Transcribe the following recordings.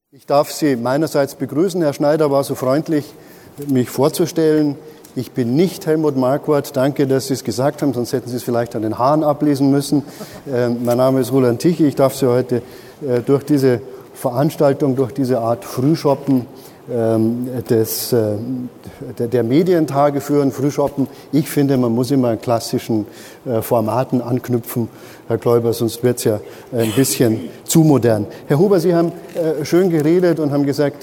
Ich darf Sie meinerseits begrüßen. Herr Schneider war so freundlich, mich vorzustellen. Ich bin nicht Helmut Marquardt. Danke, dass Sie es gesagt haben, sonst hätten Sie es vielleicht an den Haaren ablesen müssen. Mein Name ist Roland Tichy. Ich darf Sie heute durch diese Veranstaltung, durch diese Art Frühshoppen der Medientage führen. Frühshoppen, ich finde, man muss immer an klassischen Formaten anknüpfen, Herr Kläuber, sonst wird es ja ein bisschen zu modern. Herr Huber, Sie haben schön geredet und haben gesagt,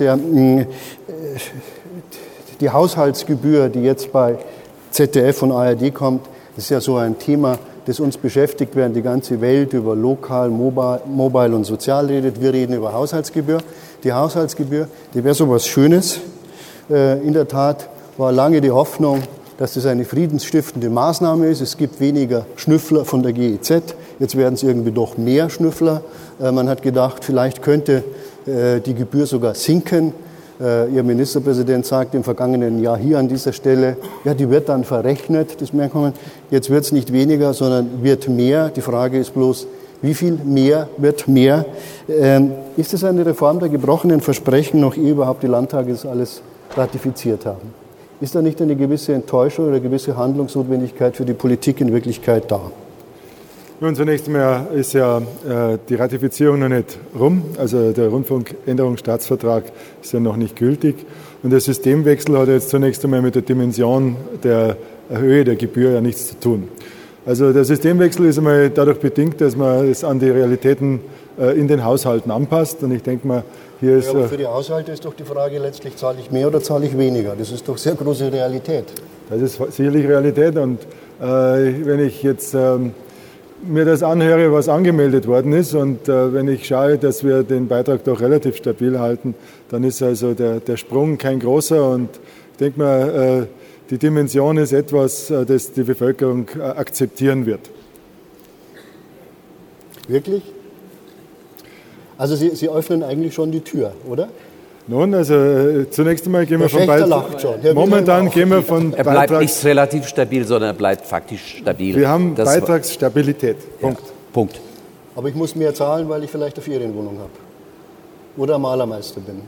die Haushaltsgebühr, die jetzt bei ZDF und ARD kommt, ist ja so ein Thema, das uns beschäftigt, während die ganze Welt über Lokal, Mobile und Sozial redet. Wir reden über Haushaltsgebühr. Die Haushaltsgebühr, die wäre so was Schönes. In der Tat war lange die Hoffnung, dass das eine friedensstiftende Maßnahme ist. Es gibt weniger Schnüffler von der GEZ. Jetzt werden es irgendwie doch mehr Schnüffler. Man hat gedacht, vielleicht könnte die Gebühr sogar sinken. Ihr Ministerpräsident sagt im vergangenen Jahr hier an dieser Stelle, ja, die wird dann verrechnet, das Mehrkommen. Jetzt wird es nicht weniger, sondern wird mehr. Die Frage ist bloß, wie viel mehr wird mehr? Ist es eine Reform der gebrochenen Versprechen, noch ehe überhaupt die Landtage das alles ratifiziert haben? Ist da nicht eine gewisse Enttäuschung oder eine gewisse Handlungsnotwendigkeit für die Politik in Wirklichkeit da? Nun, zunächst einmal ist ja die Ratifizierung noch nicht rum. Also der Rundfunkänderungsstaatsvertrag ist ja noch nicht gültig. Und der Systemwechsel hat jetzt zunächst einmal mit der Dimension der Höhe der Gebühr ja nichts zu tun. Also der Systemwechsel ist einmal dadurch bedingt, dass man es an die Realitäten in den Haushalten anpasst. Und ich denke mal, hier ist... Ja, aber für die Haushalte ist doch die Frage letztlich, zahle ich mehr oder zahle ich weniger? Das ist doch sehr große Realität. Das ist sicherlich Realität. Und wenn ich jetzt... mir das anhöre, was angemeldet worden ist und wenn ich schaue, dass wir den Beitrag doch relativ stabil halten, dann ist also der Sprung kein großer und ich denke mal, die Dimension ist etwas, das die Bevölkerung akzeptieren wird. Wirklich? Also Sie öffnen eigentlich schon die Tür, oder? Nun, also zunächst einmal gehen wir von Momentan gehen wir von Er bleibt nicht relativ stabil, sondern er bleibt faktisch stabil. Wir haben Beitragsstabilität. Punkt. Ja, Punkt. Aber ich muss mehr zahlen, weil ich vielleicht eine Ferienwohnung habe. Oder Malermeister bin.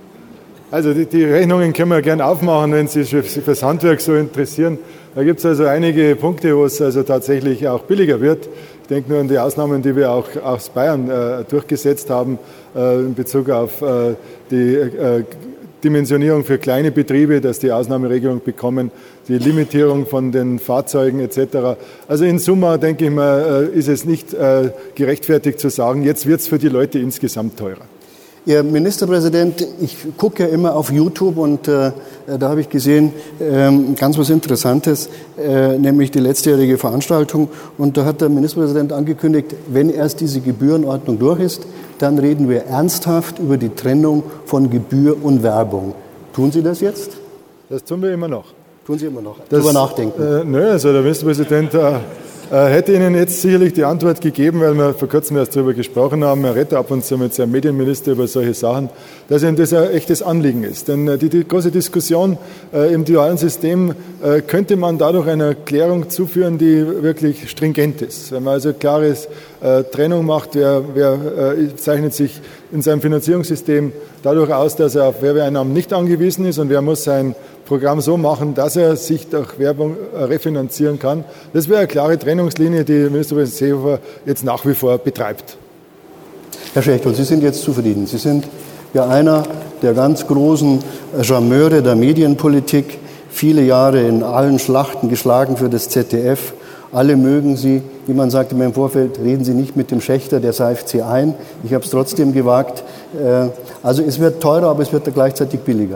Also die Rechnungen können wir gerne aufmachen, wenn Sie sich fürs Handwerk so interessieren. Da gibt es also einige Punkte, wo es also tatsächlich auch billiger wird. Ich denke nur an die Ausnahmen, die wir auch aus Bayern durchgesetzt haben in Bezug auf die Dimensionierung für kleine Betriebe, dass die Ausnahmeregelung bekommen, die Limitierung von den Fahrzeugen etc. Also in Summa, denke ich mal, ist es nicht gerechtfertigt zu sagen, jetzt wird es für die Leute insgesamt teurer. Ihr Ministerpräsident, ich gucke ja immer auf YouTube und da habe ich gesehen, ganz was Interessantes, nämlich die letztjährige Veranstaltung. Und da hat der Ministerpräsident angekündigt, wenn erst diese Gebührenordnung durch ist, dann reden wir ernsthaft über die Trennung von Gebühr und Werbung. Tun Sie das jetzt? Das tun wir immer noch. Tun Sie immer noch? Darüber nachdenken? Nö, also der Ministerpräsident hätte Ihnen jetzt sicherlich die Antwort gegeben, weil wir vor kurzem erst darüber gesprochen haben, er redet ab und zu mit seinem Medienminister über solche Sachen, dass ihm das ein echtes Anliegen ist. Denn die große Diskussion im dualen System könnte man dadurch einer Klärung zuführen, die wirklich stringent ist. Wenn man also klare Trennung macht, wer zeichnet sich in seinem Finanzierungssystem dadurch aus, dass er auf Werbeeinnahmen nicht angewiesen ist und wer muss sein Programm so machen, dass er sich durch Werbung refinanzieren kann. Das wäre eine klare Trennungslinie, die Ministerpräsident Seehofer jetzt nach wie vor betreibt. Herr Schächtel, Sie sind jetzt zufrieden. Sie sind ja einer der ganz großen Charmeure der Medienpolitik, viele Jahre in allen Schlachten geschlagen für das ZDF. Alle mögen Sie. Jemand sagte mir im Vorfeld, reden Sie nicht mit dem Schächter der SAFC ein. Ich habe es trotzdem gewagt. Also es wird teurer, aber es wird gleichzeitig billiger.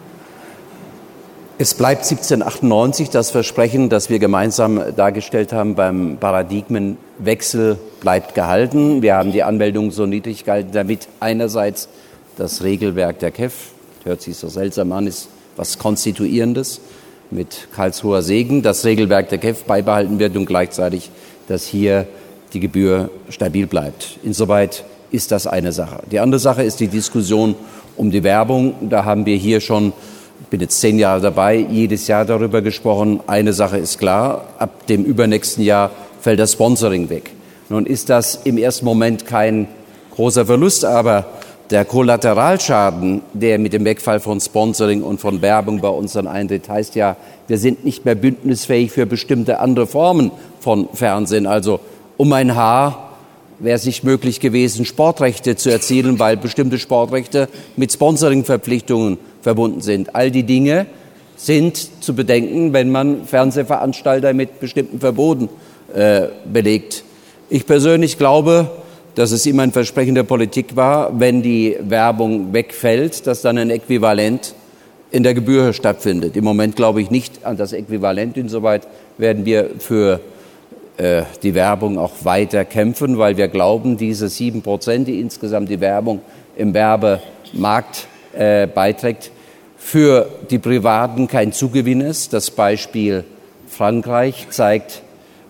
Es bleibt 1798, das Versprechen, das wir gemeinsam dargestellt haben beim Paradigmenwechsel, bleibt gehalten. Wir haben die Anmeldung so niedrig gehalten, damit einerseits das Regelwerk der KEF, hört sich so seltsam an, ist was Konstituierendes, mit Karlsruher Segen, das Regelwerk der KEF beibehalten wird und gleichzeitig, dass hier die Gebühr stabil bleibt. Insoweit ist das eine Sache. Die andere Sache ist die Diskussion um die Werbung. Da haben wir hier schon, ich bin jetzt 10 Jahre dabei, jedes Jahr darüber gesprochen. Eine Sache ist klar, ab dem übernächsten Jahr fällt das Sponsoring weg. Nun ist das im ersten Moment kein großer Verlust, aber der Kollateralschaden, der mit dem Wegfall von Sponsoring und von Werbung bei uns dann eintritt, heißt ja, wir sind nicht mehr bündnisfähig für bestimmte andere Formen von Fernsehen. Also um ein Haar wäre es nicht möglich gewesen, Sportrechte zu erzielen, weil bestimmte Sportrechte mit Sponsoringverpflichtungen verbunden sind. All die Dinge sind zu bedenken, wenn man Fernsehveranstalter mit bestimmten Verboten belegt. Ich persönlich glaube, dass es immer ein Versprechen der Politik war, wenn die Werbung wegfällt, dass dann ein Äquivalent in der Gebühr stattfindet. Im Moment glaube ich nicht an das Äquivalent. Insoweit werden wir für die Werbung auch weiter kämpfen, weil wir glauben, diese 7%, die insgesamt die Werbung im Werbemarkt beiträgt, für die Privaten kein Zugewinn ist. Das Beispiel Frankreich zeigt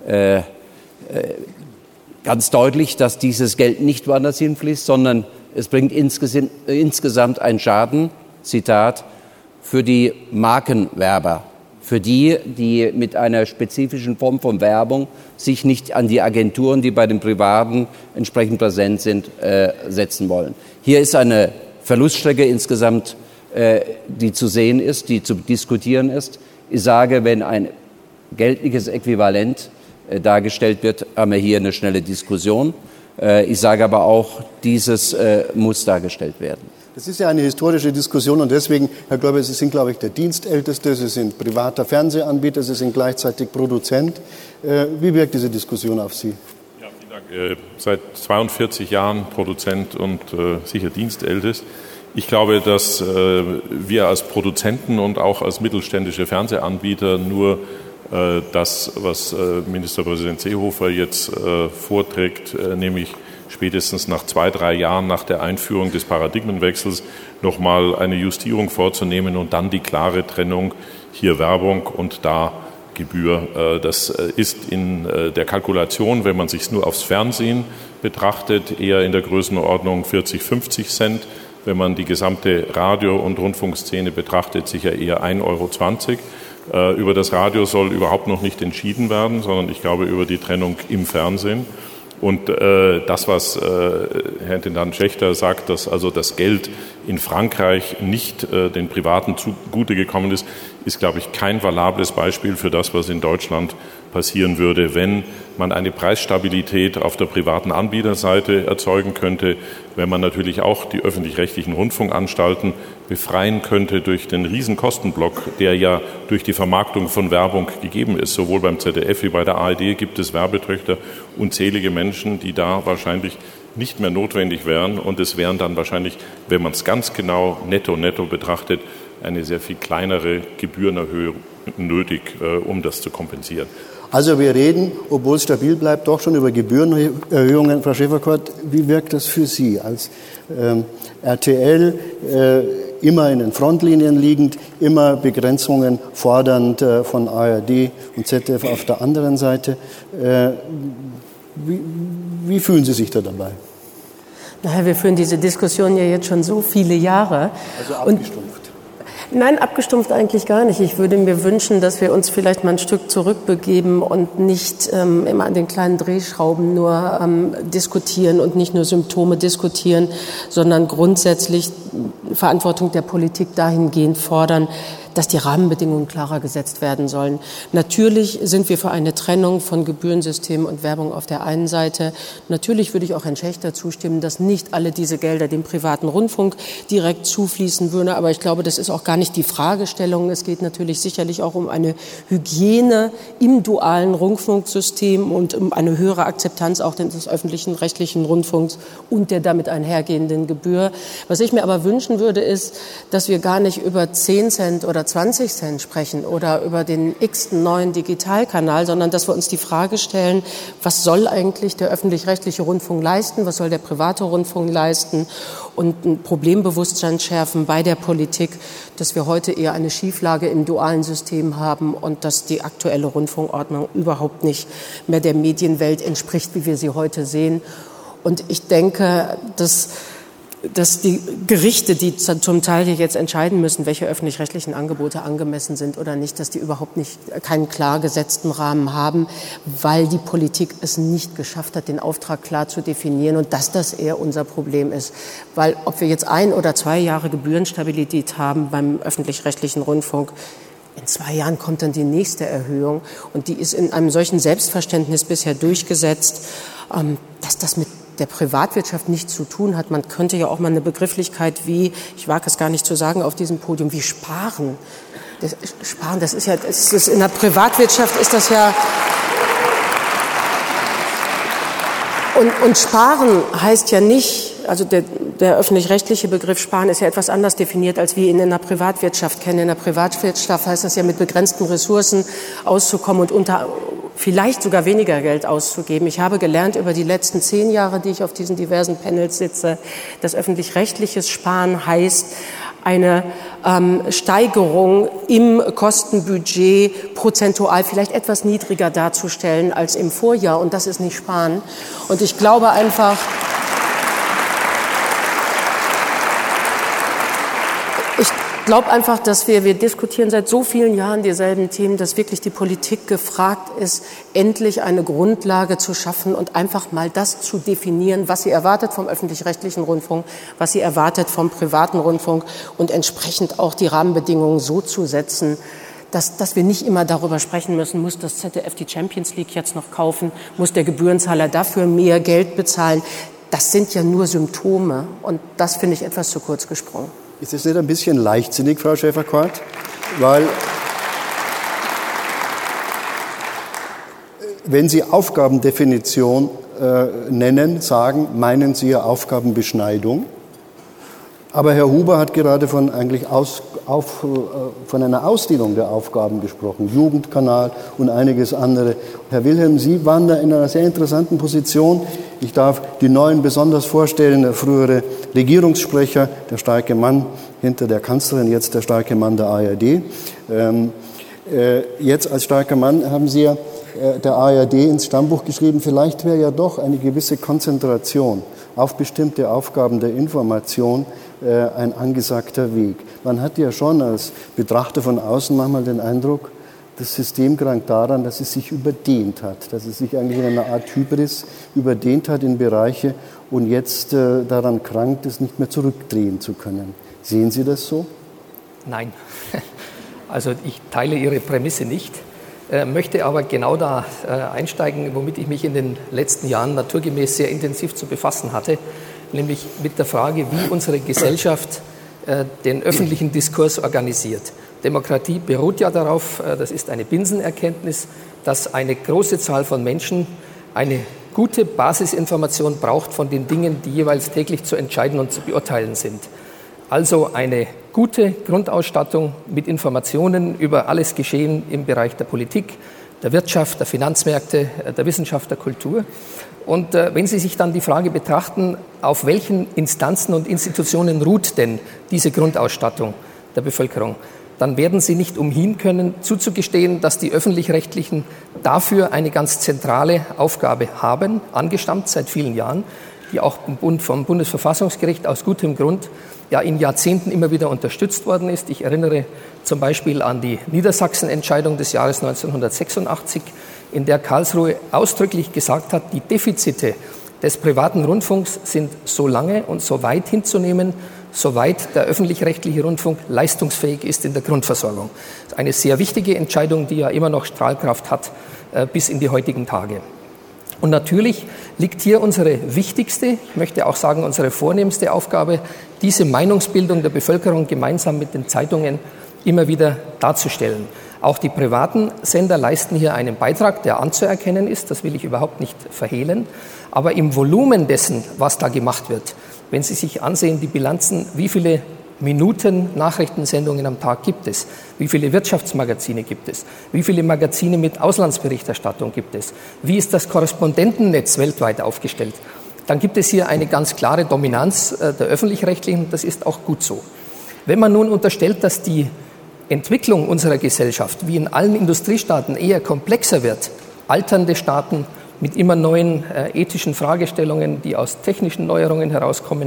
ganz deutlich, dass dieses Geld nicht woanders hinfließt, sondern es bringt insgesamt einen Schaden, Zitat, für die Markenwerber, für die, die mit einer spezifischen Form von Werbung sich nicht an die Agenturen, die bei den Privaten entsprechend präsent sind, setzen wollen. Hier ist eine Verluststrecke insgesamt, die zu sehen ist, die zu diskutieren ist. Ich sage, wenn ein geldliches Äquivalent dargestellt wird, haben wir hier eine schnelle Diskussion. Ich sage aber auch, dieses muss dargestellt werden. Das ist ja eine historische Diskussion und deswegen, Herr Gläuber, Sie sind, glaube ich, der Dienstälteste, Sie sind privater Fernsehanbieter, Sie sind gleichzeitig Produzent. Wie wirkt diese Diskussion auf Sie? Ja, vielen Dank. Seit 42 Jahren Produzent und sicher Dienstältest. Ich glaube, dass wir als Produzenten und auch als mittelständische Fernsehanbieter nur das, was Ministerpräsident Seehofer jetzt vorträgt, nämlich spätestens nach 2-3 Jahren nach der Einführung des Paradigmenwechsels nochmal eine Justierung vorzunehmen und dann die klare Trennung, hier Werbung und da Gebühr. Das ist in der Kalkulation, wenn man sich nur aufs Fernsehen betrachtet, eher in der Größenordnung 40-50 Cent. Wenn man die gesamte Radio- und Rundfunkszene betrachtet, sicher eher 1,20 €. Über das Radio soll überhaupt noch nicht entschieden werden, sondern ich glaube über die Trennung im Fernsehen. Und das, was Herr Intendant Schächter sagt, dass also das Geld in Frankreich nicht den Privaten zugute gekommen ist, ist, glaube ich, kein valables Beispiel für das, was in Deutschland passieren würde, wenn man eine Preisstabilität auf der privaten Anbieterseite erzeugen könnte, wenn man natürlich auch die öffentlich-rechtlichen Rundfunkanstalten befreien könnte durch den Riesenkostenblock, der ja durch die Vermarktung von Werbung gegeben ist. Sowohl beim ZDF wie bei der ARD gibt es Werbetöchter, unzählige Menschen, die da wahrscheinlich nicht mehr notwendig wären. Und es wären dann wahrscheinlich, wenn man es ganz genau netto betrachtet, eine sehr viel kleinere Gebührenerhöhung nötig, um das zu kompensieren. Also wir reden, obwohl es stabil bleibt, doch schon über Gebührenerhöhungen. Frau Schäferkordt, wie wirkt das für Sie als RTL, immer in den Frontlinien liegend, immer Begrenzungen fordernd von ARD und ZDF auf der anderen Seite? Wie fühlen Sie sich da dabei? Naja, wir führen diese Diskussion ja jetzt schon so viele Jahre. Also abgestumpft. Nein, abgestumpft eigentlich gar nicht. Ich würde mir wünschen, dass wir uns vielleicht mal ein Stück zurückbegeben und nicht immer an den kleinen Drehschrauben nur diskutieren und nicht nur Symptome diskutieren, sondern grundsätzlich Verantwortung der Politik dahingehend fordern, dass die Rahmenbedingungen klarer gesetzt werden sollen. Natürlich sind wir für eine Trennung von Gebührensystem und Werbung auf der einen Seite. Natürlich würde ich auch Herrn Schächter zustimmen, dass nicht alle diese Gelder dem privaten Rundfunk direkt zufließen würden. Aber ich glaube, das ist auch gar nicht die Fragestellung. Es geht natürlich sicherlich auch um eine Hygiene im dualen Rundfunksystem und um eine höhere Akzeptanz auch des öffentlichen rechtlichen Rundfunks und der damit einhergehenden Gebühr. Was ich mir aber wünschen würde, ist, dass wir gar nicht über 10 Cent oder 20 Cent sprechen oder über den x-ten neuen Digitalkanal, sondern dass wir uns die Frage stellen, was soll eigentlich der öffentlich-rechtliche Rundfunk leisten, was soll der private Rundfunk leisten und ein Problembewusstsein schärfen bei der Politik, dass wir heute eher eine Schieflage im dualen System haben und dass die aktuelle Rundfunkordnung überhaupt nicht mehr der Medienwelt entspricht, wie wir sie heute sehen. Und ich denke, dass dass die Gerichte, die zum Teil hier jetzt entscheiden müssen, welche öffentlich-rechtlichen Angebote angemessen sind oder nicht, dass die überhaupt keinen klar gesetzten Rahmen haben, weil die Politik es nicht geschafft hat, den Auftrag klar zu definieren und dass das eher unser Problem ist. Weil ob wir jetzt 1 oder 2 Jahre Gebührenstabilität haben beim öffentlich-rechtlichen Rundfunk, in 2 Jahren kommt dann die nächste Erhöhung und die ist in einem solchen Selbstverständnis bisher durchgesetzt, dass das mit der Privatwirtschaft nichts zu tun hat. Man könnte ja auch mal eine Begrifflichkeit wie, ich wage es gar nicht zu sagen auf diesem Podium, wie Sparen. Das ist ja, in der Privatwirtschaft ist das ja. Und Sparen heißt ja nicht, also der öffentlich-rechtliche Begriff Sparen ist ja etwas anders definiert, als wir ihn in der Privatwirtschaft kennen. In der Privatwirtschaft heißt das ja, mit begrenzten Ressourcen auszukommen und vielleicht sogar weniger Geld auszugeben. Ich habe gelernt über die letzten 10 Jahre, die ich auf diesen diversen Panels sitze, dass öffentlich-rechtliches Sparen heißt, eine Steigerung im Kostenbudget prozentual vielleicht etwas niedriger darzustellen als im Vorjahr. Und das ist nicht Sparen. Und ich glaube einfach, dass wir diskutieren seit so vielen Jahren dieselben Themen, dass wirklich die Politik gefragt ist, endlich eine Grundlage zu schaffen und einfach mal das zu definieren, was sie erwartet vom öffentlich-rechtlichen Rundfunk, was sie erwartet vom privaten Rundfunk und entsprechend auch die Rahmenbedingungen so zu setzen, dass wir nicht immer darüber sprechen müssen, muss das ZDF die Champions League jetzt noch kaufen, muss der Gebührenzahler dafür mehr Geld bezahlen. Das sind ja nur Symptome und das finde ich etwas zu kurz gesprungen. Ist das nicht ein bisschen leichtsinnig, Frau Schäfer-Quandt? Weil, wenn Sie Aufgabendefinition nennen, meinen Sie ja Aufgabenbeschneidung. Aber Herr Huber hat gerade von einer Ausdehnung der Aufgaben gesprochen, Jugendkanal und einiges andere. Herr Wilhelm, Sie waren da in einer sehr interessanten Position. Ich darf die Neuen besonders vorstellen, der frühere Regierungssprecher, der starke Mann hinter der Kanzlerin, jetzt der starke Mann der ARD. Jetzt als starker Mann haben Sie ja der ARD ins Stammbuch geschrieben, vielleicht wäre ja doch eine gewisse Konzentration auf bestimmte Aufgaben der Information ein angesagter Weg. Man hat ja schon als Betrachter von außen manchmal den Eindruck, das System krankt daran, dass es sich überdehnt hat, dass es sich eigentlich in einer Art Hybris überdehnt hat in Bereiche und jetzt daran krankt, es nicht mehr zurückdrehen zu können. Sehen Sie das so? Nein. Also ich teile Ihre Prämisse nicht, möchte aber genau da einsteigen, womit ich mich in den letzten Jahren naturgemäß sehr intensiv zu befassen hatte, nämlich mit der Frage, wie unsere Gesellschaft den öffentlichen Diskurs organisiert. Demokratie beruht ja darauf, das ist eine Binsenerkenntnis, dass eine große Zahl von Menschen eine gute Basisinformation braucht von den Dingen, die jeweils täglich zu entscheiden und zu beurteilen sind. Also eine gute Grundausstattung mit Informationen über alles Geschehen im Bereich der Politik, der Wirtschaft, der Finanzmärkte, der Wissenschaft, der Kultur. Und wenn Sie sich dann die Frage betrachten, auf welchen Instanzen und Institutionen ruht denn diese Grundausstattung der Bevölkerung, dann werden Sie nicht umhin können, zuzugestehen, dass die Öffentlich-Rechtlichen dafür eine ganz zentrale Aufgabe haben, angestammt seit vielen Jahren, die auch vom Bundesverfassungsgericht aus gutem Grund ja in Jahrzehnten immer wieder unterstützt worden ist. Ich erinnere zum Beispiel an die Niedersachsen-Entscheidung des Jahres 1986, in der Karlsruhe ausdrücklich gesagt hat, die Defizite des privaten Rundfunks sind so lange und so weit hinzunehmen, soweit der öffentlich-rechtliche Rundfunk leistungsfähig ist in der Grundversorgung. Das ist eine sehr wichtige Entscheidung, die ja immer noch Strahlkraft hat bis in die heutigen Tage. Und natürlich liegt hier unsere wichtigste, ich möchte auch sagen unsere vornehmste Aufgabe, diese Meinungsbildung der Bevölkerung gemeinsam mit den Zeitungen immer wieder darzustellen. Auch die privaten Sender leisten hier einen Beitrag, der anzuerkennen ist, das will ich überhaupt nicht verhehlen. Aber im Volumen dessen, was da gemacht wird, wenn Sie sich ansehen, die Bilanzen, wie viele Minuten Nachrichtensendungen am Tag gibt es, wie viele Wirtschaftsmagazine gibt es, wie viele Magazine mit Auslandsberichterstattung gibt es, wie ist das Korrespondentennetz weltweit aufgestellt, dann gibt es hier eine ganz klare Dominanz der Öffentlich-Rechtlichen, das ist auch gut so. Wenn man nun unterstellt, dass die Entwicklung unserer Gesellschaft, wie in allen Industriestaaten, eher komplexer wird, alternde Staaten mit immer neuen ethischen Fragestellungen, die aus technischen Neuerungen herauskommen,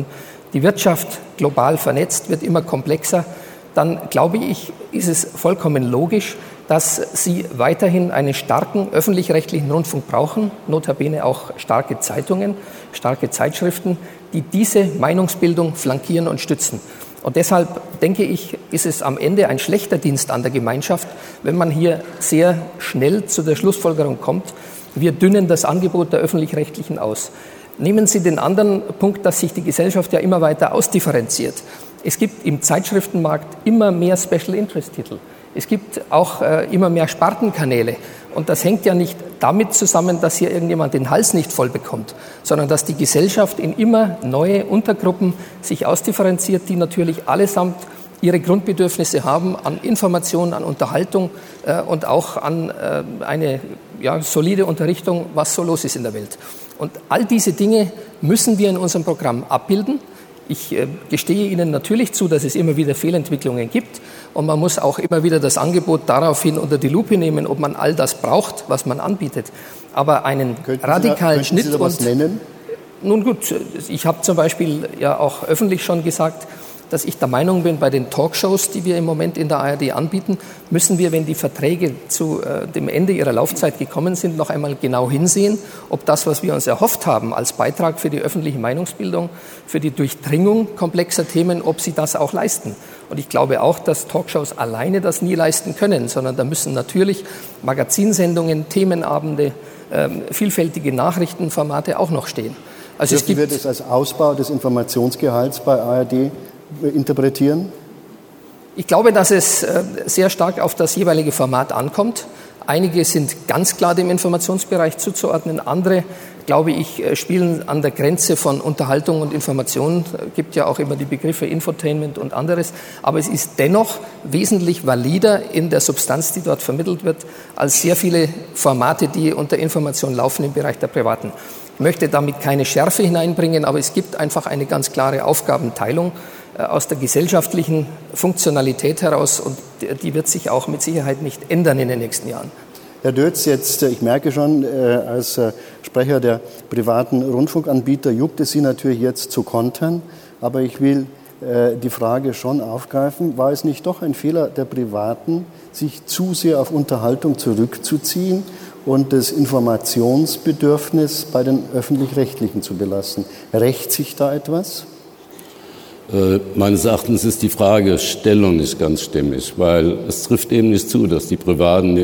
die Wirtschaft global vernetzt, wird immer komplexer, dann glaube ich, ist es vollkommen logisch, dass Sie weiterhin einen starken öffentlich-rechtlichen Rundfunk brauchen, notabene auch starke Zeitungen, starke Zeitschriften, die diese Meinungsbildung flankieren und stützen. Und deshalb denke ich, ist es am Ende ein schlechter Dienst an der Gemeinschaft, wenn man hier sehr schnell zu der Schlussfolgerung kommt, wir dünnen das Angebot der Öffentlich-Rechtlichen aus. Nehmen Sie den anderen Punkt, dass sich die Gesellschaft ja immer weiter ausdifferenziert. Es gibt im Zeitschriftenmarkt immer mehr Special-Interest-Titel. Es gibt auch immer mehr Spartenkanäle. Und das hängt ja nicht damit zusammen, dass hier irgendjemand den Hals nicht voll bekommt, sondern dass die Gesellschaft in immer neue Untergruppen sich ausdifferenziert, die natürlich allesamt ihre Grundbedürfnisse haben an Information, an Unterhaltung und auch an eine solide Unterrichtung, was so los ist in der Welt. Und all diese Dinge müssen wir in unserem Programm abbilden. Ich gestehe Ihnen natürlich zu, dass es immer wieder Fehlentwicklungen gibt und man muss auch immer wieder das Angebot daraufhin unter die Lupe nehmen, ob man all das braucht, was man anbietet. Aber einen radikalen Schnitt Sie da was nennen? Nun gut, ich habe zum Beispiel ja auch öffentlich schon gesagt, dass ich der Meinung bin, bei den Talkshows, die wir im Moment in der ARD anbieten, müssen wir, wenn die Verträge zu dem Ende ihrer Laufzeit gekommen sind, noch einmal genau hinsehen, ob das, was wir uns erhofft haben als Beitrag für die öffentliche Meinungsbildung, für die Durchdringung komplexer Themen, ob sie das auch leisten. Und ich glaube auch, dass Talkshows alleine das nie leisten können, sondern da müssen natürlich Magazinsendungen, Themenabende, vielfältige Nachrichtenformate auch noch stehen. Also Dürfen wir das als Ausbau des Informationsgehalts bei ARD interpretieren? Ich glaube, dass es sehr stark auf das jeweilige Format ankommt. Einige sind ganz klar dem Informationsbereich zuzuordnen. Andere, glaube ich, spielen an der Grenze von Unterhaltung und Information. Es gibt ja auch immer die Begriffe Infotainment und anderes. Aber es ist dennoch wesentlich valider in der Substanz, die dort vermittelt wird, als sehr viele Formate, die unter Information laufen im Bereich der Privaten. Ich möchte damit keine Schärfe hineinbringen, aber es gibt einfach eine ganz klare Aufgabenteilung aus der gesellschaftlichen Funktionalität heraus und die wird sich auch mit Sicherheit nicht ändern in den nächsten Jahren. Herr Dötz, jetzt, ich merke schon, als Sprecher der privaten Rundfunkanbieter juckt es Sie natürlich jetzt zu kontern, aber ich will die Frage schon aufgreifen, war es nicht doch ein Fehler der Privaten, sich zu sehr auf Unterhaltung zurückzuziehen und das Informationsbedürfnis bei den Öffentlich-Rechtlichen zu belassen? Rächt sich da etwas? Meines Erachtens ist die Fragestellung nicht ganz stimmig, weil es trifft eben nicht zu, dass die Privaten die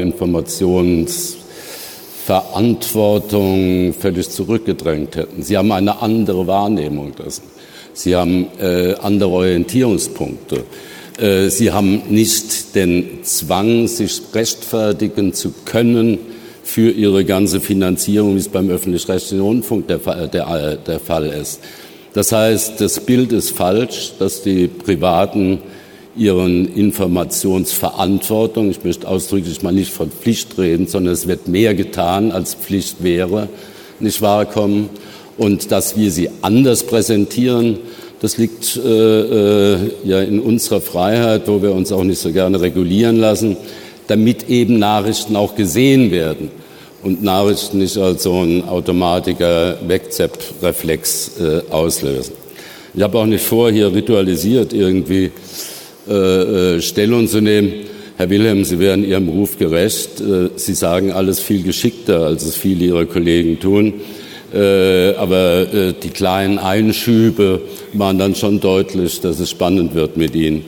Informationsverantwortung völlig zurückgedrängt hätten. Sie haben eine andere Wahrnehmung dessen. Sie haben andere Orientierungspunkte. Sie haben nicht den Zwang, sich rechtfertigen zu können für ihre ganze Finanzierung, wie es beim öffentlich-rechtlichen Rundfunk der Fall ist. Das heißt, das Bild ist falsch, dass die Privaten ihren Informationsverantwortung, ich möchte ausdrücklich mal nicht von Pflicht reden, sondern es wird mehr getan, als Pflicht wäre, nicht wahrkommen. Und dass wir sie anders präsentieren, das liegt ja in unserer Freiheit, wo wir uns auch nicht so gerne regulieren lassen, damit eben Nachrichten auch gesehen werden. Und Nachrichten nicht als so ein automatiker Wegzepp-Reflex auslösen. Ich habe auch nicht vor, hier ritualisiert irgendwie Stellung zu nehmen. Herr Wilhelm, Sie werden Ihrem Ruf gerecht. Sie sagen alles viel geschickter, als es viele Ihrer Kollegen tun. Aber die kleinen Einschübe waren dann schon deutlich, dass es spannend wird mit Ihnen.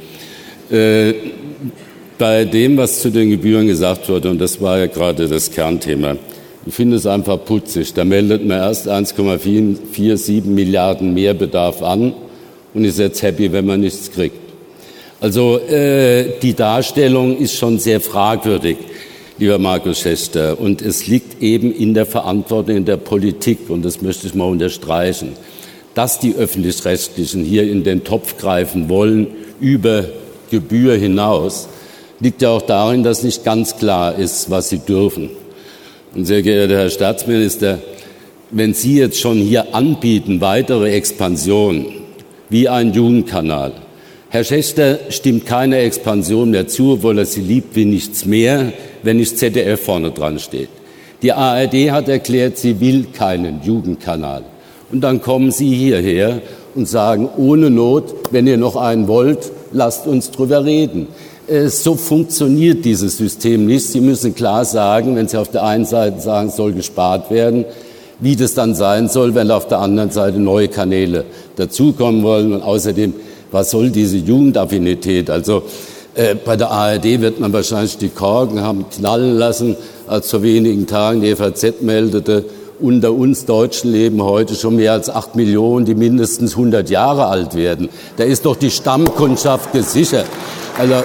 Bei dem, was zu den Gebühren gesagt wurde, und das war ja gerade das Kernthema, ich finde es einfach putzig. Da meldet man erst 1,47 Milliarden Mehrbedarf an und ist jetzt happy, wenn man nichts kriegt. Also die Darstellung ist schon sehr fragwürdig, lieber Markus Schächter. Und es liegt eben in der Verantwortung in der Politik, und das möchte ich mal unterstreichen, dass die Öffentlich-Rechtlichen hier in den Topf greifen wollen über Gebühr hinaus, liegt ja auch darin, dass nicht ganz klar ist, was sie dürfen. Und sehr geehrter Herr Staatsminister, wenn Sie jetzt schon hier anbieten, weitere Expansion, wie ein Jugendkanal. Herr Schächter stimmt keine Expansion mehr zu, weil er sie liebt wie nichts mehr, wenn nicht ZDF vorne dran steht. Die ARD hat erklärt, sie will keinen Jugendkanal. Und dann kommen Sie hierher und sagen, ohne Not, wenn ihr noch einen wollt, lasst uns drüber reden. So funktioniert dieses System nicht. Sie müssen klar sagen, wenn Sie auf der einen Seite sagen, es soll gespart werden, wie das dann sein soll, wenn auf der anderen Seite neue Kanäle dazukommen wollen. Und außerdem, was soll diese Jugendaffinität? Also bei der ARD wird man wahrscheinlich die Korken haben knallen lassen, als vor wenigen Tagen die FAZ meldete, unter uns Deutschen leben heute schon mehr als 8 Millionen, die mindestens 100 Jahre alt werden. Da ist doch die Stammkundschaft gesichert. Also,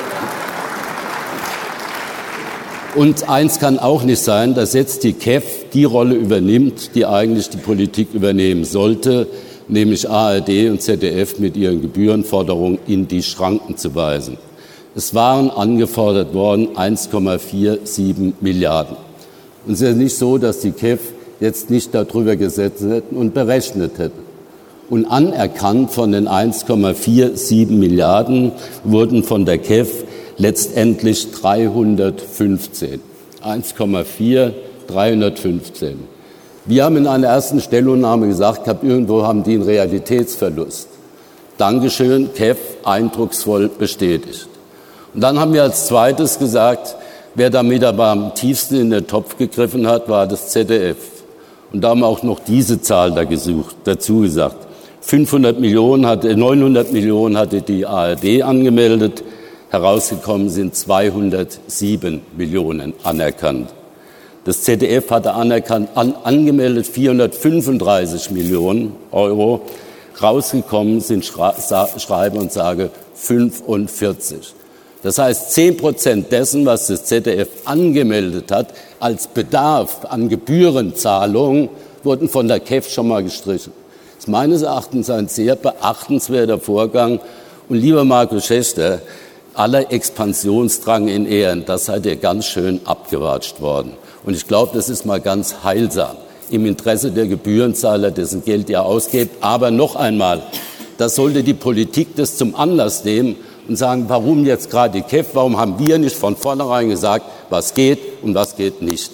und eins kann auch nicht sein, dass jetzt die KEF die Rolle übernimmt, die eigentlich die Politik übernehmen sollte, nämlich ARD und ZDF mit ihren Gebührenforderungen in die Schranken zu weisen. Es waren angefordert worden 1,47 Milliarden. Und es ist ja nicht so, dass die KEF jetzt nicht darüber gesessen hätten und berechnet hätten. Und anerkannt von den 1,47 Milliarden wurden von der KEF letztendlich 315. 1,4, 315. Wir haben in einer ersten Stellungnahme gesagt, irgendwo haben die einen Realitätsverlust. Dankeschön, KEF, eindrucksvoll bestätigt. Und dann haben wir als zweites gesagt, wer damit aber am tiefsten in den Topf gegriffen hat, war das ZDF. Und da haben wir auch noch diese Zahl dazu gesagt. 900 Millionen hatte die ARD angemeldet, herausgekommen sind 207 Millionen anerkannt. Das ZDF hatte angemeldet 435 Millionen Euro, rausgekommen sind, schreibe und sage, 45. Das heißt, 10% dessen, was das ZDF angemeldet hat, als Bedarf an Gebührenzahlungen, wurden von der KEF schon mal gestrichen. Das ist meines Erachtens ein sehr beachtenswerter Vorgang. Und lieber Markus Schächter, aller Expansionsdrang in Ehren, das seid ihr ganz schön abgewatscht worden. Und ich glaube, das ist mal ganz heilsam im Interesse der Gebührenzahler, dessen Geld ihr ausgebt. Aber noch einmal, das sollte die Politik das zum Anlass nehmen und sagen, warum jetzt gerade die KEF, warum haben wir nicht von vornherein gesagt, was geht und was geht nicht.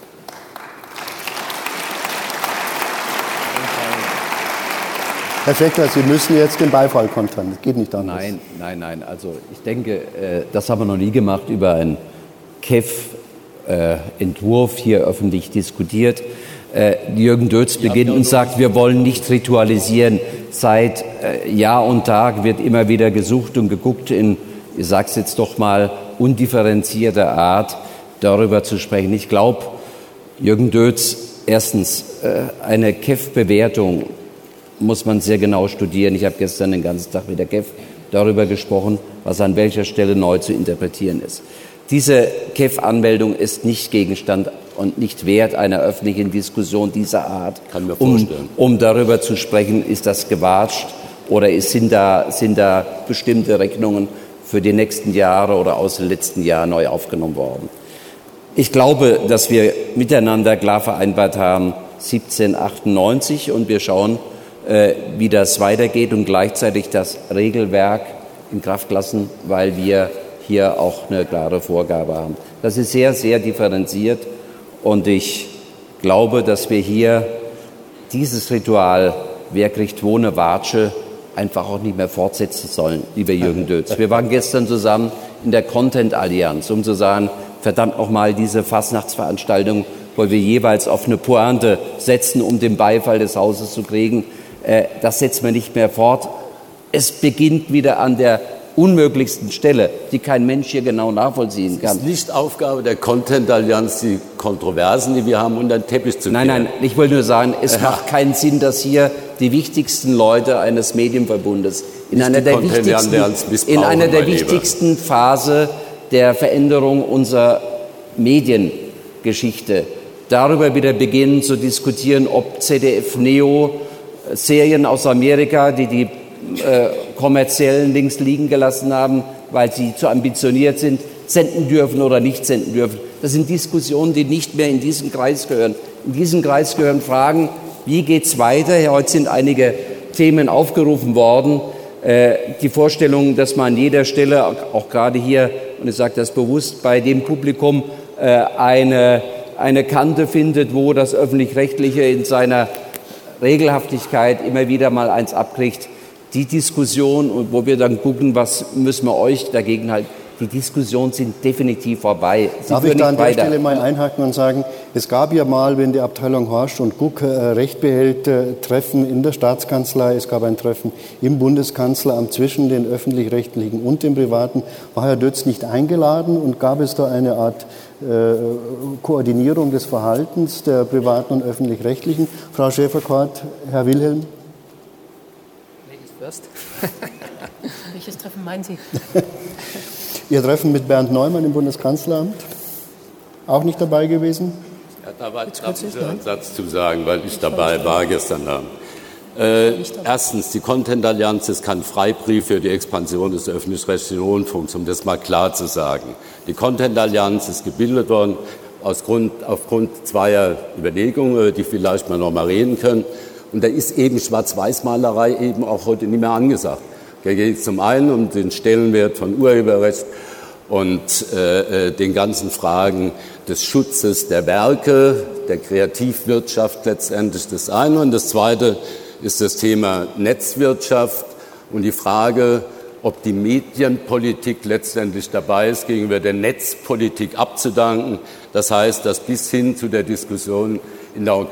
Herr Fleckner, Sie müssen jetzt den Beifall kontern. Das geht nicht anders. Nein. Also ich denke, das haben wir noch nie gemacht, über einen KEF-Entwurf hier öffentlich diskutiert. Jürgen Dötz beginnt und sagt, wir wollen nicht ritualisieren. Seit Jahr und Tag wird immer wieder gesucht und geguckt in, ich sage es jetzt doch mal, undifferenzierter Art, darüber zu sprechen. Ich glaube, Jürgen Dötz, erstens, eine KEF-Bewertung muss man sehr genau studieren. Ich habe gestern den ganzen Tag mit der KEF darüber gesprochen, was an welcher Stelle neu zu interpretieren ist. Diese KEF-Anmeldung ist nicht Gegenstand und nicht Wert einer öffentlichen Diskussion dieser Art. Kann mir vorstellen. Um darüber zu sprechen, ist das gewatscht oder sind da bestimmte Rechnungen für die nächsten Jahre oder aus den letzten Jahren neu aufgenommen worden. Ich glaube, dass wir miteinander klar vereinbart haben, 1798, und wir schauen, wie das weitergeht und gleichzeitig das Regelwerk in Kraft lassen, weil wir hier auch eine klare Vorgabe haben. Das ist sehr, sehr differenziert und ich glaube, dass wir hier dieses Ritual, wer kriegt wo eine Watsche, einfach auch nicht mehr fortsetzen sollen, lieber Jürgen Dötz. Wir waren gestern zusammen in der Content-Allianz, um zu sagen, verdammt nochmal diese Fastnachtsveranstaltung, wo wir jeweils auf eine Pointe setzen, um den Beifall des Hauses zu kriegen. Das setzen wir nicht mehr fort. Es beginnt wieder an der unmöglichsten Stelle, die kein Mensch hier genau nachvollziehen kann. Es ist nicht Aufgabe der Content-Allianz, die Kontroversen, die wir haben, unter den Teppich zu kehren. Nein, ich wollte nur sagen, es macht keinen Sinn, dass hier die wichtigsten Leute eines Medienverbundes in einer der wichtigsten Phase der Veränderung unserer Mediengeschichte darüber wieder beginnen zu diskutieren, ob ZDF Neo Serien aus Amerika, die kommerziellen links liegen gelassen haben, weil sie zu ambitioniert sind, senden dürfen oder nicht senden dürfen. Das sind Diskussionen, die nicht mehr in diesen Kreis gehören. In diesen Kreis gehören Fragen, wie geht's weiter? Heute sind einige Themen aufgerufen worden. Die Vorstellung, dass man an jeder Stelle, auch gerade hier, und ich sage das bewusst, bei dem Publikum eine Kante findet, wo das Öffentlich-Rechtliche in seiner Regelhaftigkeit immer wieder mal eins abkriegt. die Diskussion, wo wir dann gucken, was müssen wir euch dagegen halten, die Diskussionen sind definitiv vorbei. Darf ich da an der Stelle mal einhaken und sagen, es gab ja mal, wenn die Abteilung Horst und Guck Recht behält, Treffen in der Staatskanzlei, es gab ein Treffen im Bundeskanzleramt zwischen den Öffentlich-Rechtlichen und den Privaten. War Herr Dötz nicht eingeladen und gab es da eine Art Koordinierung des Verhaltens der Privaten und Öffentlich-Rechtlichen? Frau Schäfer-Korth, Herr Wilhelm? Ladies first. Welches Treffen meinen Sie? Ihr Treffen mit Bernd Neumann im Bundeskanzleramt? Auch nicht dabei gewesen? Ja, da darf ich einen Satz zu sagen, weil ich dabei war gestern Abend. Erstens, die Content-Allianz ist kein Freibrief für die Expansion des öffentlich-rechtlichen Rundfunks, um das mal klar zu sagen. Die Content-Allianz ist gebildet worden aufgrund zweier Überlegungen, über die vielleicht mal noch mal reden können. Und da ist eben Schwarz-Weiß-Malerei eben auch heute nicht mehr angesagt. Da geht es zum einen um den Stellenwert von Urheberrecht und den ganzen Fragen des Schutzes der Werke, der Kreativwirtschaft letztendlich das eine. Und das zweite ist das Thema Netzwirtschaft und die Frage, ob die Medienpolitik letztendlich dabei ist, gegenüber der Netzpolitik abzudanken. Das heißt, dass bis hin zu der Diskussion in der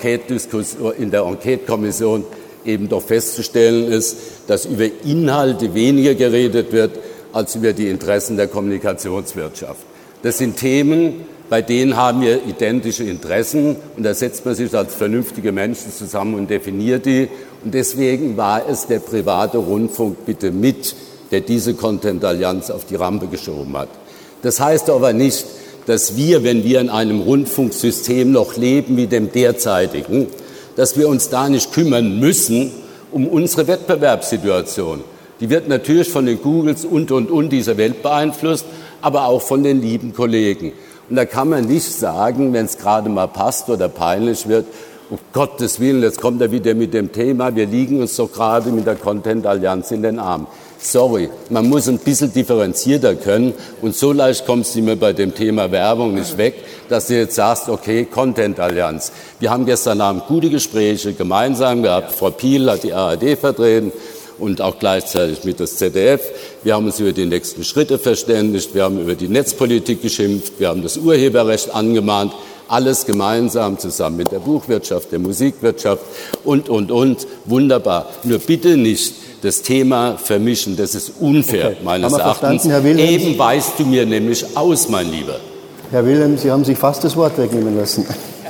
Enquete-Kommission eben doch festzustellen ist, dass über Inhalte weniger geredet wird als über die Interessen der Kommunikationswirtschaft. Das sind Themen, bei denen haben wir identische Interessen und da setzt man sich als vernünftige Menschen zusammen und definiert die. Und deswegen war es der private Rundfunk bitte mit, der diese Content-Allianz auf die Rampe geschoben hat. Das heißt aber nicht, dass wir, wenn wir in einem Rundfunksystem noch leben wie dem derzeitigen, dass wir uns da nicht kümmern müssen um unsere Wettbewerbssituation. Die wird natürlich von den Googles und dieser Welt beeinflusst, aber auch von den lieben Kollegen. Und da kann man nicht sagen, wenn es gerade mal passt oder peinlich wird, um Gottes Willen, jetzt kommt er wieder mit dem Thema, wir liegen uns doch gerade mit der Content-Allianz in den Armen. Sorry, man muss ein bisschen differenzierter können und so leicht kommst du mir bei dem Thema Werbung nicht weg, dass du jetzt sagst, okay, Content-Allianz. Wir haben gestern Abend gute Gespräche gemeinsam gehabt. Frau Piel hat die ARD vertreten und auch gleichzeitig mit das ZDF. Wir haben uns über die nächsten Schritte verständigt, wir haben über die Netzpolitik geschimpft, wir haben das Urheberrecht angemahnt. Alles gemeinsam zusammen mit der Buchwirtschaft, der Musikwirtschaft und. Wunderbar. Nur bitte nicht das Thema vermischen. Das ist unfair, meines Erachtens. Eben weißt du mir nämlich aus, mein Lieber. Herr Wilhelm, Sie haben sich fast das Wort wegnehmen lassen.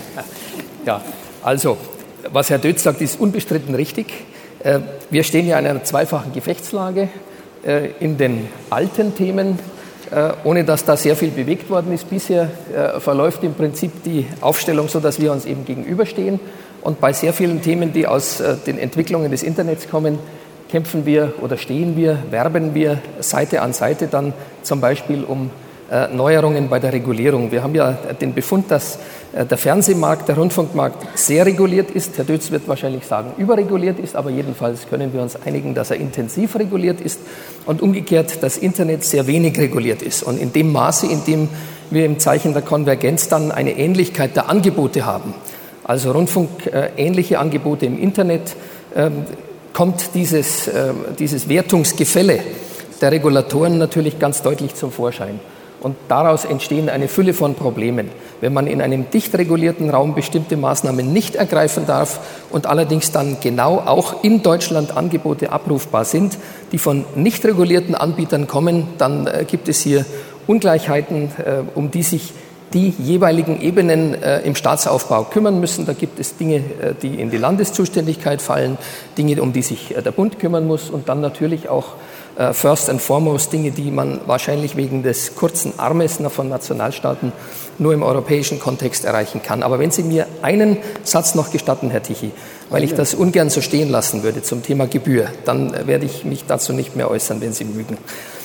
Ja, also, was Herr Dötz sagt, ist unbestritten richtig. Wir stehen ja in einer zweifachen Gefechtslage in den alten Themen. Ohne dass da sehr viel bewegt worden ist bisher, verläuft im Prinzip die Aufstellung so, dass wir uns eben gegenüberstehen. Und bei sehr vielen Themen, die aus den Entwicklungen des Internets kommen, kämpfen wir oder stehen wir, werben wir Seite an Seite dann zum Beispiel um Neuerungen bei der Regulierung. Wir haben ja den Befund, dass der Fernsehmarkt, der Rundfunkmarkt sehr reguliert ist. Herr Dötz wird wahrscheinlich sagen, überreguliert ist, aber jedenfalls können wir uns einigen, dass er intensiv reguliert ist und umgekehrt das Internet sehr wenig reguliert ist. Und in dem Maße, in dem wir im Zeichen der Konvergenz dann eine Ähnlichkeit der Angebote haben, also rundfunkähnliche Angebote im Internet, kommt dieses Wertungsgefälle der Regulatoren natürlich ganz deutlich zum Vorschein. Und daraus entstehen eine Fülle von Problemen. Wenn man in einem dicht regulierten Raum bestimmte Maßnahmen nicht ergreifen darf und allerdings dann genau auch in Deutschland Angebote abrufbar sind, die von nicht regulierten Anbietern kommen, dann gibt es hier Ungleichheiten, um die sich die jeweiligen Ebenen im Staatsaufbau kümmern müssen. Da gibt es Dinge, die in die Landeszuständigkeit fallen, Dinge, um die sich der Bund kümmern muss und dann natürlich auch first and foremost Dinge, die man wahrscheinlich wegen des kurzen Armes von Nationalstaaten nur im europäischen Kontext erreichen kann. Aber wenn Sie mir einen Satz noch gestatten, Herr Tichy, weil ich das ungern so stehen lassen würde zum Thema Gebühr, dann werde ich mich dazu nicht mehr äußern, wenn Sie mögen.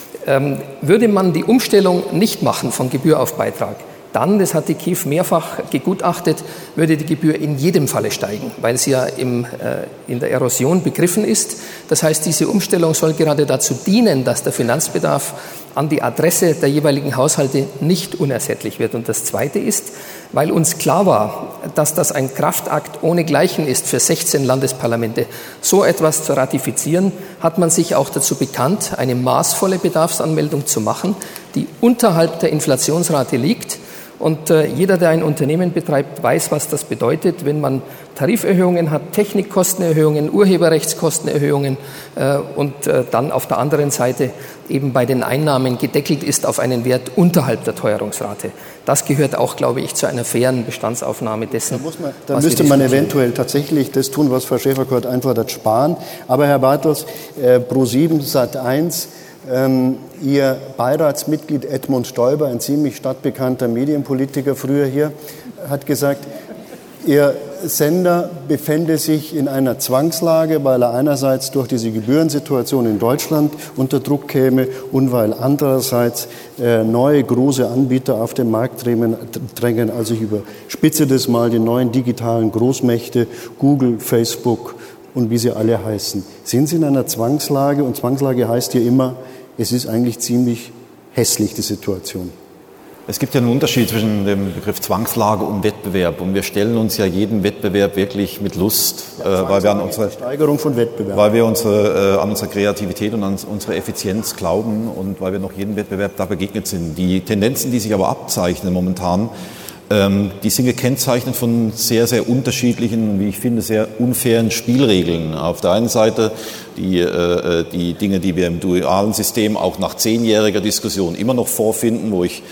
Würde man die Umstellung nicht machen von Gebühr auf Beitrag, dann, das hat die KIF mehrfach gegutachtet, würde die Gebühr in jedem Falle steigen, weil sie ja in der Erosion begriffen ist. Das heißt, diese Umstellung soll gerade dazu dienen, dass der Finanzbedarf an die Adresse der jeweiligen Haushalte nicht unersättlich wird. Und das Zweite ist, weil uns klar war, dass das ein Kraftakt ohnegleichen ist für 16 Landesparlamente. So etwas zu ratifizieren, hat man sich auch dazu bekannt, eine maßvolle Bedarfsanmeldung zu machen, die unterhalb der Inflationsrate liegt. Und jeder, der ein Unternehmen betreibt, weiß, was das bedeutet, wenn man Tariferhöhungen hat, Technikkostenerhöhungen, Urheberrechtskostenerhöhungen und dann auf der anderen Seite eben bei den Einnahmen gedeckelt ist auf einen Wert unterhalb der Teuerungsrate. Das gehört auch, glaube ich, zu einer fairen Bestandsaufnahme dessen. Da müsste man eventuell tatsächlich das tun, was Frau Schäfer-Kurt einfordert, sparen. Aber Herr Bartels, Pro7 Sat.1, Ihr Beiratsmitglied Edmund Stoiber, ein ziemlich stadtbekannter Medienpolitiker früher hier, hat gesagt, Ihr Sender befände sich in einer Zwangslage, weil er einerseits durch diese Gebührensituation in Deutschland unter Druck käme und weil andererseits neue große Anbieter auf den Markt drängen. Also ich überspitze das mal, die neuen digitalen Großmächte, Google, Facebook und wie sie alle heißen. Sind Sie in einer Zwangslage? Und Zwangslage heißt ja immer, es ist eigentlich ziemlich hässlich, die Situation. Es gibt ja einen Unterschied zwischen dem Begriff Zwangslage und Wettbewerb. Und wir stellen uns ja jeden Wettbewerb wirklich mit Lust, weil wir an unsere Steigerung von Wettbewerb, weil wir an unsere Kreativität und an unsere Effizienz glauben und weil wir noch jedem Wettbewerb da begegnet sind. Die Tendenzen, die sich aber abzeichnen momentan, die sind gekennzeichnet von sehr, sehr unterschiedlichen, wie ich finde, sehr unfairen Spielregeln. Auf der einen Seite die Dinge, die wir im dualen System auch nach 10-jähriger Diskussion immer noch vorfinden, wo ich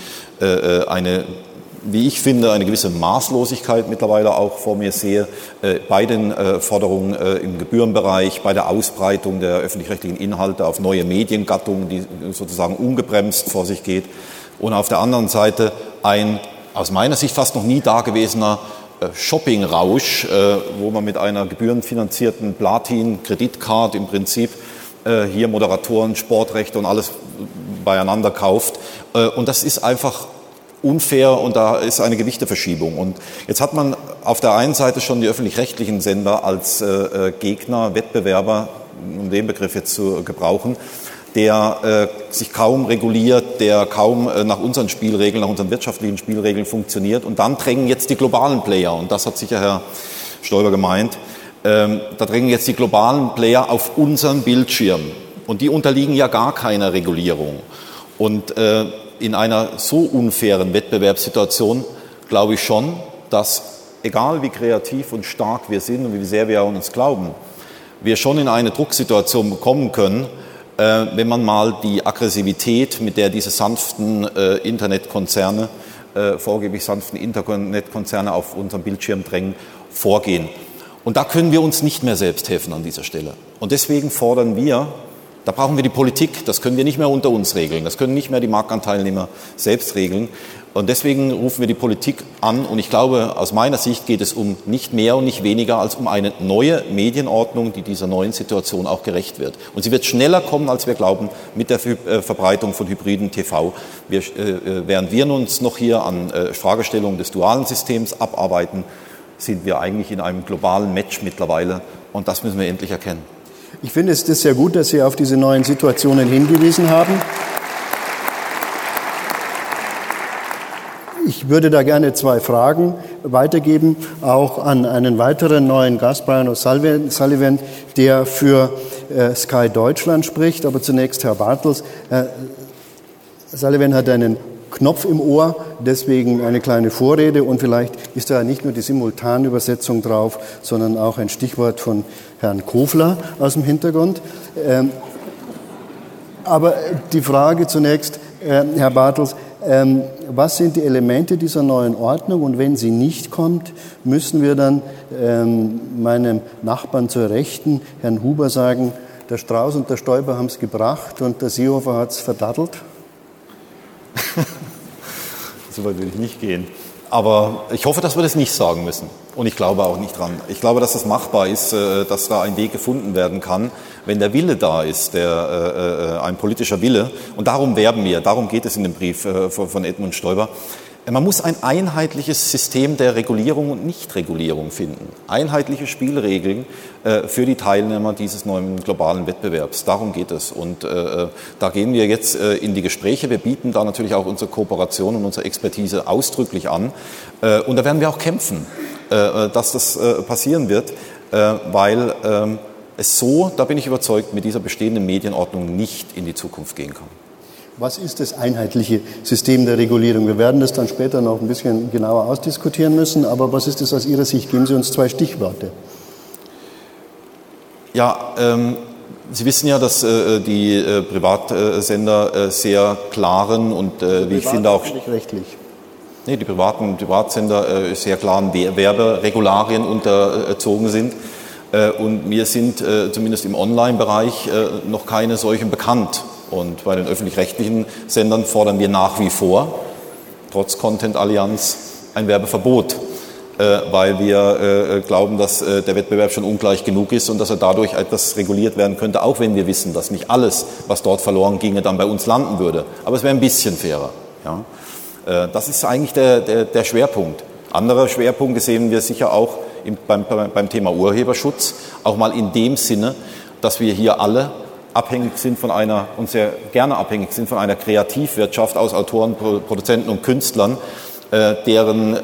wie ich finde, eine gewisse Maßlosigkeit mittlerweile auch vor mir sehe, bei den Forderungen im Gebührenbereich, bei der Ausbreitung der öffentlich-rechtlichen Inhalte auf neue Mediengattungen, die sozusagen ungebremst vor sich geht. Und auf der anderen Seite ein aus meiner Sicht fast noch nie dagewesener Shopping-Rausch, wo man mit einer gebührenfinanzierten Platin-Kreditcard im Prinzip hier Moderatoren, Sportrechte und alles beieinander kauft. Und das ist einfach unfair und da ist eine Gewichteverschiebung. Und jetzt hat man auf der einen Seite schon die öffentlich-rechtlichen Sender als Gegner, Wettbewerber, um den Begriff jetzt zu gebrauchen, der sich kaum reguliert, der kaum nach unseren Spielregeln, nach unseren wirtschaftlichen Spielregeln funktioniert. Und dann drängen jetzt die globalen Player, und das hat sicher Herr Stoiber gemeint, da drängen jetzt die globalen Player auf unseren Bildschirm. Und die unterliegen ja gar keiner Regulierung. Und in einer so unfairen Wettbewerbssituation glaube ich schon, dass, egal wie kreativ und stark wir sind und wie sehr wir an uns glauben, wir schon in eine Drucksituation bekommen können, wenn man mal die Aggressivität, mit der diese sanften Internetkonzerne, vorgeblich sanften Internetkonzerne auf unseren Bildschirm drängen, vorgehen. Und da können wir uns nicht mehr selbst helfen an dieser Stelle. Und deswegen fordern wir, da brauchen wir die Politik, das können wir nicht mehr unter uns regeln, das können nicht mehr die Marktteilnehmer selbst regeln. Und deswegen rufen wir die Politik an und ich glaube, aus meiner Sicht geht es um nicht mehr und nicht weniger als um eine neue Medienordnung, die dieser neuen Situation auch gerecht wird. Und sie wird schneller kommen, als wir glauben, mit der Verbreitung von hybriden TV. Während wir uns noch hier an Fragestellungen des dualen Systems abarbeiten, sind wir eigentlich in einem globalen Match mittlerweile und das müssen wir endlich erkennen. Ich finde es ist sehr gut, dass Sie auf diese neuen Situationen hingewiesen haben. Ich würde da gerne 2 Fragen weitergeben, auch an einen weiteren neuen Gast, Brian O'Sullivan, der für Sky Deutschland spricht. Aber zunächst Herr Bartels. Herr Sullivan hat einen Knopf im Ohr, deswegen eine kleine Vorrede und vielleicht ist da nicht nur die Simultanübersetzung drauf, sondern auch ein Stichwort von Herrn Kofler aus dem Hintergrund. Aber die Frage zunächst, Herr Bartels, was sind die Elemente dieser neuen Ordnung und wenn sie nicht kommt, müssen wir dann meinem Nachbarn zur Rechten, Herrn Huber, sagen, der Strauß und der Stoiber haben es gebracht und der Seehofer hat es verdattelt? So weit will ich nicht gehen. Aber ich hoffe, dass wir das nicht sagen müssen. Und ich glaube auch nicht dran. Ich glaube, dass das machbar ist, dass da ein Weg gefunden werden kann, wenn der Wille da ist, ein politischer Wille. Und darum werben wir, darum geht es in dem Brief von Edmund Stoiber. Man muss ein einheitliches System der Regulierung und Nichtregulierung finden. Einheitliche Spielregeln für die Teilnehmer dieses neuen globalen Wettbewerbs. Darum geht es. Und da gehen wir jetzt in die Gespräche. Wir bieten da natürlich auch unsere Kooperation und unsere Expertise ausdrücklich an. Und da werden wir auch kämpfen, dass das passieren wird, weil es so, da bin ich überzeugt, mit dieser bestehenden Medienordnung nicht in die Zukunft gehen kann. Was ist das einheitliche System der Regulierung? Wir werden das dann später noch ein bisschen genauer ausdiskutieren müssen, aber was ist das aus Ihrer Sicht? Geben Sie uns 2 Stichworte. Ja, Sie wissen ja, dass die Privatsender sehr klaren und wie ich finde auch rechtlich. Nee, die Privatsender sehr klaren Werberegularien unterzogen sind. Und mir sind zumindest im Online-Bereich noch keine solchen bekannt. Und bei den öffentlich-rechtlichen Sendern fordern wir nach wie vor, trotz Content-Allianz, ein Werbeverbot, weil wir glauben, dass der Wettbewerb schon ungleich genug ist und dass er dadurch etwas reguliert werden könnte, auch wenn wir wissen, dass nicht alles, was dort verloren ginge, dann bei uns landen würde. Aber es wäre ein bisschen fairer. Ja? Das ist eigentlich der Schwerpunkt. Andere Schwerpunkte sehen wir sicher auch beim Thema Urheberschutz, auch mal in dem Sinne, dass wir hier alle abhängig sind und sehr gerne abhängig sind von einer Kreativwirtschaft aus Autoren, Produzenten und Künstlern, deren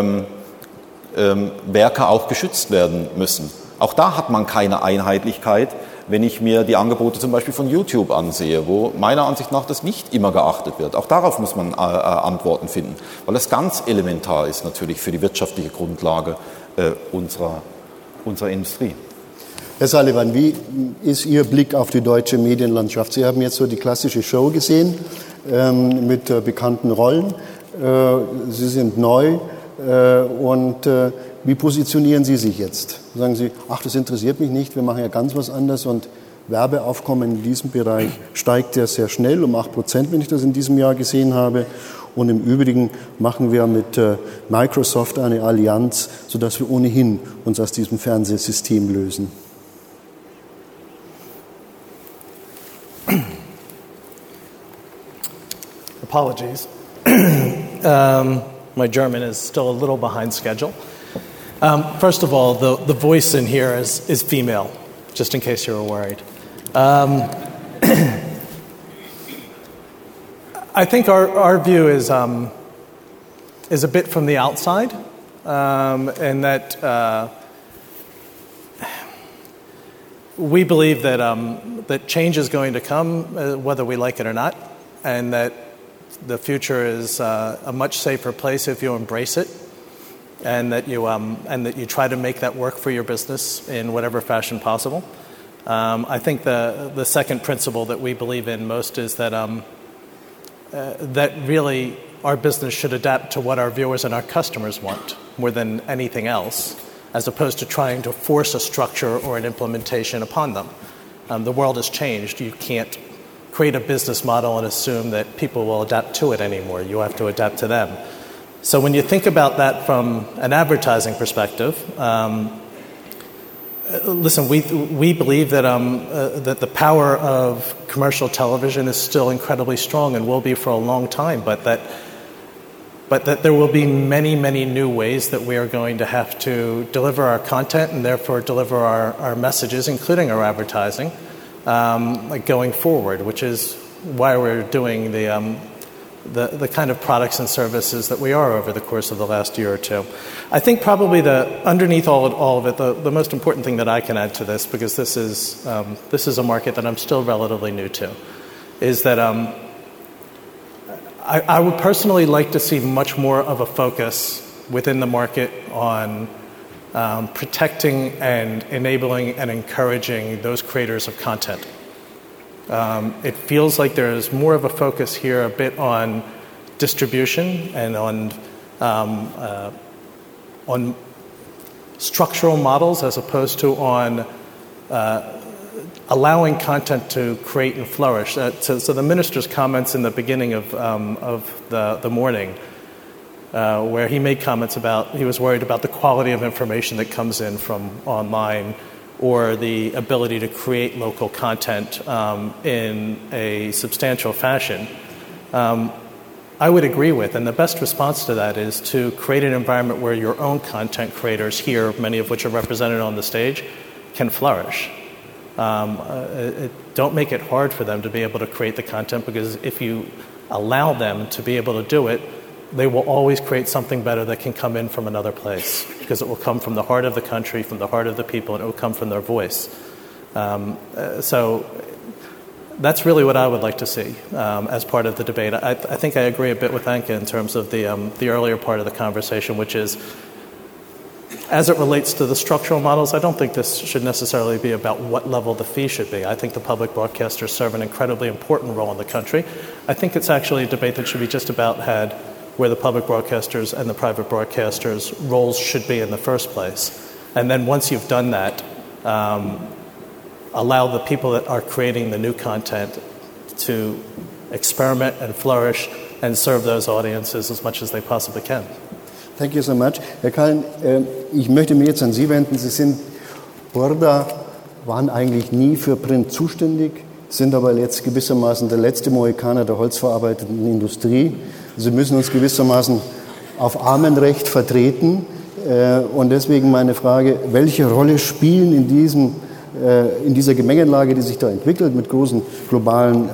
Werke auch geschützt werden müssen. Auch da hat man keine Einheitlichkeit, wenn ich mir die Angebote zum Beispiel von YouTube ansehe, wo meiner Ansicht nach das nicht immer geachtet wird. Auch darauf muss man Antworten finden, weil das ganz elementar ist natürlich für die wirtschaftliche Grundlage unserer Industrie. Herr Sullivan, wie ist Ihr Blick auf die deutsche Medienlandschaft? Sie haben jetzt so die klassische Show gesehen mit bekannten Rollen. Sie sind neu und wie positionieren Sie sich jetzt? Sagen Sie, ach, das interessiert mich nicht, wir machen ja ganz was anderes und Werbeaufkommen in diesem Bereich steigt ja sehr schnell um 8%, wenn ich das in diesem Jahr gesehen habe. Und im Übrigen machen wir mit Microsoft eine Allianz, sodass wir ohnehin uns aus diesem Fernsehsystem lösen. Apologies. My German is still a little behind schedule. First of all, the voice in here is female, just in case you were worried. I think our view is a bit from the outside, and that we believe that change is going to come, whether we like it or not, and that the future is a much safer place if you embrace it, and that you try to make that work for your business in whatever fashion possible. I think the second principle that we believe in most is that that really our business should adapt to what our viewers and our customers want more than anything else, as opposed to trying to force a structure or an implementation upon them. The world has changed. You can't create a business model and assume that people will adapt to it anymore. You have to adapt to them. So when you think about that from an advertising perspective, listen, we believe that that the power of commercial television is still incredibly strong and will be for a long time, but that there will be many, many new ways that we are going to have to deliver our content and therefore deliver our messages, including our advertising, going forward, which is why we're doing the kind of products and services that we are over the course of the last year or two. I think probably underneath all of it, the most important thing that I can add to this, because this is a market that I'm still relatively new to, is that I would personally like to see much more of a focus within the market on protecting and enabling and encouraging those creators of content. It feels like there's more of a focus here a bit on distribution and on structural models as opposed to on allowing content to create and flourish. So the minister's comments in the beginning of the morning, where he made comments about he was worried about the quality of information that comes in from online, or the ability to create local content in a substantial fashion. I would agree with. And the best response to that is to create an environment where your own content creators here, many of which are represented on the stage, can flourish. Don't make it hard for them to be able to create the content, because if you allow them to be able to do it, they will always create something better that can come in from another place, because it will come from the heart of the country, from the heart of the people, and it will come from their voice. So that's really what I would like to see as part of the debate. I think I agree a bit with Anke in terms of the earlier part of the conversation, which is, as it relates to the structural models, I don't think this should necessarily be about what level the fee should be. I think the public broadcasters serve an incredibly important role in the country. I think it's actually a debate that should be just about where the public broadcasters and the private broadcasters' roles should be in the first place. And then once you've done that, allow the people that are creating the new content to experiment and flourish and serve those audiences as much as they possibly can. Thank you so much. Herr Kallen, ich möchte mich jetzt an Sie wenden. Sie sind, Burda waren eigentlich nie für Print zuständig, sind aber jetzt gewissermaßen der letzte Mohikaner der holzverarbeitenden Industrie. Sie müssen uns gewissermaßen auf Armenrecht vertreten. Und deswegen meine Frage, welche Rolle spielen in dieser Gemengelage, die sich da entwickelt, mit großen globalen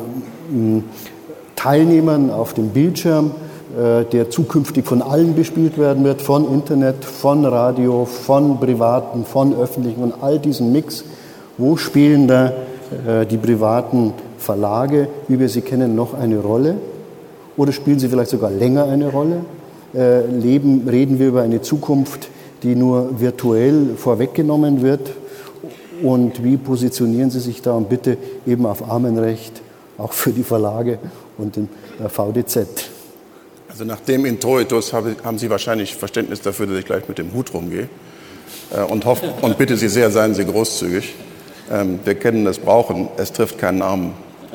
Teilnehmern auf dem Bildschirm, der zukünftig von allen bespielt werden wird, von Internet, von Radio, von Privaten, von Öffentlichen und all diesen Mix. Wo spielen da die privaten Verlage, wie wir sie kennen, noch eine Rolle? Oder spielen sie vielleicht sogar länger eine Rolle? Reden wir über eine Zukunft, die nur virtuell vorweggenommen wird? Und wie positionieren Sie sich da? Und bitte eben auf Armenrecht, auch für die Verlage und den VDZ. Also nach dem Introitus haben Sie wahrscheinlich Verständnis dafür, dass ich gleich mit dem Hut rumgehe. Und bitte Sie sehr, seien Sie großzügig. Wir kennen das Brauchen, es trifft keinen Armen.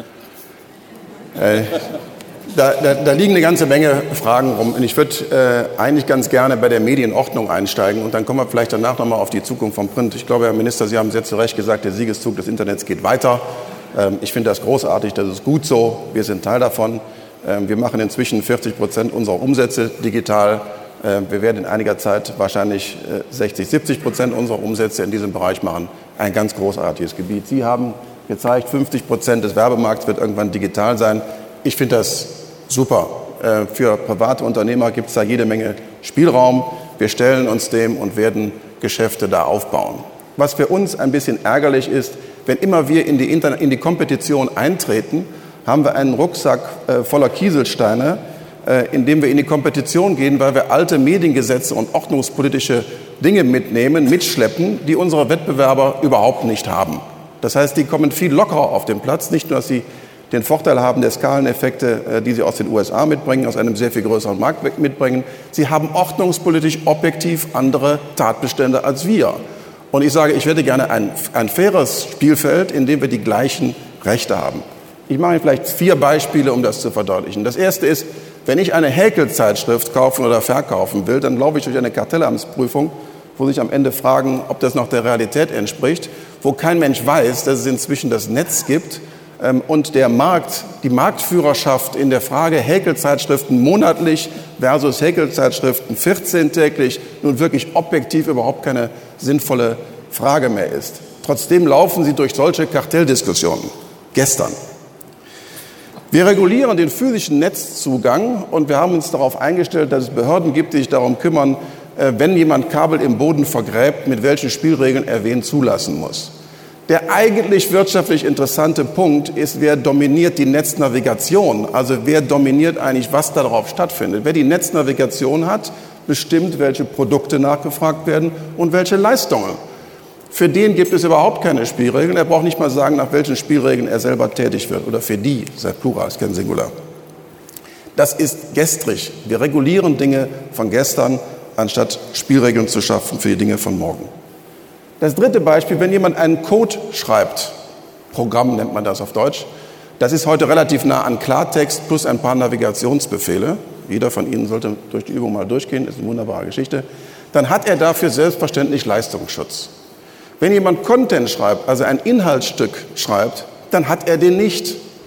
Da liegen eine ganze Menge Fragen rum. Und ich würde eigentlich ganz gerne bei der Medienordnung einsteigen. Und dann kommen wir vielleicht danach nochmal auf die Zukunft vom Print. Ich glaube, Herr Minister, Sie haben sehr zu Recht gesagt, der Siegeszug des Internets geht weiter. Ich finde das großartig, das ist gut so. Wir sind Teil davon. Wir machen inzwischen 40% unserer Umsätze digital. Wir werden in einiger Zeit wahrscheinlich 60-70% unserer Umsätze in diesem Bereich machen. Ein ganz großartiges Gebiet. Sie haben gezeigt, 50% des Werbemarkts wird irgendwann digital sein. Ich finde das super. Für private Unternehmer gibt es da jede Menge Spielraum. Wir stellen uns dem und werden Geschäfte da aufbauen. Was für uns ein bisschen ärgerlich ist, wenn immer wir in die Kompetition eintreten, haben wir einen Rucksack voller Kieselsteine, in dem wir in die Kompetition gehen, weil wir alte Mediengesetze und ordnungspolitische Dinge mitschleppen, die unsere Wettbewerber überhaupt nicht haben. Das heißt, die kommen viel lockerer auf den Platz, nicht nur, dass sie den Vorteil haben der Skaleneffekte, die sie aus den USA mitbringen, aus einem sehr viel größeren Markt mitbringen. Sie haben ordnungspolitisch objektiv andere Tatbestände als wir. Und ich sage, ich hätte gerne ein faires Spielfeld, in dem wir die gleichen Rechte haben. Ich mache Ihnen vielleicht 4 Beispiele, um das zu verdeutlichen. Das erste ist, wenn ich eine Häkelzeitschrift kaufen oder verkaufen will, dann laufe ich durch eine Kartellamtsprüfung, wo sich am Ende fragen, ob das noch der Realität entspricht, wo kein Mensch weiß, dass es inzwischen das Netz gibt und die Marktführerschaft in der Frage Häkelzeitschriften monatlich versus Häkelzeitschriften 14-täglich nun wirklich objektiv überhaupt keine sinnvolle Frage mehr ist. Trotzdem laufen sie durch solche Kartelldiskussionen. Gestern. Wir regulieren den physischen Netzzugang und wir haben uns darauf eingestellt, dass es Behörden gibt, die sich darum kümmern, wenn jemand Kabel im Boden vergräbt, mit welchen Spielregeln er wen zulassen muss. Der eigentlich wirtschaftlich interessante Punkt ist, wer dominiert die Netznavigation? Also wer dominiert eigentlich, was darauf stattfindet? Wer die Netznavigation hat, bestimmt, welche Produkte nachgefragt werden und welche Leistungen. Für den gibt es überhaupt keine Spielregeln. Er braucht nicht mal sagen, nach welchen Spielregeln er selber tätig wird. Oder für die, seit Plural, ist kein Singular. Das ist gestrig. Wir regulieren Dinge von gestern, anstatt Spielregeln zu schaffen für die Dinge von morgen. Das dritte Beispiel, wenn jemand einen Code schreibt, Programm nennt man das auf Deutsch, das ist heute relativ nah an Klartext plus ein paar Navigationsbefehle. Jeder von Ihnen sollte durch die Übung mal durchgehen, ist eine wunderbare Geschichte. Dann hat er dafür selbstverständlich Leistungsschutz. Wenn jemand Content schreibt, also ein Inhaltsstück schreibt, dann hat er den nicht.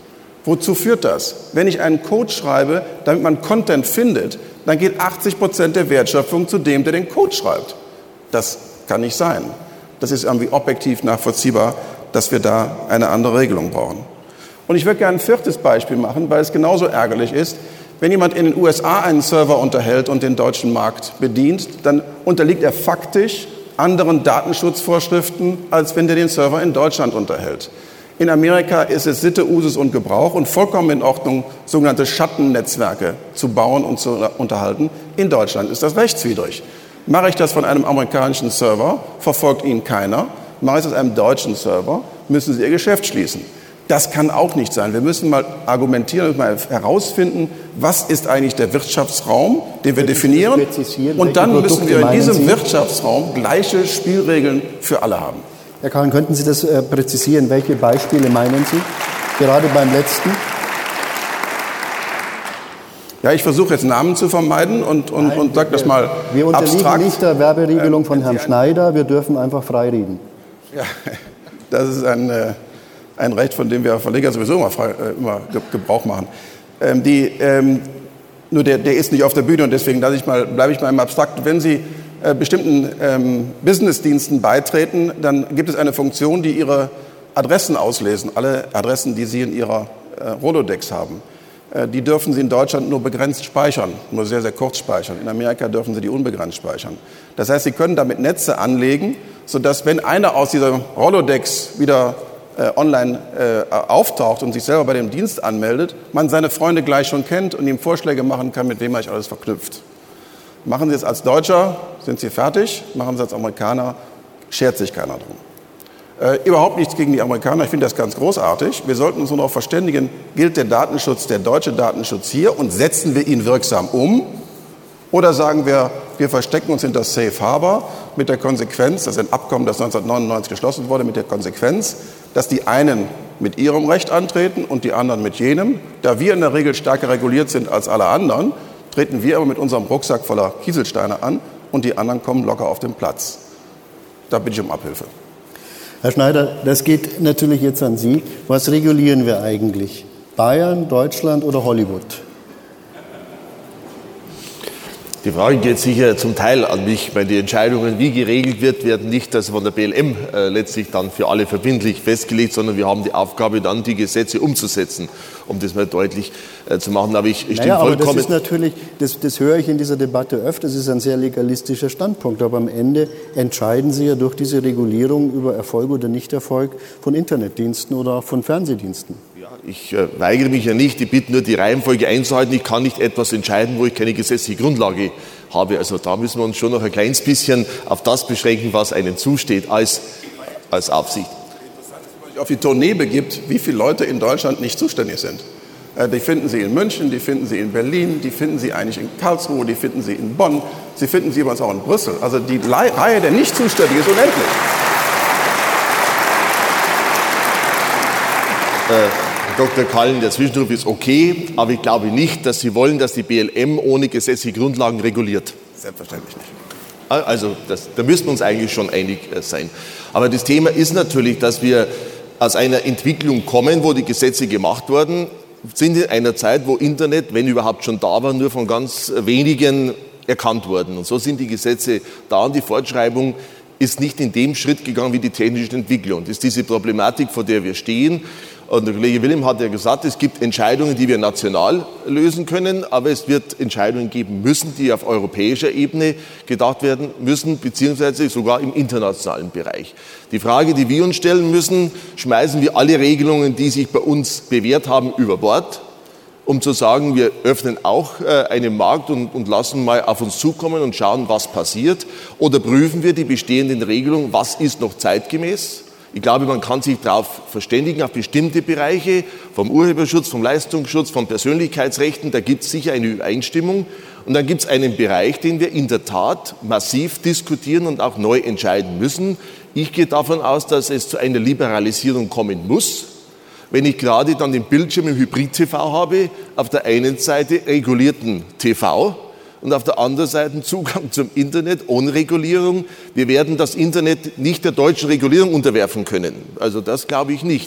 Wozu führt das? Wenn ich einen Code schreibe, damit man Content findet, dann geht 80% der Wertschöpfung zu dem, der den Code schreibt. Das kann nicht sein. Das ist irgendwie objektiv nachvollziehbar, dass wir da eine andere Regelung brauchen. Und ich würde gerne ein viertes Beispiel machen, weil es genauso ärgerlich ist. Wenn jemand in den USA einen Server unterhält und den deutschen Markt bedient, dann unterliegt er faktisch anderen Datenschutzvorschriften, als wenn der den Server in Deutschland unterhält. In Amerika ist es Sitte, Usus und Gebrauch und vollkommen in Ordnung, sogenannte Schattennetzwerke zu bauen und zu unterhalten. In Deutschland ist das rechtswidrig. Mache ich das von einem amerikanischen Server, verfolgt ihn keiner. Mache ich das aus einem deutschen Server, müssen Sie Ihr Geschäft schließen. Das kann auch nicht sein. Wir müssen mal argumentieren und mal herausfinden, was ist eigentlich der Wirtschaftsraum, den wir definieren. Und dann müssen wir in diesem Wirtschaftsraum gleiche Spielregeln für alle haben. Herr Kahn, könnten Sie das präzisieren? Welche Beispiele meinen Sie? Gerade beim letzten? Ja, ich versuche jetzt Namen zu vermeiden und sage das mal abstrakt. Wir unterliegen nicht der Werberegelung von Herrn Schneider. Wir dürfen einfach frei reden. Ja, das ist ein Recht, von dem wir Verleger sowieso immer Gebrauch machen. Nur der ist nicht auf der Bühne und deswegen bleibe ich mal im Abstrakten. Wenn Sie bestimmten Businessdiensten beitreten, dann gibt es eine Funktion, die Ihre Adressen auslesen, alle Adressen, die Sie in Ihrer Rolodex haben. Die dürfen Sie in Deutschland nur begrenzt speichern, nur sehr, sehr kurz speichern. In Amerika dürfen Sie die unbegrenzt speichern. Das heißt, Sie können damit Netze anlegen, sodass, wenn einer aus dieser Rolodex wieder online auftaucht und sich selber bei dem Dienst anmeldet, man seine Freunde gleich schon kennt und ihm Vorschläge machen kann, mit wem er sich alles verknüpft. Machen Sie es als Deutscher, sind Sie fertig. Machen Sie es als Amerikaner, schert sich keiner drum. Überhaupt nichts gegen die Amerikaner, ich finde das ganz großartig. Wir sollten uns nur darauf verständigen, gilt der Datenschutz, der deutsche Datenschutz hier und setzen wir ihn wirksam um? Oder sagen wir, wir verstecken uns hinter Safe Harbor mit der Konsequenz, das ist ein Abkommen, das 1999 geschlossen wurde, mit der Konsequenz, dass die einen mit ihrem Recht antreten und die anderen mit jenem. Da wir in der Regel stärker reguliert sind als alle anderen, treten wir aber mit unserem Rucksack voller Kieselsteine an und die anderen kommen locker auf den Platz. Da bitte ich um Abhilfe. Herr Schneider, das geht natürlich jetzt an Sie. Was regulieren wir eigentlich? Bayern, Deutschland oder Hollywood? Die Frage geht sicher zum Teil an mich, weil die Entscheidungen, wie geregelt wird, werden nicht von der BLM letztlich dann für alle verbindlich festgelegt, sondern wir haben die Aufgabe, dann die Gesetze umzusetzen, um das mal deutlich zu machen. Aber ich stimme vollkommen. Aber das ist natürlich, das höre ich in dieser Debatte öfter, das ist ein sehr legalistischer Standpunkt. Aber am Ende entscheiden Sie ja durch diese Regulierung über Erfolg oder Nichterfolg von Internetdiensten oder auch von Fernsehdiensten. Ja, ich weigere mich ja nicht, ich bitte nur, die Reihenfolge einzuhalten. Ich kann nicht etwas entscheiden, wo ich keine gesetzliche Grundlage habe. Also da müssen wir uns schon noch ein kleines bisschen auf das beschränken, was einem zusteht als Aufsicht. Interessant ist, wenn man sich auf die Tournee begibt, wie viele Leute in Deutschland nicht zuständig sind. Die finden Sie in München, die finden Sie in Berlin, die finden Sie eigentlich in Karlsruhe, die finden Sie in Bonn, Sie finden Sie übrigens auch in Brüssel. Also die Reihe der Nicht-Zuständigen ist unendlich. Dr. Kallen, der Zwischenruf ist okay, aber ich glaube nicht, dass Sie wollen, dass die BLM ohne gesetzliche Grundlagen reguliert. Selbstverständlich nicht. Also da müssen wir uns eigentlich schon einig sein. Aber das Thema ist natürlich, dass wir aus einer Entwicklung kommen, wo die Gesetze gemacht wurden, sind in einer Zeit, wo Internet, wenn überhaupt schon da war, nur von ganz wenigen erkannt wurden. Und so sind die Gesetze da und die Fortschreibung ist nicht in dem Schritt gegangen wie die technische Entwicklung. Das ist diese Problematik, vor der wir stehen. Und der Kollege Wilhelm hat ja gesagt, es gibt Entscheidungen, die wir national lösen können, aber es wird Entscheidungen geben müssen, die auf europäischer Ebene gedacht werden müssen, beziehungsweise sogar im internationalen Bereich. Die Frage, die wir uns stellen müssen, schmeißen wir alle Regelungen, die sich bei uns bewährt haben, über Bord, um zu sagen, wir öffnen auch einen Markt und lassen mal auf uns zukommen und schauen, was passiert, oder prüfen wir die bestehenden Regelungen, was ist noch zeitgemäß? Ich glaube, man kann sich darauf verständigen, auf bestimmte Bereiche, vom Urheberschutz, vom Leistungsschutz, von Persönlichkeitsrechten, da gibt es sicher eine Übereinstimmung. Und dann gibt es einen Bereich, den wir in der Tat massiv diskutieren und auch neu entscheiden müssen. Ich gehe davon aus, dass es zu einer Liberalisierung kommen muss. Wenn ich gerade dann den Bildschirm im Hybrid-TV habe, auf der einen Seite regulierten TV, und auf der anderen Seite Zugang zum Internet ohne Regulierung. Wir werden das Internet nicht der deutschen Regulierung unterwerfen können. Also das glaube ich nicht.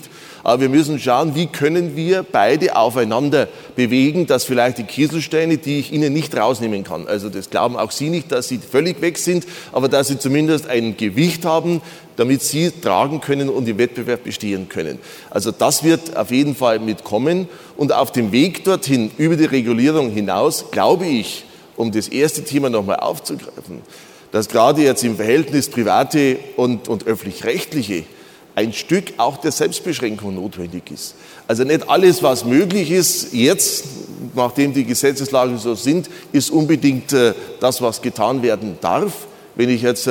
Aber wir müssen schauen, wie können wir beide aufeinander bewegen, dass vielleicht die Kieselsteine, die ich Ihnen nicht rausnehmen kann, also das glauben auch Sie nicht, dass sie völlig weg sind, aber dass sie zumindest ein Gewicht haben, damit Sie tragen können und im Wettbewerb bestehen können. Also das wird auf jeden Fall mitkommen. Und auf dem Weg dorthin, über die Regulierung hinaus, glaube ich, um das erste Thema nochmal aufzugreifen, dass gerade jetzt im Verhältnis Private und Öffentlich-Rechtliche ein Stück auch der Selbstbeschränkung notwendig ist. Also nicht alles, was möglich ist jetzt, nachdem die Gesetzeslagen so sind, ist unbedingt das, was getan werden darf. Wenn ich jetzt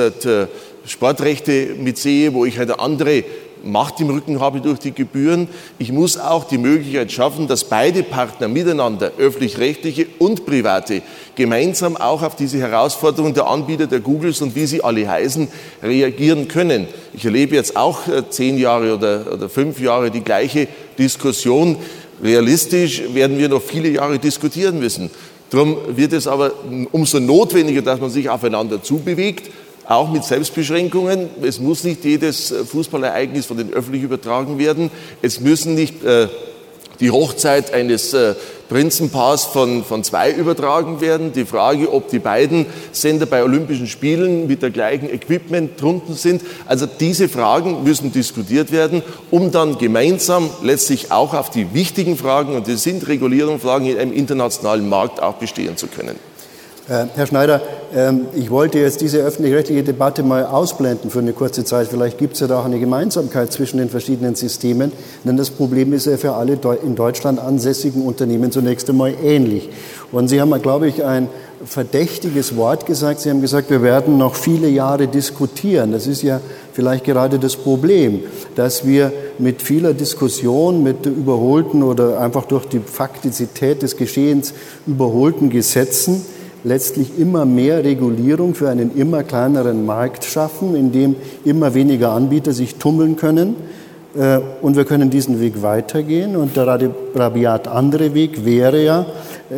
Sportrechte mitsehe, wo ich eine andere Macht im Rücken habe durch die Gebühren. Ich muss auch die Möglichkeit schaffen, dass beide Partner miteinander, öffentlich-rechtliche und private, gemeinsam auch auf diese Herausforderungen der Anbieter, der Googles und wie sie alle heißen, reagieren können. Ich erlebe jetzt auch 10 Jahre oder 5 Jahre die gleiche Diskussion. Realistisch werden wir noch viele Jahre diskutieren müssen. Darum wird es aber umso notwendiger, dass man sich aufeinander zubewegt, auch mit Selbstbeschränkungen. Es muss nicht jedes Fußballereignis von den Öffentlichen übertragen werden. Es müssen nicht die Hochzeit eines Prinzenpaars von 2 übertragen werden. Die Frage, ob die beiden Sender bei Olympischen Spielen mit der gleichen Equipment drunten sind. Also diese Fragen müssen diskutiert werden, um dann gemeinsam letztlich auch auf die wichtigen Fragen, und das sind Regulierungsfragen, in einem internationalen Markt auch bestehen zu können. Herr Schneider, ich wollte jetzt diese öffentlich-rechtliche Debatte mal ausblenden für eine kurze Zeit. Vielleicht gibt es ja da auch eine Gemeinsamkeit zwischen den verschiedenen Systemen, denn das Problem ist ja für alle in Deutschland ansässigen Unternehmen zunächst einmal ähnlich. Und Sie haben, glaube ich, ein verdächtiges Wort gesagt. Sie haben gesagt, wir werden noch viele Jahre diskutieren. Das ist ja vielleicht gerade das Problem, dass wir mit vieler Diskussion, mit überholten oder einfach durch die Faktizität des Geschehens überholten Gesetzen letztlich immer mehr Regulierung für einen immer kleineren Markt schaffen, in dem immer weniger Anbieter sich tummeln können. Und wir können diesen Weg weitergehen. Und der rabiat andere Weg wäre ja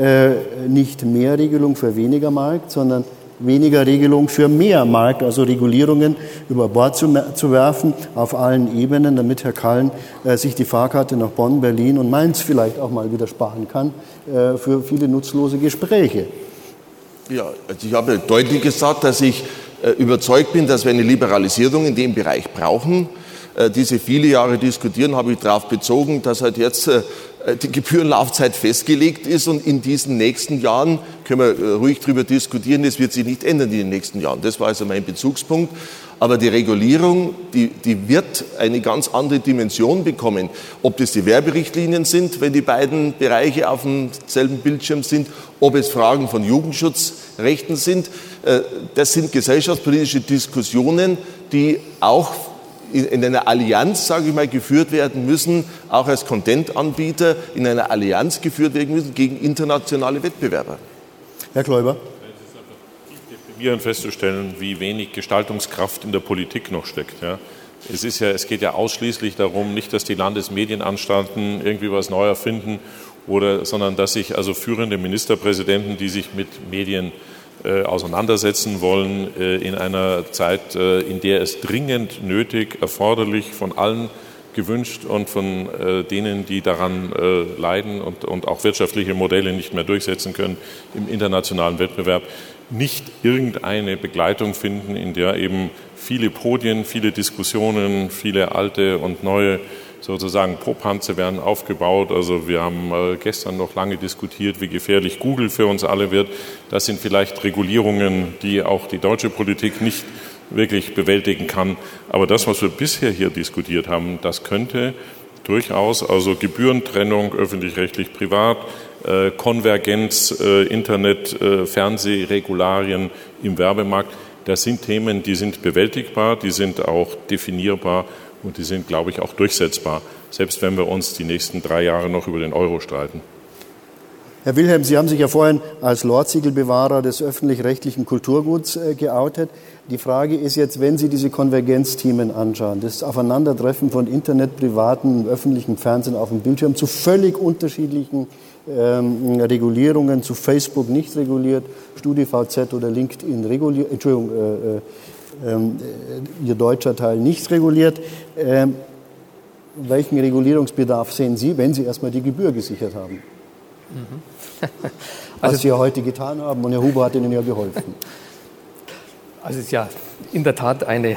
nicht mehr Regelung für weniger Markt, sondern weniger Regelung für mehr Markt, also Regulierungen über Bord zu werfen auf allen Ebenen, damit Herr Kallen sich die Fahrkarte nach Bonn, Berlin und Mainz vielleicht auch mal wieder sparen kann für viele nutzlose Gespräche. Ja, also ich habe deutlich gesagt, dass ich überzeugt bin, dass wir eine Liberalisierung in dem Bereich brauchen. Diese viele Jahre diskutieren habe ich darauf bezogen, dass halt jetzt die Gebührenlaufzeit festgelegt ist und in diesen nächsten Jahren können wir ruhig darüber diskutieren, das wird sich nicht ändern in den nächsten Jahren. Das war also mein Bezugspunkt. Aber die Regulierung, die wird eine ganz andere Dimension bekommen. Ob das die Werberichtlinien sind, wenn die beiden Bereiche auf demselben Bildschirm sind, ob es Fragen von Jugendschutzrechten sind. Das sind gesellschaftspolitische Diskussionen, die auch in einer Allianz, sage ich mal, geführt werden müssen, auch als Content-Anbieter in einer Allianz geführt werden müssen gegen internationale Wettbewerber. Herr Kleuber. Festzustellen, wie wenig Gestaltungskraft in der Politik noch steckt. Ja. Es geht ja ausschließlich darum, nicht, dass die Landesmedienanstalten irgendwie was neu erfinden, sondern dass sich also führende Ministerpräsidenten, die sich mit Medien auseinandersetzen wollen, in einer Zeit, in der es dringend nötig, erforderlich, von allen gewünscht und von denen, die daran leiden und auch wirtschaftliche Modelle nicht mehr durchsetzen können im internationalen Wettbewerb, nicht irgendeine Begleitung finden, in der eben viele Podien, viele Diskussionen, viele alte und neue sozusagen Popanze werden aufgebaut. Also wir haben gestern noch lange diskutiert, wie gefährlich Google für uns alle wird. Das sind vielleicht Regulierungen, die auch die deutsche Politik nicht wirklich bewältigen kann. Aber das, was wir bisher hier diskutiert haben, das könnte durchaus, also Gebührentrennung, öffentlich-rechtlich, privat, Konvergenz, Internet, Fernsehregularien im Werbemarkt, das sind Themen, die sind bewältigbar, die sind auch definierbar und die sind, glaube ich, auch durchsetzbar, selbst wenn wir uns die nächsten 3 Jahre noch über den Euro streiten. Herr Wilhelm, Sie haben sich ja vorhin als Lordsiegelbewahrer des öffentlich-rechtlichen Kulturguts geoutet. Die Frage ist jetzt, wenn Sie diese Konvergenzthemen anschauen, das Aufeinandertreffen von Internet, privaten, öffentlichem Fernsehen auf dem Bildschirm zu völlig unterschiedlichen Regulierungen, zu Facebook nicht reguliert, StudiVZ oder LinkedIn reguliert, Ihr deutscher Teil nicht reguliert. welchen Regulierungsbedarf sehen Sie, wenn Sie erstmal die Gebühr gesichert haben? Was Sie ja heute getan haben, und Herr Huber hat Ihnen ja geholfen. Also es ist ja in der Tat eine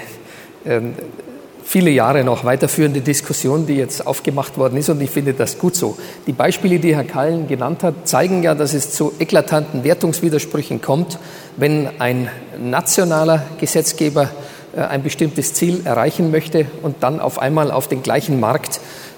viele Jahre noch weiterführende Diskussion, die jetzt aufgemacht worden ist, und ich finde das gut so. Die Beispiele, die Herr Kallen genannt hat, zeigen ja, dass es zu eklatanten Wertungswidersprüchen kommt, wenn ein nationaler Gesetzgeber ein bestimmtes Ziel erreichen möchte und dann auf einmal auf den gleichen Markt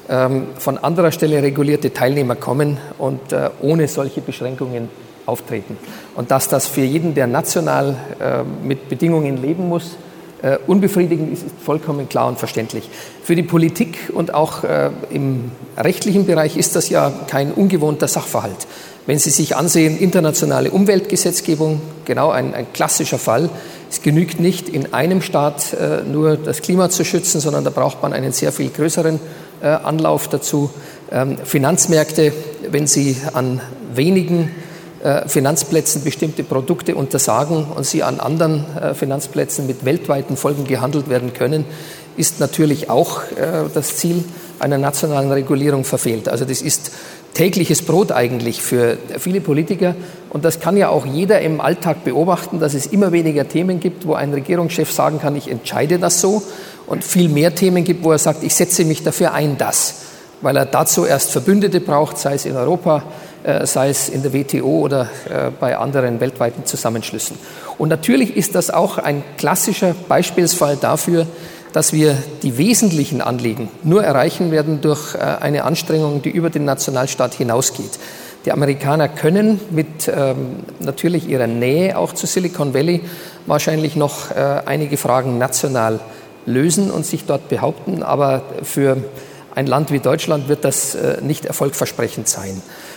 von anderer Stelle regulierte Teilnehmer kommen und ohne solche Beschränkungen auftreten. Und dass das für jeden, der national mit Bedingungen leben muss, unbefriedigend ist vollkommen klar und verständlich. Für die Politik und auch im rechtlichen Bereich ist das ja kein ungewohnter Sachverhalt. Wenn Sie sich ansehen, internationale Umweltgesetzgebung, genau ein klassischer Fall. Es genügt nicht, in einem Staat nur das Klima zu schützen, sondern da braucht man einen sehr viel größeren Anlauf dazu. Finanzmärkte, wenn Sie an wenigen Finanzplätzen bestimmte Produkte untersagen und sie an anderen Finanzplätzen mit weltweiten Folgen gehandelt werden können, ist natürlich auch das Ziel einer nationalen Regulierung verfehlt. Also das ist tägliches Brot eigentlich für viele Politiker, und das kann ja auch jeder im Alltag beobachten, dass es immer weniger Themen gibt, wo ein Regierungschef sagen kann, ich entscheide das so, und viel mehr Themen gibt, wo er sagt, ich setze mich dafür ein, weil er dazu erst Verbündete braucht, sei es in Europa, sei es in der WTO oder bei anderen weltweiten Zusammenschlüssen. Und natürlich ist das auch ein klassischer Beispielsfall dafür, dass wir die wesentlichen Anliegen nur erreichen werden durch eine Anstrengung, die über den Nationalstaat hinausgeht. Die Amerikaner können mit natürlich ihrer Nähe auch zu Silicon Valley wahrscheinlich noch einige Fragen national lösen und sich dort behaupten, aber für ein Land wie Deutschland wird das nicht erfolgversprechend sein.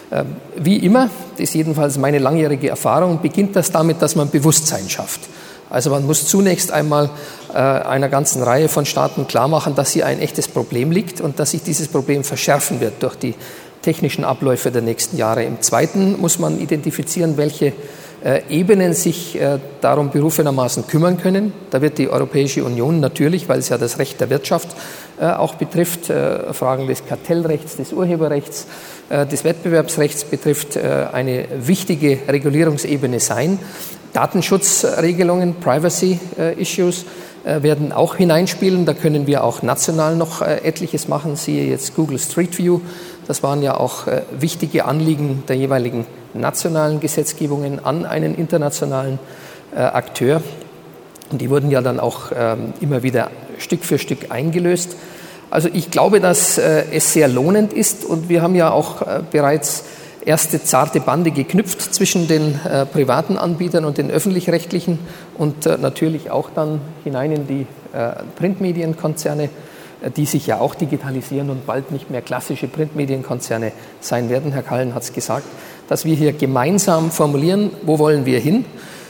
Wie immer, das ist jedenfalls meine langjährige Erfahrung, beginnt das damit, dass man Bewusstsein schafft. Also man muss zunächst einmal einer ganzen Reihe von Staaten klar machen, dass hier ein echtes Problem liegt und dass sich dieses Problem verschärfen wird durch die technischen Abläufe der nächsten Jahre. Im Zweiten muss man identifizieren, welche Ebenen sich darum berufenermaßen kümmern können. Da wird die Europäische Union natürlich, weil es ja das Recht der Wirtschaft auch betrifft, Fragen des Kartellrechts, des Urheberrechts, des Wettbewerbsrechts betrifft, eine wichtige Regulierungsebene sein. Datenschutzregelungen, Privacy-Issues werden auch hineinspielen. Da können wir auch national noch etliches machen. Siehe jetzt Google Street View. Das waren ja auch wichtige Anliegen der jeweiligen nationalen Gesetzgebungen an einen internationalen Akteur. Und die wurden ja dann auch immer wieder Stück für Stück eingelöst. Also ich glaube, dass es sehr lohnend ist, und wir haben ja auch bereits erste zarte Bande geknüpft zwischen den privaten Anbietern und den öffentlich-rechtlichen und natürlich auch dann hinein in die Printmedienkonzerne, die sich ja auch digitalisieren und bald nicht mehr klassische Printmedienkonzerne sein werden. Herr Kallen hat es gesagt, dass wir hier gemeinsam formulieren, wo wollen wir hin.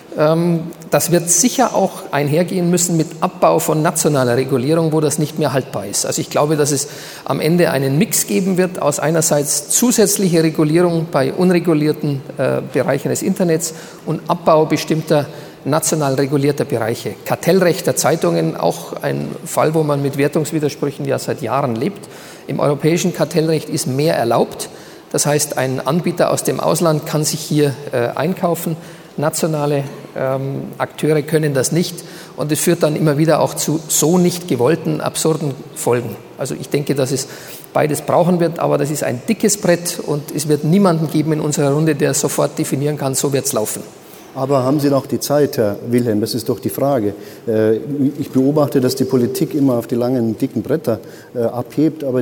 Das wird sicher auch einhergehen müssen mit Abbau von nationaler Regulierung, wo das nicht mehr haltbar ist. Also ich glaube, dass es am Ende einen Mix geben wird aus einerseits zusätzliche Regulierung bei unregulierten Bereichen des Internets und Abbau bestimmter national regulierter Bereiche. Kartellrecht der Zeitungen, auch ein Fall, wo man mit Wertungswidersprüchen ja seit Jahren lebt. Im europäischen Kartellrecht ist mehr erlaubt. Das heißt, ein Anbieter aus dem Ausland kann sich hier einkaufen. Nationale Akteure können das nicht, und es führt dann immer wieder auch zu so nicht gewollten, absurden Folgen. Also ich denke, dass es beides brauchen wird, aber das ist ein dickes Brett, und es wird niemanden geben in unserer Runde, der sofort definieren kann, so wird es laufen. Aber haben Sie noch die Zeit, Herr Wilhelm? Das ist doch die Frage. Ich beobachte, dass die Politik immer auf die langen, dicken Bretter abhebt, aber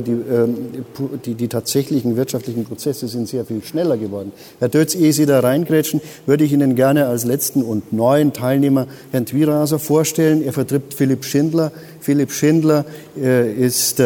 die tatsächlichen wirtschaftlichen Prozesse sind sehr viel schneller geworden. Herr Dötz, ehe Sie da reingrätschen, würde ich Ihnen gerne als letzten und neuen Teilnehmer Herrn Twiraser vorstellen. Er vertritt Philipp Schindler. Philipp Schindler ist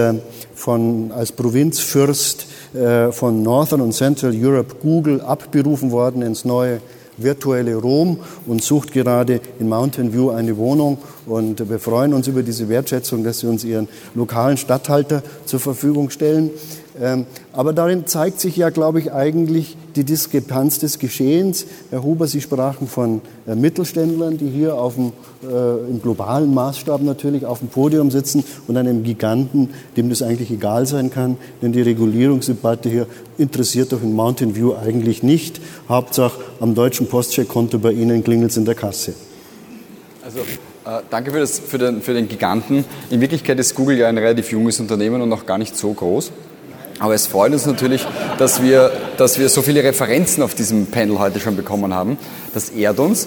als Provinzfürst von Northern und Central Europe Google abberufen worden ins neue virtuelle Rom und sucht gerade in Mountain View eine Wohnung. Und wir freuen uns über diese Wertschätzung, dass Sie uns Ihren lokalen Statthalter zur Verfügung stellen. Aber darin zeigt sich ja, glaube ich, eigentlich die Diskrepanz des Geschehens. Herr Huber, Sie sprachen von Mittelständlern, die hier im globalen Maßstab natürlich auf dem Podium sitzen und einem Giganten, dem das eigentlich egal sein kann, denn die Regulierungsdebatte hier interessiert doch in Mountain View eigentlich nicht. Hauptsache am deutschen Postcheckkonto bei Ihnen klingelt es in der Kasse. Also danke für den Giganten. In Wirklichkeit ist Google ja ein relativ junges Unternehmen und noch gar nicht so groß. Aber es freut uns natürlich, dass wir so viele Referenzen auf diesem Panel heute schon bekommen haben. Das ehrt uns.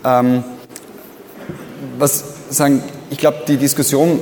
Ich glaube, die Diskussion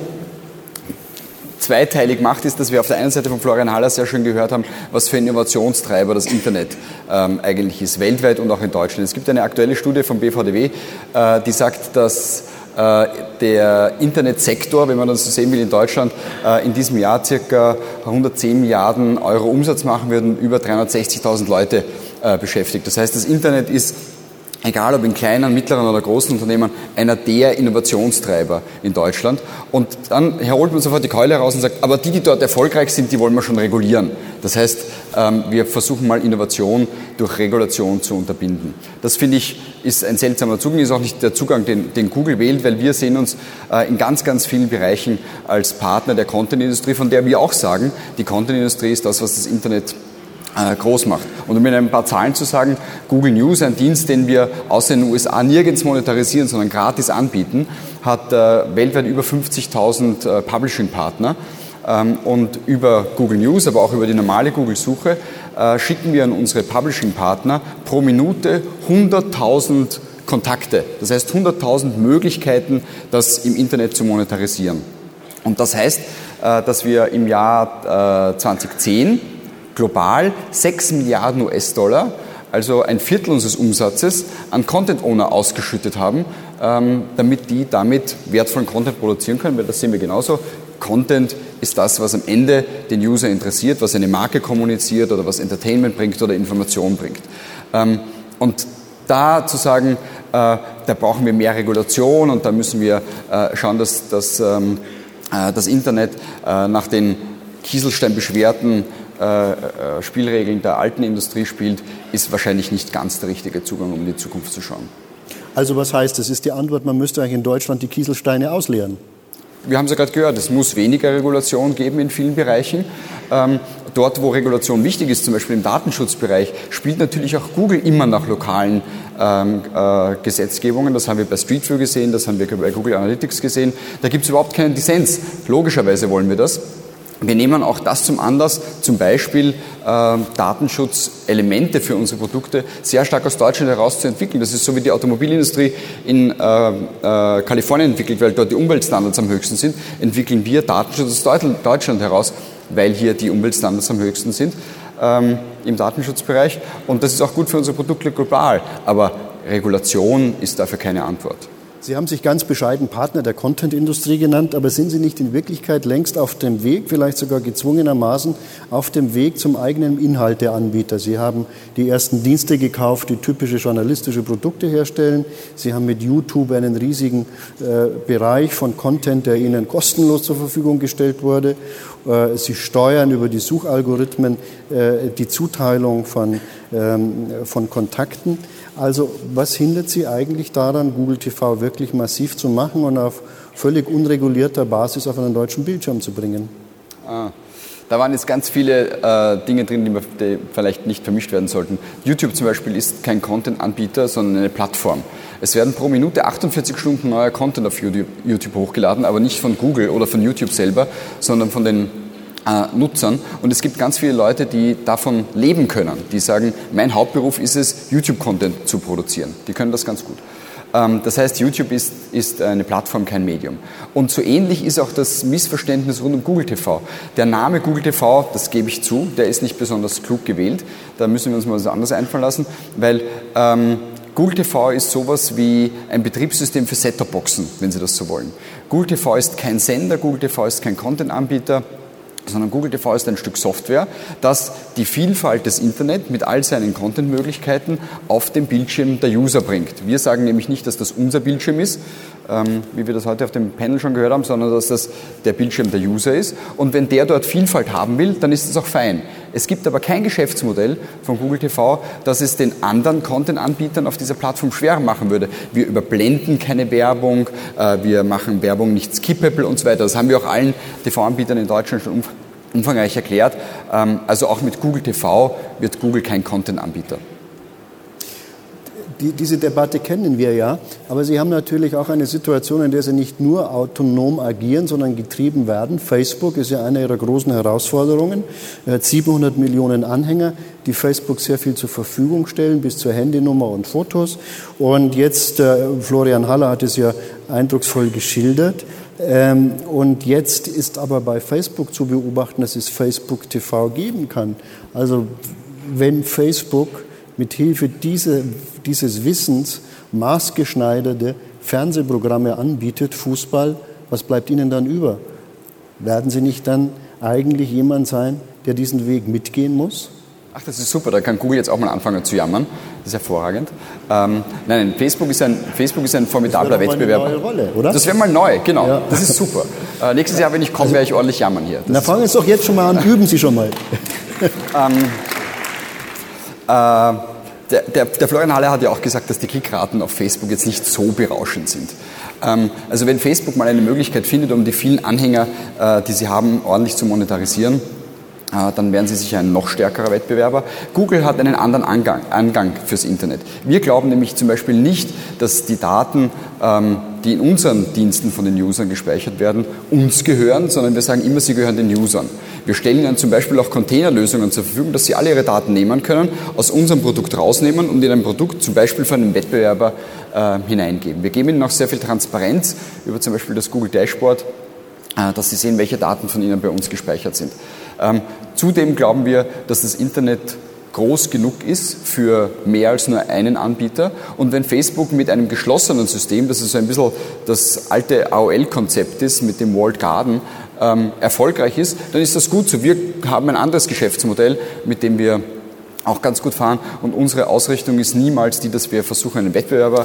zweiteilig macht, ist, dass wir auf der einen Seite von Florian Haller sehr schön gehört haben, was für ein Innovationstreiber das Internet eigentlich ist, weltweit und auch in Deutschland. Es gibt eine aktuelle Studie vom BVDW, die sagt, dass der Internetsektor, wenn man das so sehen will, in Deutschland in diesem Jahr ca. 110 Milliarden Euro Umsatz machen wird und über 360.000 Leute beschäftigt. Das heißt, das Internet ist, egal ob in kleinen, mittleren oder großen Unternehmen, einer der Innovationstreiber in Deutschland. Und dann holt man sofort die Keule raus und sagt, aber die dort erfolgreich sind, die wollen wir schon regulieren. Das heißt, wir versuchen mal Innovation durch Regulation zu unterbinden. Das, finde ich, ist ein seltsamer Zugang, ist auch nicht der Zugang, den Google wählt, weil wir sehen uns in ganz, ganz vielen Bereichen als Partner der Content-Industrie, von der wir auch sagen, die Content-Industrie ist das, was das Internet groß macht. Und um Ihnen ein paar Zahlen zu sagen, Google News, ein Dienst, den wir außer in den USA nirgends monetarisieren, sondern gratis anbieten, hat weltweit über 50.000 Publishing-Partner. Und über Google News, aber auch über die normale Google-Suche schicken wir an unsere Publishing-Partner pro Minute 100.000 Kontakte. Das heißt 100.000 Möglichkeiten, das im Internet zu monetarisieren. Und das heißt, dass wir im Jahr 2010 global 6 Milliarden US-Dollar, also ein Viertel unseres Umsatzes, an Content-Owner ausgeschüttet haben, damit die damit wertvollen Content produzieren können, weil das sehen wir genauso. Content ist das, was am Ende den User interessiert, was eine Marke kommuniziert oder was Entertainment bringt oder Information bringt. Und da zu sagen, da brauchen wir mehr Regulation und da müssen wir schauen, dass das Internet nach den Kieselstein-Beschwerden Spielregeln der alten Industrie spielt, ist wahrscheinlich nicht ganz der richtige Zugang, um in die Zukunft zu schauen. Also was heißt das? Ist die Antwort, man müsste eigentlich in Deutschland die Kieselsteine ausleeren? Wir haben es ja gerade gehört, es muss weniger Regulation geben in vielen Bereichen. Dort, wo Regulation wichtig ist, zum Beispiel im Datenschutzbereich, spielt natürlich auch Google immer nach lokalen Gesetzgebungen. Das haben wir bei Street View gesehen, das haben wir bei Google Analytics gesehen. Da gibt es überhaupt keinen Dissens. Logischerweise wollen wir das. Wir nehmen auch das zum Anlass, zum Beispiel Datenschutzelemente für unsere Produkte sehr stark aus Deutschland heraus zu entwickeln. Das ist so, wie die Automobilindustrie in Kalifornien entwickelt, weil dort die Umweltstandards am höchsten sind, entwickeln wir Datenschutz aus Deutschland heraus, weil hier die Umweltstandards am höchsten sind im Datenschutzbereich. Und das ist auch gut für unsere Produkte global. Aber Regulation ist dafür keine Antwort. Sie haben sich ganz bescheiden Partner der Content-Industrie genannt, aber sind Sie nicht in Wirklichkeit längst auf dem Weg, vielleicht sogar gezwungenermaßen, auf dem Weg zum eigenen Inhalteanbieter? Sie haben die ersten Dienste gekauft, die typische journalistische Produkte herstellen. Sie haben mit YouTube einen riesigen Bereich von Content, der Ihnen kostenlos zur Verfügung gestellt wurde. Sie steuern über die Suchalgorithmen die Zuteilung von Kontakten. Also was hindert Sie eigentlich daran, Google TV wirklich massiv zu machen und auf völlig unregulierter Basis auf einen deutschen Bildschirm zu bringen? Da waren jetzt ganz viele Dinge drin, die vielleicht nicht vermischt werden sollten. YouTube zum Beispiel ist kein Content-Anbieter, sondern eine Plattform. Es werden pro Minute 48 Stunden neuer Content auf YouTube hochgeladen, aber nicht von Google oder von YouTube selber, sondern von den Nutzern. Und es gibt ganz viele Leute, die davon leben können, die sagen, mein Hauptberuf ist es, YouTube-Content zu produzieren. Die können das ganz gut. Das heißt, YouTube ist eine Plattform, kein Medium. Und so ähnlich ist auch das Missverständnis rund um Google TV. Der Name Google TV, das gebe ich zu, der ist nicht besonders klug gewählt. Da müssen wir uns mal was anderes einfallen lassen, weil Google TV ist sowas wie ein Betriebssystem für Set-Top-Boxen, wenn Sie das so wollen. Google TV ist kein Sender, Google TV ist kein Content-Anbieter. sondern Google TV ist ein Stück Software, das die Vielfalt des Internet mit all seinen Content-Möglichkeiten auf den Bildschirm der User bringt. Wir sagen nämlich nicht, dass das unser Bildschirm ist, wie wir das heute auf dem Panel schon gehört haben, sondern dass das der Bildschirm der User ist. Und wenn der dort Vielfalt haben will, dann ist das auch fein. Es gibt aber kein Geschäftsmodell von Google TV, das es den anderen Content-Anbietern auf dieser Plattform schwerer machen würde. Wir überblenden keine Werbung, wir machen Werbung nicht skippable und so weiter. Das haben wir auch allen TV-Anbietern in Deutschland schon umfangreich erklärt. Also auch mit Google TV wird Google kein Content-Anbieter. Diese Debatte kennen wir ja, aber Sie haben natürlich auch eine Situation, in der Sie nicht nur autonom agieren, sondern getrieben werden. Facebook ist ja eine Ihrer großen Herausforderungen. Er hat 700 Millionen Anhänger, die Facebook sehr viel zur Verfügung stellen, bis zur Handynummer und Fotos. Und jetzt, Florian Haller hat es ja eindrucksvoll geschildert, und jetzt ist aber bei Facebook zu beobachten, dass es Facebook TV geben kann. Also wenn Facebook mit Hilfe dieses Wissens maßgeschneiderte Fernsehprogramme anbietet, Fußball, was bleibt Ihnen dann über? Werden Sie nicht dann eigentlich jemand sein, der diesen Weg mitgehen muss? Ach, das ist super, da kann Google jetzt auch mal anfangen zu jammern. Das ist hervorragend. Nein, Facebook ist ein formidabler Wettbewerber. Das wäre mal eine neue Rolle, oder? Das wäre mal neu, genau. Ja. Das ist super. Nächstes Jahr, wenn ich komme, werde ich ordentlich jammern hier. Na, fangen Sie doch jetzt schon mal an, üben Sie schon mal. Der Florian Haller hat ja auch gesagt, dass die Klickraten auf Facebook jetzt nicht so berauschend sind. Also wenn Facebook mal eine Möglichkeit findet, um die vielen Anhänger, die sie haben, ordentlich zu monetarisieren, dann werden sie sicher ein noch stärkerer Wettbewerber. Google hat einen anderen Angang fürs Internet. Wir glauben nämlich zum Beispiel nicht, dass die Daten, die in unseren Diensten von den Usern gespeichert werden, uns gehören, sondern wir sagen immer, sie gehören den Usern. Wir stellen ihnen zum Beispiel auch Containerlösungen zur Verfügung, dass sie alle ihre Daten nehmen können, aus unserem Produkt rausnehmen und in ein Produkt zum Beispiel von einem Wettbewerber hineingeben. Wir geben ihnen auch sehr viel Transparenz über zum Beispiel das Google Dashboard, dass sie sehen, welche Daten von ihnen bei uns gespeichert sind. Zudem glauben wir, dass das Internet groß genug ist für mehr als nur einen Anbieter. Und wenn Facebook mit einem geschlossenen System, das ist so ein bisschen das alte AOL-Konzept ist, mit dem Walled Garden, erfolgreich ist, dann ist das gut so. Wir haben ein anderes Geschäftsmodell, mit dem wir auch ganz gut fahren. Und unsere Ausrichtung ist niemals die, dass wir versuchen, einen Wettbewerber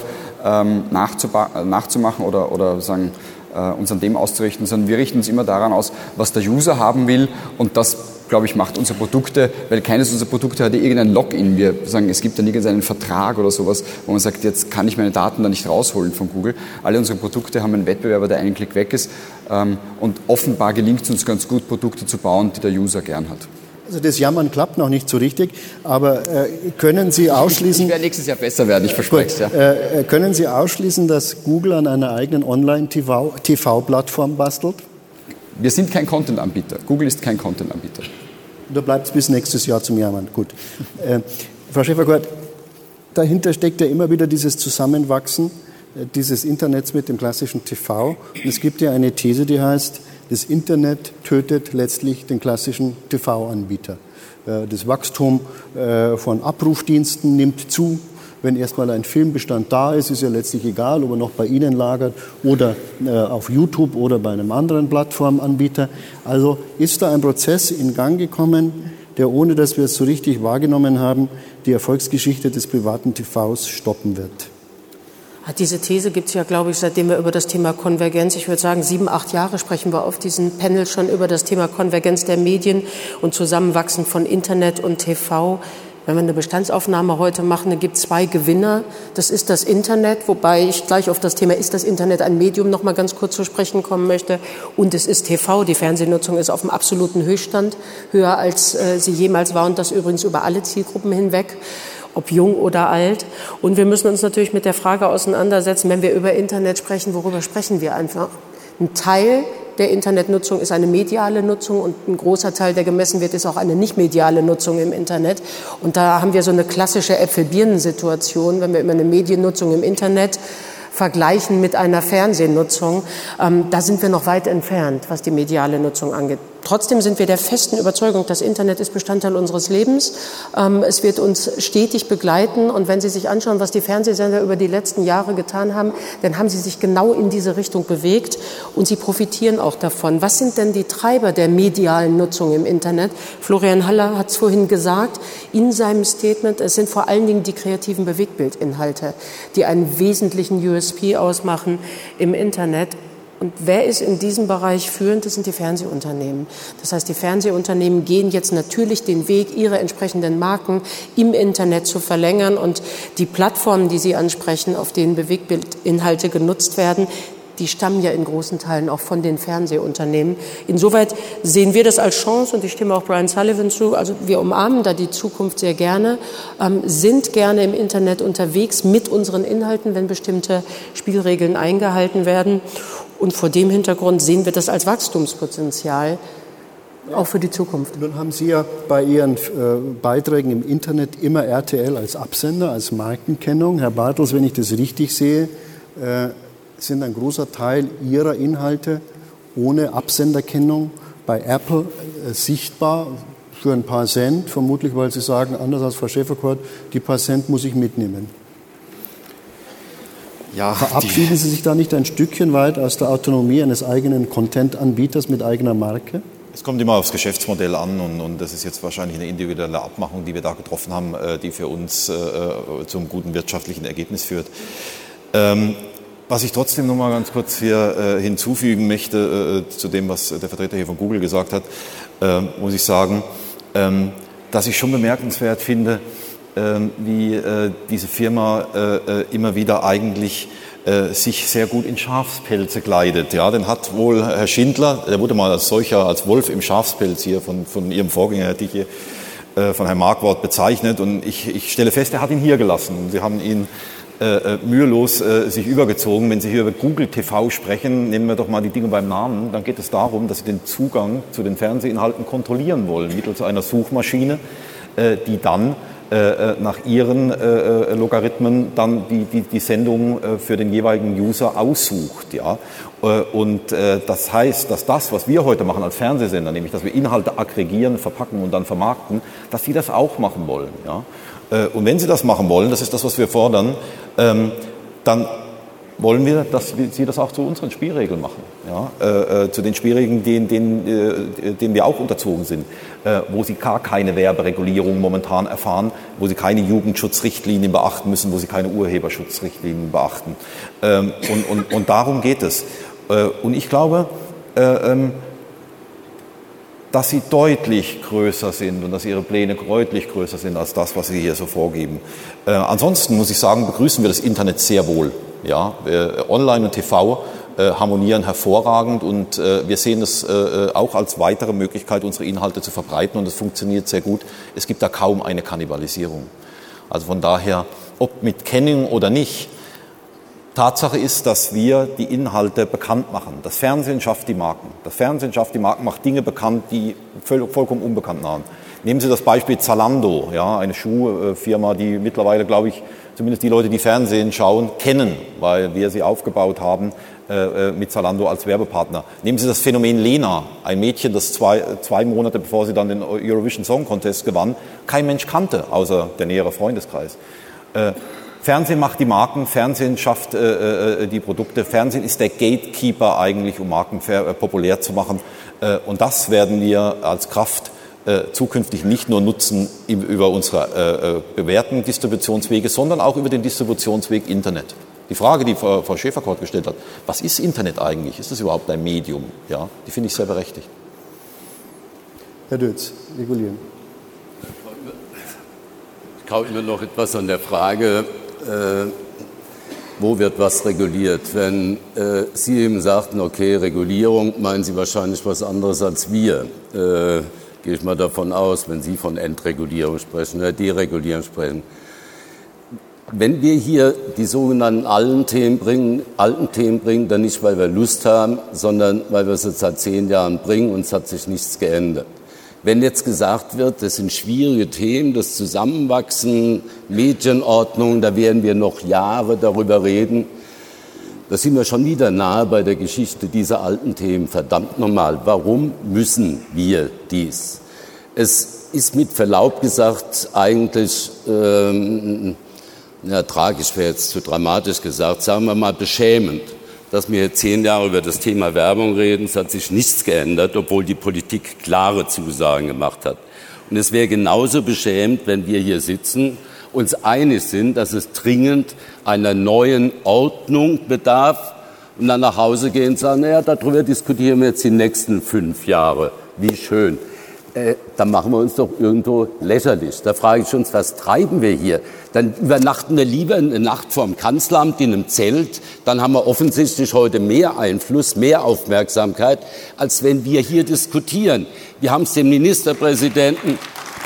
nachzumachen oder sagen, uns an dem auszurichten, sondern wir richten uns immer daran aus, was der User haben will, und das, glaube ich, macht unsere Produkte, weil keines unserer Produkte hat irgendein Login. Wir sagen, es gibt ja nirgends einen Vertrag oder sowas, wo man sagt, jetzt kann ich meine Daten da nicht rausholen von Google. Alle unsere Produkte haben einen Wettbewerber, der einen Klick weg ist, und offenbar gelingt es uns ganz gut, Produkte zu bauen, die der User gern hat. Also das Jammern klappt noch nicht so richtig, aber können Sie ausschließen... Ich werde nächstes Jahr besser werden, ich verspreche es. Ja. Können Sie ausschließen, dass Google an einer eigenen Online-TV-Plattform bastelt? Wir sind kein Content-Anbieter. Google ist kein Content-Anbieter. Da bleibt es bis nächstes Jahr zum Jammern. Gut. Frau Schäfer-Kurt, dahinter steckt ja immer wieder dieses Zusammenwachsen dieses Internets mit dem klassischen TV. Und es gibt ja eine These, die heißt, das Internet tötet letztlich den klassischen TV-Anbieter. Das Wachstum von Abrufdiensten nimmt zu. Wenn erstmal ein Filmbestand da ist, ist ja letztlich egal, ob er noch bei Ihnen lagert oder auf YouTube oder bei einem anderen Plattformanbieter. Also ist da ein Prozess in Gang gekommen, der, ohne dass wir es so richtig wahrgenommen haben, die Erfolgsgeschichte des privaten TVs stoppen wird? Diese These gibt es ja, glaube ich, seitdem wir über das Thema Konvergenz, ich würde sagen 7, 8 Jahre sprechen wir auf diesem Panel schon über das Thema Konvergenz der Medien und Zusammenwachsen von Internet und TV. Wenn wir eine Bestandsaufnahme heute machen, dann gibt es 2 Gewinner. Das ist das Internet, wobei ich gleich auf das Thema, ist das Internet ein Medium, noch mal ganz kurz zu sprechen kommen möchte. Und es ist TV. Die Fernsehnutzung ist auf dem absoluten Höchststand, höher als sie jemals war, und das übrigens über alle Zielgruppen hinweg, ob jung oder alt. Und wir müssen uns natürlich mit der Frage auseinandersetzen, wenn wir über Internet sprechen, worüber sprechen wir einfach? Ein Teil der Internetnutzung ist eine mediale Nutzung, und ein großer Teil, der gemessen wird, ist auch eine nicht mediale Nutzung im Internet. Und da haben wir so eine klassische Äpfel-Birnen-Situation, wenn wir immer eine Mediennutzung im Internet vergleichen mit einer Fernsehnutzung. Da sind wir noch weit entfernt, was die mediale Nutzung angeht. Trotzdem sind wir der festen Überzeugung, das Internet ist Bestandteil unseres Lebens. Es wird uns stetig begleiten. Und wenn Sie sich anschauen, was die Fernsehsender über die letzten Jahre getan haben, dann haben sie sich genau in diese Richtung bewegt und sie profitieren auch davon. Was sind denn die Treiber der medialen Nutzung im Internet? Florian Haller hat es vorhin gesagt in seinem Statement, es sind vor allen Dingen die kreativen Bewegbildinhalte, die einen wesentlichen USP ausmachen im Internet. Und wer ist in diesem Bereich führend? Das sind die Fernsehunternehmen. Das heißt, die Fernsehunternehmen gehen jetzt natürlich den Weg, ihre entsprechenden Marken im Internet zu verlängern. Und die Plattformen, die Sie ansprechen, auf denen Bewegbildinhalte genutzt werden, die stammen ja in großen Teilen auch von den Fernsehunternehmen. Insoweit sehen wir das als Chance und ich stimme auch Brian Sullivan zu. Also wir umarmen da die Zukunft sehr gerne, sind gerne im Internet unterwegs mit unseren Inhalten, wenn bestimmte Spielregeln eingehalten werden. Und vor dem Hintergrund sehen wir das als Wachstumspotenzial, auch für die Zukunft. Nun haben Sie ja bei Ihren Beiträgen im Internet immer RTL als Absender, als Markenkennung. Herr Bartels, wenn ich das richtig sehe, sind ein großer Teil Ihrer Inhalte ohne Absenderkennung bei Apple sichtbar für ein paar Cent, vermutlich weil Sie sagen, anders als Frau Schäferkort, die paar Cent muss ich mitnehmen. Ja, verabschieden Sie sich da nicht ein Stückchen weit aus der Autonomie eines eigenen Content-Anbieters mit eigener Marke? Es kommt immer aufs Geschäftsmodell an und das ist jetzt wahrscheinlich eine individuelle Abmachung, die wir da getroffen haben, die für uns zum guten wirtschaftlichen Ergebnis führt. Was ich trotzdem noch mal ganz kurz hier hinzufügen möchte zu dem, was der Vertreter hier von Google gesagt hat, muss ich sagen, dass ich schon bemerkenswert finde, wie diese Firma immer wieder eigentlich sich sehr gut in Schafspelze kleidet. Ja, den hat wohl Herr Schindler, der wurde mal als solcher, als Wolf im Schafspelz hier von Ihrem Vorgänger, Herr Tichy, von Herrn Marquardt bezeichnet. Und ich stelle fest, er hat ihn hier gelassen. Und Sie haben ihn mühelos sich übergezogen. Wenn Sie hier über Google TV sprechen, nehmen wir doch mal die Dinge beim Namen, dann geht es darum, dass Sie den Zugang zu den Fernsehinhalten kontrollieren wollen, mittels einer Suchmaschine, die dann nach ihren Logarithmen dann die Sendung für den jeweiligen User aussucht. Ja? Und das heißt, dass das, was wir heute machen als Fernsehsender, nämlich dass wir Inhalte aggregieren, verpacken und dann vermarkten, dass sie das auch machen wollen. Ja? Und wenn sie das machen wollen, das ist das, was wir fordern, dann wollen wir, dass sie das auch zu unseren Spielregeln machen, ja? Zu den Spielregeln, denen wir auch unterzogen sind, wo sie gar keine Werberegulierung momentan erfahren, wo sie keine Jugendschutzrichtlinien beachten müssen, wo sie keine Urheberschutzrichtlinien beachten. Und darum geht es. Und ich glaube, dass sie deutlich größer sind und dass ihre Pläne deutlich größer sind als das, was sie hier so vorgeben. Ansonsten muss ich sagen, begrüßen wir das Internet sehr wohl. Ja, Online und TV harmonieren hervorragend und wir sehen es auch als weitere Möglichkeit, unsere Inhalte zu verbreiten und es funktioniert sehr gut. Es gibt da kaum eine Kannibalisierung. Also von daher, ob mit Kennung oder nicht, Tatsache ist, dass wir die Inhalte bekannt machen. Das Fernsehen schafft die Marken. Das Fernsehen schafft die Marken, macht Dinge bekannt, die vollkommen unbekannt waren. Nehmen Sie das Beispiel Zalando, ja, eine Schuhfirma, die mittlerweile, glaube ich, zumindest die Leute, die Fernsehen schauen, kennen, weil wir sie aufgebaut haben mit Zalando als Werbepartner. Nehmen Sie das Phänomen Lena, ein Mädchen, das zwei Monate bevor sie dann den Eurovision Song Contest gewann, kein Mensch kannte, außer der nähere Freundeskreis. Fernsehen macht die Marken, Fernsehen schafft die Produkte. Fernsehen ist der Gatekeeper eigentlich, um Marken populär zu machen. Und das werden wir als Kraft zukünftig nicht nur nutzen über unsere bewährten Distributionswege, sondern auch über den Distributionsweg Internet. Die Frage, die Frau Schäferkort gestellt hat, was ist Internet eigentlich? Ist das überhaupt ein Medium? Ja, die finde ich sehr berechtigt. Herr Dötz, regulieren. Ich kaufe mir noch etwas an der Frage, wo wird was reguliert? Wenn Sie eben sagten, okay, Regulierung, meinen Sie wahrscheinlich was anderes als wir. Gehe ich mal davon aus, wenn Sie von Entregulierung sprechen oder Deregulierung sprechen. Wenn wir hier die sogenannten alten Themen bringen, dann nicht, weil wir Lust haben, sondern weil wir es jetzt seit 10 Jahren bringen und es hat sich nichts geändert. Wenn jetzt gesagt wird, das sind schwierige Themen, das Zusammenwachsen, Medienordnung, da werden wir noch Jahre darüber reden, Da sind wir schon wieder nahe bei der Geschichte dieser alten Themen. Verdammt nochmal, warum müssen wir dies? Es ist mit Verlaub gesagt eigentlich, tragisch wäre jetzt zu dramatisch gesagt, sagen wir mal beschämend, dass wir 10 Jahre über das Thema Werbung reden. Es hat sich nichts geändert, obwohl die Politik klare Zusagen gemacht hat. Und es wäre genauso beschämend, wenn wir hier sitzen, uns einig sind, dass es dringend einer neuen Ordnung bedarf und dann nach Hause gehen und sagen, naja, darüber diskutieren wir jetzt die nächsten 5 Jahre. Wie schön. Dann machen wir uns doch irgendwo lächerlich. Da frage ich uns, was treiben wir hier? Dann übernachten wir lieber eine Nacht vor dem Kanzleramt in einem Zelt. Dann haben wir offensichtlich heute mehr Einfluss, mehr Aufmerksamkeit, als wenn wir hier diskutieren. Wir haben es dem Ministerpräsidenten...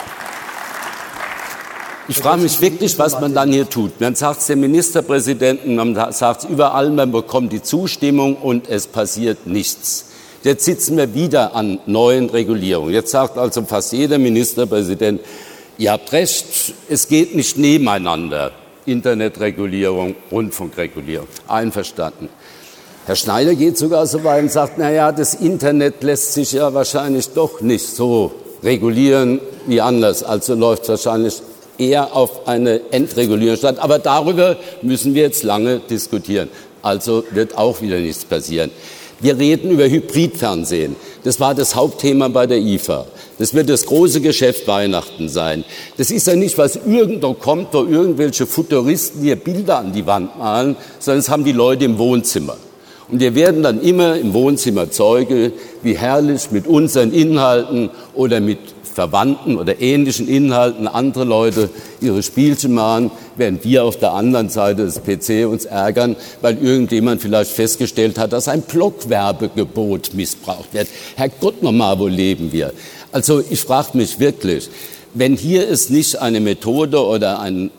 Ich frage mich wirklich, was man dann hier tut. Man sagt es dem Ministerpräsidenten, man sagt es überall, man bekommt die Zustimmung und es passiert nichts. Jetzt sitzen wir wieder an neuen Regulierungen. Jetzt sagt also fast jeder Ministerpräsident, ihr habt recht, es geht nicht nebeneinander. Internetregulierung, Rundfunkregulierung, einverstanden. Herr Schneider geht sogar so weit und sagt, naja, das Internet lässt sich ja wahrscheinlich doch nicht so regulieren wie anders. Also läuft es wahrscheinlich eher auf eine Entregulierung statt. Aber darüber müssen wir jetzt lange diskutieren. Also wird auch wieder nichts passieren. Wir reden über Hybridfernsehen. Das war das Hauptthema bei der IFA. Das wird das große Geschäft Weihnachten sein. Das ist ja nicht, was irgendwo kommt, wo irgendwelche Futuristen hier Bilder an die Wand malen, sondern das haben die Leute im Wohnzimmer. Und wir werden dann immer im Wohnzimmer Zeuge, wie herrlich mit unseren Inhalten oder mit verwandten oder ähnlichen Inhalten andere Leute ihre Spielchen machen, während wir auf der anderen Seite des PC uns ärgern, weil irgendjemand vielleicht festgestellt hat, dass ein Blockwerbegebot missbraucht wird. Herrgott nochmal, wo leben wir? Also ich frage mich wirklich, wenn hier es nicht eine Methode oder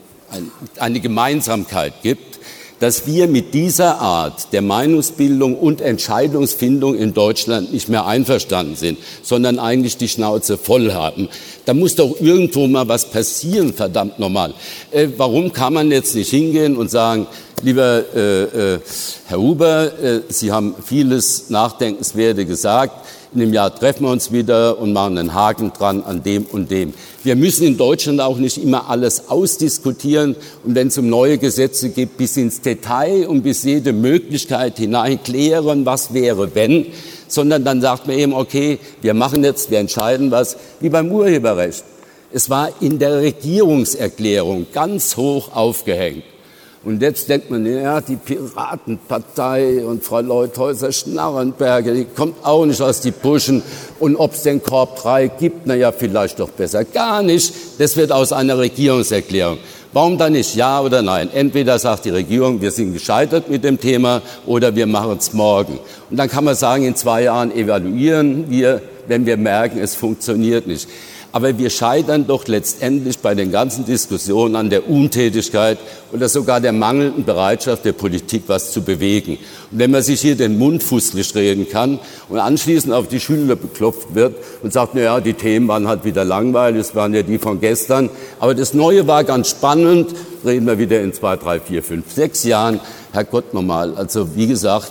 eine Gemeinsamkeit gibt, dass wir mit dieser Art der Meinungsbildung und Entscheidungsfindung in Deutschland nicht mehr einverstanden sind, sondern eigentlich die Schnauze voll haben. Da muss doch irgendwo mal was passieren, verdammt nochmal. Warum kann man jetzt nicht hingehen und sagen, lieber Herr Huber, Sie haben vieles Nachdenkenswerte gesagt, in einem Jahr treffen wir uns wieder und machen einen Haken dran an dem und dem. Wir müssen in Deutschland auch nicht immer alles ausdiskutieren und wenn es um neue Gesetze geht, bis ins Detail und bis jede Möglichkeit hinein klären, was wäre, wenn, sondern dann sagt man eben, okay, wir machen jetzt, wir entscheiden was, wie beim Urheberrecht. Es war in der Regierungserklärung ganz hoch aufgehängt. Und jetzt denkt man, ja, die Piratenpartei und Frau Leuthäuser-Schnarrenberger, die kommt auch nicht aus die Buschen. Und ob es den Korb 3 gibt, naja, vielleicht doch besser gar nicht. Das wird aus einer Regierungserklärung. Warum dann nicht ja oder nein? Entweder sagt die Regierung, wir sind gescheitert mit dem Thema, oder wir machen es morgen. Und dann kann man sagen, in 2 Jahren evaluieren wir, wenn wir merken, es funktioniert nicht. Aber wir scheitern doch letztendlich bei den ganzen Diskussionen an der Untätigkeit oder sogar der mangelnden Bereitschaft der Politik, was zu bewegen. Und wenn man sich hier den Mund fußlich reden kann und anschließend auf die Schulter beklopft wird und sagt, naja, die Themen waren halt wieder langweilig, es waren ja die von gestern, aber das Neue war ganz spannend, reden wir wieder in 2, 3, 4, 5, 6 Jahren. Herrgott nochmal, also wie gesagt,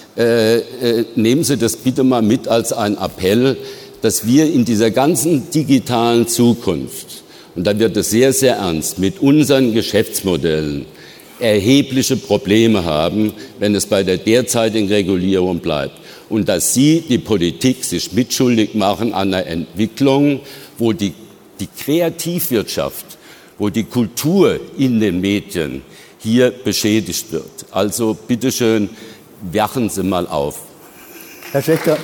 nehmen Sie das bitte mal mit als einen Appell, dass wir in dieser ganzen digitalen Zukunft, und da wird es sehr, sehr ernst, mit unseren Geschäftsmodellen erhebliche Probleme haben, wenn es bei der derzeitigen Regulierung bleibt. Und dass Sie, die Politik, sich mitschuldig machen an einer Entwicklung, wo die Kreativwirtschaft, wo die Kultur in den Medien hier beschädigt wird. Also bitteschön, wachen Sie mal auf. Herr Schächter.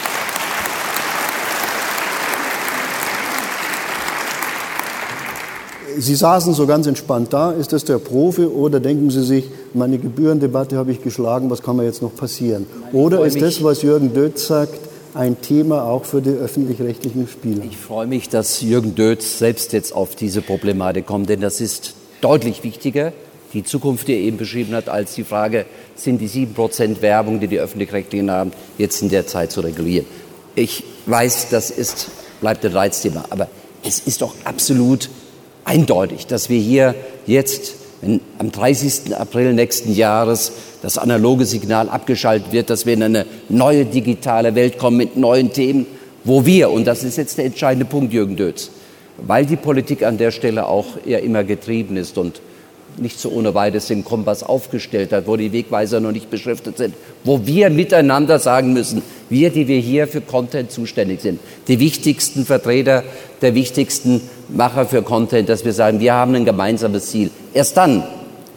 Sie saßen so ganz entspannt da. Ist das der Profi oder denken Sie sich, meine Gebührendebatte habe ich geschlagen, was kann mir jetzt noch passieren? Oder ist das, was Jürgen Dötz sagt, ein Thema auch für die öffentlich-rechtlichen Spieler? Ich freue mich, dass Jürgen Dötz selbst jetzt auf diese Problematik kommt, denn das ist deutlich wichtiger, die Zukunft, die er eben beschrieben hat, als die Frage, sind die 7% Werbung, die die Öffentlich-Rechtlichen haben, jetzt in der Zeit zu regulieren. Ich weiß, bleibt ein Reizthema, aber es ist doch absolut eindeutig, dass wir hier jetzt wenn am 30. April nächsten Jahres das analoge Signal abgeschaltet wird, dass wir in eine neue digitale Welt kommen mit neuen Themen, wo wir, und das ist jetzt der entscheidende Punkt, Jürgen Dötz, weil die Politik an der Stelle auch eher immer getrieben ist und nicht so ohne weiteres den Kompass aufgestellt hat, wo die Wegweiser noch nicht beschriftet sind, wo wir miteinander sagen müssen, wir, die wir hier für Content zuständig sind, die wichtigsten Vertreter der wichtigsten Macher für Content, dass wir sagen, wir haben ein gemeinsames Ziel. Erst dann,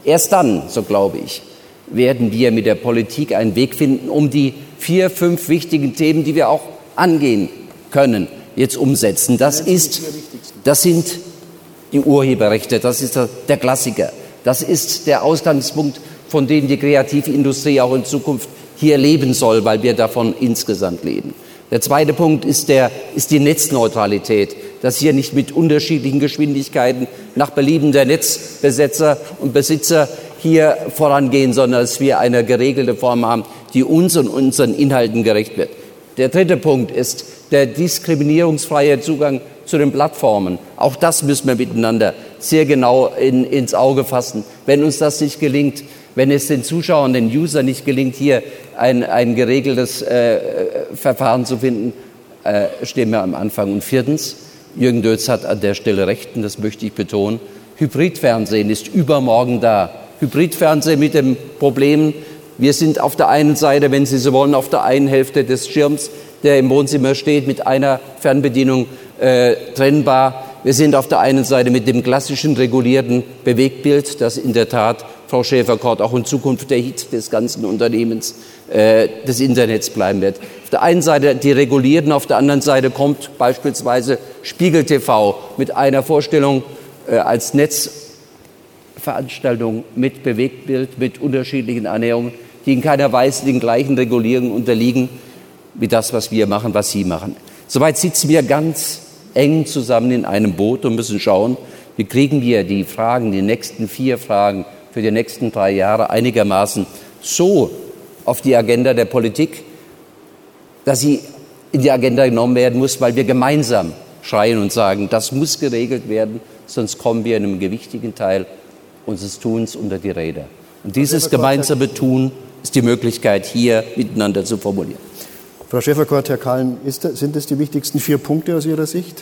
so glaube ich, werden wir mit der Politik einen Weg finden, um die 4, 5 wichtigen Themen, die wir auch angehen können, jetzt umsetzen. Das sind die Urheberrechte, das ist der Klassiker. Das ist der Ausgangspunkt, von dem die Kreativindustrie auch in Zukunft hier leben soll, weil wir davon insgesamt leben. Der zweite Punkt ist die Netzneutralität, dass hier nicht mit unterschiedlichen Geschwindigkeiten nach Belieben der Netzbesetzer und Besitzer hier vorangehen, sondern dass wir eine geregelte Form haben, die uns und unseren Inhalten gerecht wird. Der dritte Punkt ist der diskriminierungsfreie Zugang zu den Plattformen. Auch das müssen wir miteinander sehr genau ins Auge fassen. Wenn uns das nicht gelingt, wenn es den Zuschauern, den Usern nicht gelingt, hier ein geregeltes Verfahren zu finden, stehen wir am Anfang. Und viertens, Jürgen Dötz hat an der Stelle recht, und das möchte ich betonen, Hybridfernsehen ist übermorgen da. Hybridfernsehen mit dem Problem, wir sind auf der einen Seite, wenn Sie so wollen, auf der einen Hälfte des Schirms, der im Wohnzimmer steht, mit einer Fernbedienung trennbar. Wir sind auf der einen Seite mit dem klassischen regulierten Bewegtbild, das in der Tat, Frau Schäfer-Kordt, auch in Zukunft der Hit des ganzen Unternehmens des Internets bleiben wird. Auf der einen Seite die regulierten, auf der anderen Seite kommt beispielsweise Spiegel TV mit einer Vorstellung als Netzveranstaltung mit Bewegtbild, mit unterschiedlichen Annäherungen, die in keiner Weise den gleichen Regulierungen unterliegen wie das, was wir machen, was Sie machen. Soweit sitzen wir ganz eng zusammen in einem Boot und müssen schauen, wie kriegen wir die Fragen, die nächsten 4 Fragen für die nächsten 3 Jahre einigermaßen so auf die Agenda der Politik, dass sie in die Agenda genommen werden muss, weil wir gemeinsam schreien und sagen, das muss geregelt werden, sonst kommen wir in einem gewichtigen Teil unseres Tuns unter die Räder. Und dieses gemeinsame Tun ist die Möglichkeit, hier miteinander zu formulieren. Frau Schäfer-Kordt, Herr Kahlen, sind das die wichtigsten 4 Punkte aus Ihrer Sicht?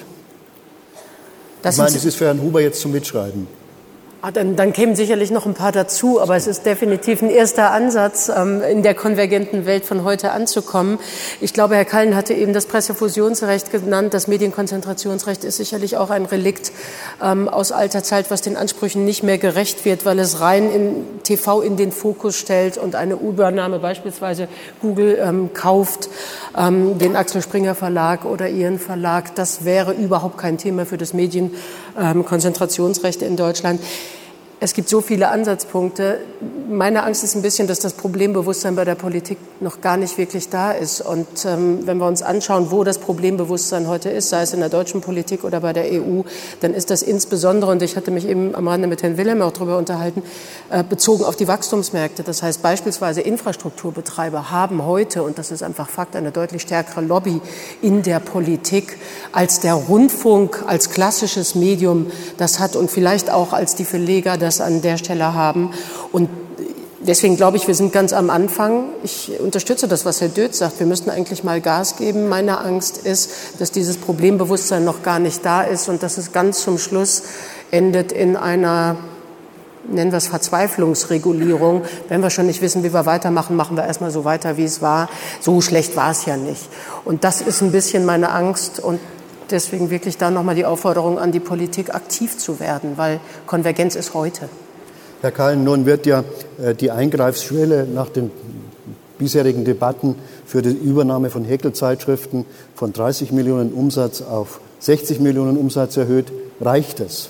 Ich meine, das ist für Herrn Huber jetzt zum Mitschreiben. Dann kämen sicherlich noch ein paar dazu, aber es ist definitiv ein erster Ansatz, in der konvergenten Welt von heute anzukommen. Ich glaube, Herr Kallen hatte eben das Pressefusionsrecht genannt. Das Medienkonzentrationsrecht ist sicherlich auch ein Relikt aus alter Zeit, was den Ansprüchen nicht mehr gerecht wird, weil es rein in TV in den Fokus stellt und eine Übernahme, beispielsweise Google kauft den Axel Springer Verlag oder Ihren Verlag. Das wäre überhaupt kein Thema für das Medienkonzentrationsrecht in Deutschland. Es gibt so viele Ansatzpunkte. Meine Angst ist ein bisschen, dass das Problembewusstsein bei der Politik noch gar nicht wirklich da ist. Und wenn wir uns anschauen, wo das Problembewusstsein heute ist, sei es in der deutschen Politik oder bei der EU, dann ist das insbesondere, und ich hatte mich eben am Rande mit Herrn Wilhelm auch darüber unterhalten, bezogen auf die Wachstumsmärkte. Das heißt beispielsweise Infrastrukturbetreiber haben heute, und das ist einfach Fakt, eine deutlich stärkere Lobby in der Politik, als der Rundfunk als klassisches Medium das hat und vielleicht auch als die Verleger das an der Stelle haben. Und deswegen glaube ich, wir sind ganz am Anfang. Ich unterstütze das, was Herr Dötz sagt. Wir müssten eigentlich mal Gas geben. Meine Angst ist, dass dieses Problembewusstsein noch gar nicht da ist und dass es ganz zum Schluss endet in einer, nennen wir es Verzweiflungsregulierung. Wenn wir schon nicht wissen, wie wir weitermachen, machen wir erstmal so weiter, wie es war. So schlecht war es ja nicht. Und das ist ein bisschen meine Angst und deswegen wirklich da nochmal die Aufforderung an die Politik, aktiv zu werden, weil Konvergenz ist heute. Herr Kahlen, nun wird ja die Eingreifsschwelle nach den bisherigen Debatten für die Übernahme von Häkelzeitschriften von 30 Millionen Umsatz auf 60 Millionen Umsatz erhöht. Reicht es?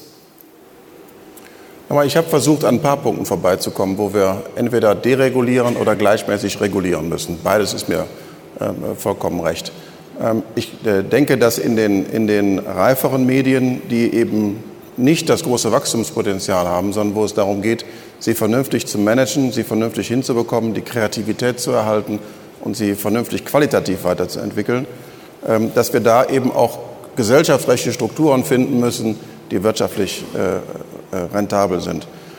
Aber ich habe versucht, an ein paar Punkten vorbeizukommen, wo wir entweder deregulieren oder gleichmäßig regulieren müssen. Beides ist mir vollkommen recht. Ich denke, dass in den reiferen Medien, die eben nicht das große Wachstumspotenzial haben, sondern wo es darum geht, sie vernünftig zu managen, sie vernünftig hinzubekommen, die Kreativität zu erhalten und sie vernünftig qualitativ weiterzuentwickeln, dass wir da eben auch gesellschaftsrechtliche Strukturen finden müssen, die wirtschaftlich rentabel sind.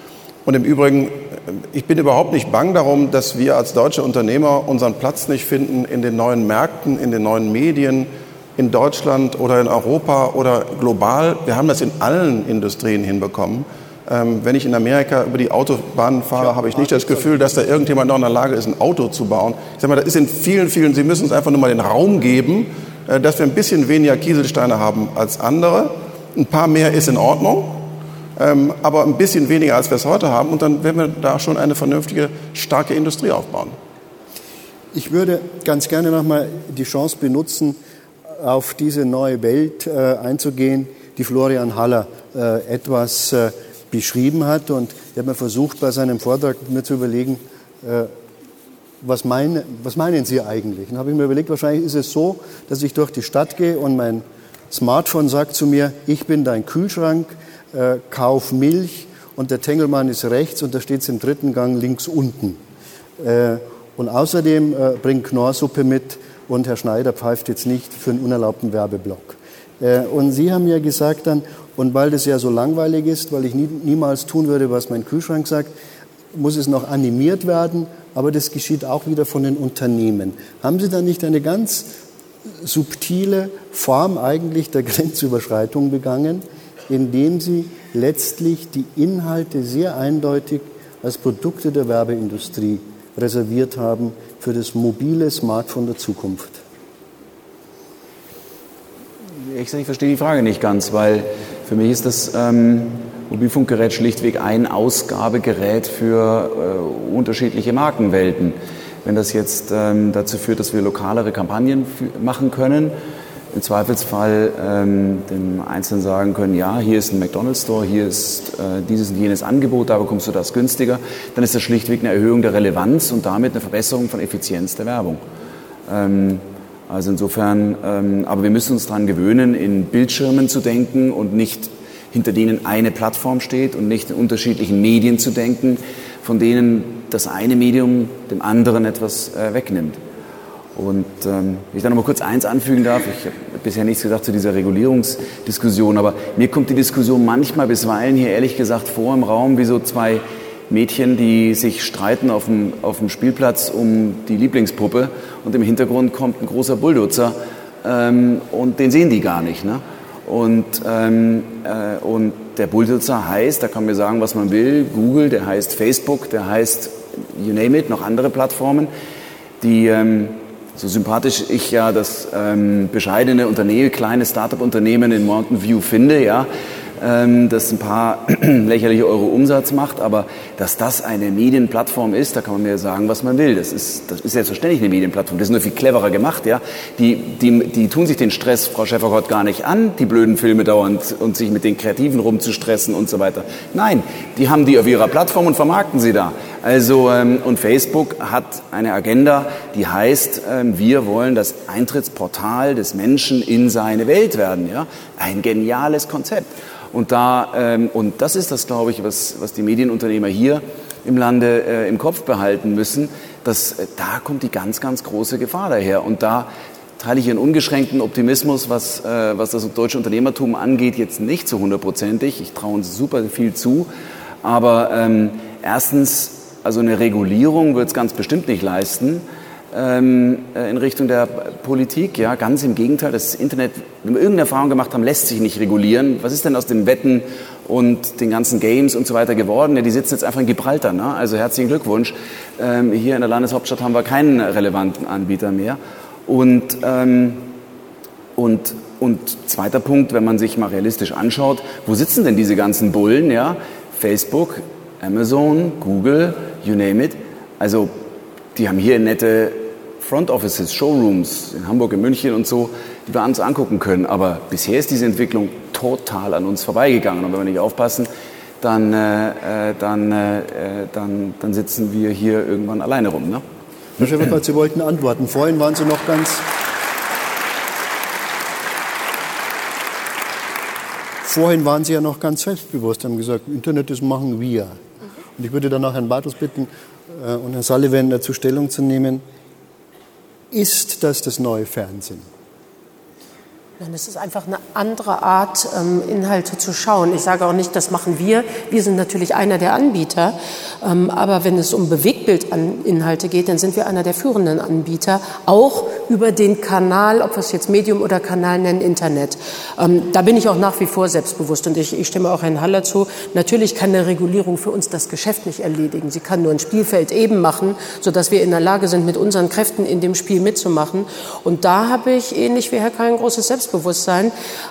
Und im Übrigen, ich bin überhaupt nicht bang darum, dass wir als deutsche Unternehmer unseren Platz nicht finden in den neuen Märkten, in den neuen Medien, in Deutschland oder in Europa oder global. Wir haben das in allen Industrien hinbekommen. Wenn ich in Amerika über die Autobahn fahre, habe ich nicht das Gefühl, dass da irgendjemand noch in der Lage ist, ein Auto zu bauen. Ich sage mal, das ist in vielen, Sie müssen uns einfach nur mal den Raum geben, dass wir ein bisschen weniger Kieselsteine haben als andere. Ein paar mehr ist in Ordnung, aber ein bisschen weniger, als wir es heute haben. Und dann werden wir da schon eine vernünftige, starke Industrie aufbauen. Ich würde ganz gerne nochmal die Chance benutzen, auf diese neue Welt einzugehen, die Florian Haller etwas beschrieben hat. Und ich habe mir versucht, bei seinem Vortrag mir zu überlegen, was meinen Sie eigentlich? Und habe ich mir überlegt, wahrscheinlich ist es so, dass ich durch die Stadt gehe und mein Smartphone sagt zu mir, ich bin dein Kühlschrank, kauf Milch und der Tengelmann ist rechts und da steht es im 3. Gang links unten. Und außerdem bringt Knorrsuppe mit und Herr Schneider pfeift jetzt nicht für einen unerlaubten Werbeblock. Und Sie haben ja gesagt dann, und weil das ja so langweilig ist, weil ich niemals tun würde, was mein Kühlschrank sagt, muss es noch animiert werden, aber das geschieht auch wieder von den Unternehmen. Haben Sie da nicht eine ganz subtile Form eigentlich der Grenzüberschreitung begangen, indem Sie letztlich die Inhalte sehr eindeutig als Produkte der Werbeindustrie reserviert haben für das mobile Smartphone der Zukunft? Ich verstehe die Frage nicht ganz, weil für mich ist das Mobilfunkgerät schlichtweg ein Ausgabegerät für unterschiedliche Markenwelten. Wenn das jetzt dazu führt, dass wir lokalere Kampagnen machen können, im Zweifelsfall dem Einzelnen sagen können, ja, hier ist ein McDonald's-Store, hier ist dieses und jenes Angebot, da bekommst du das günstiger, dann ist das schlichtweg eine Erhöhung der Relevanz und damit eine Verbesserung von Effizienz der Werbung. Also insofern, aber wir müssen uns daran gewöhnen, in Bildschirmen zu denken und nicht hinter denen eine Plattform steht und nicht in unterschiedlichen Medien zu denken, von denen das eine Medium dem anderen etwas wegnimmt. Und wenn ich da noch mal kurz eins anfügen darf, ich habe bisher nichts gesagt zu dieser Regulierungsdiskussion, aber mir kommt die Diskussion manchmal bisweilen hier ehrlich gesagt vor im Raum wie so zwei Mädchen, die sich streiten auf dem Spielplatz um die Lieblingspuppe und im Hintergrund kommt ein großer Bulldozer und den sehen die gar nicht. Ne? Und der Bulldozer heißt, da kann man sagen, was man will, Google, der heißt Facebook, der heißt you name it, noch andere Plattformen, die so sympathisch ich ja das bescheidene Unternehmen, kleine Start-up-Unternehmen in Mountain View finde, ja, das ein paar lächerliche Euro Umsatz macht, aber dass das eine Medienplattform ist, da kann man mir sagen, was man will. Das ist selbstverständlich eine Medienplattform. Das ist nur viel cleverer gemacht, ja. Die tun sich den Stress, Frau Schäfergott, gar nicht an, die blöden Filme dauernd und sich mit den Kreativen rumzustressen und so weiter. Nein, die haben die auf ihrer Plattform und vermarkten sie da. Also, und Facebook hat eine Agenda, die heißt, wir wollen das Eintrittsportal des Menschen in seine Welt werden, ja. Ein geniales Konzept. Und das ist das, glaube ich, was die Medienunternehmer hier im Lande im Kopf behalten müssen, dass da kommt die ganz, ganz große Gefahr daher. Und da teile ich Ihren ungeschränkten Optimismus, was das deutsche Unternehmertum angeht, jetzt nicht zu 100%ig. Ich traue uns super viel zu. Aber erstens, also eine Regulierung wird es ganz bestimmt nicht leisten. In Richtung der Politik, ja, ganz im Gegenteil. Das Internet, wenn wir irgendeine Erfahrung gemacht haben, lässt sich nicht regulieren. Was ist denn aus den Wetten und den ganzen Games und so weiter geworden? Ja, die sitzen jetzt einfach in Gibraltar, ne? Also herzlichen Glückwunsch. Hier in der Landeshauptstadt haben wir keinen relevanten Anbieter mehr. Und zweiter Punkt, wenn man sich mal realistisch anschaut, wo sitzen denn diese ganzen Bullen, ja? Facebook, Amazon, Google, you name it. Also die haben hier nette Front Offices, Showrooms in Hamburg, in München und so, die wir uns angucken können. Aber bisher ist diese Entwicklung total an uns vorbeigegangen. Und wenn wir nicht aufpassen, dann sitzen wir hier irgendwann alleine rum. Ne? Herr Schäfergott, Sie wollten antworten. Vorhin waren Sie noch ganz... Vorhin waren Sie ja noch ganz selbstbewusst, haben gesagt, Internet, das machen wir. Und ich würde dann auch Herrn Bartels bitten und Herrn Sullivan dazu Stellung zu nehmen. Ist das neue Fernsehen? Nein, es ist einfach eine andere Art, Inhalte zu schauen. Ich sage auch nicht, das machen wir. Wir sind natürlich einer der Anbieter. Aber wenn es um Bewegtbildinhalte geht, dann sind wir einer der führenden Anbieter, auch über den Kanal, ob wir es jetzt Medium oder Kanal nennen, Internet. Da bin ich auch nach wie vor selbstbewusst und ich stimme auch Herrn Haller zu. Natürlich kann eine Regulierung für uns das Geschäft nicht erledigen. Sie kann nur ein Spielfeld eben machen, sodass wir in der Lage sind, mit unseren Kräften in dem Spiel mitzumachen. Und da habe ich, ähnlich wie Herr Keil, ein großes Selbstbewusstsein,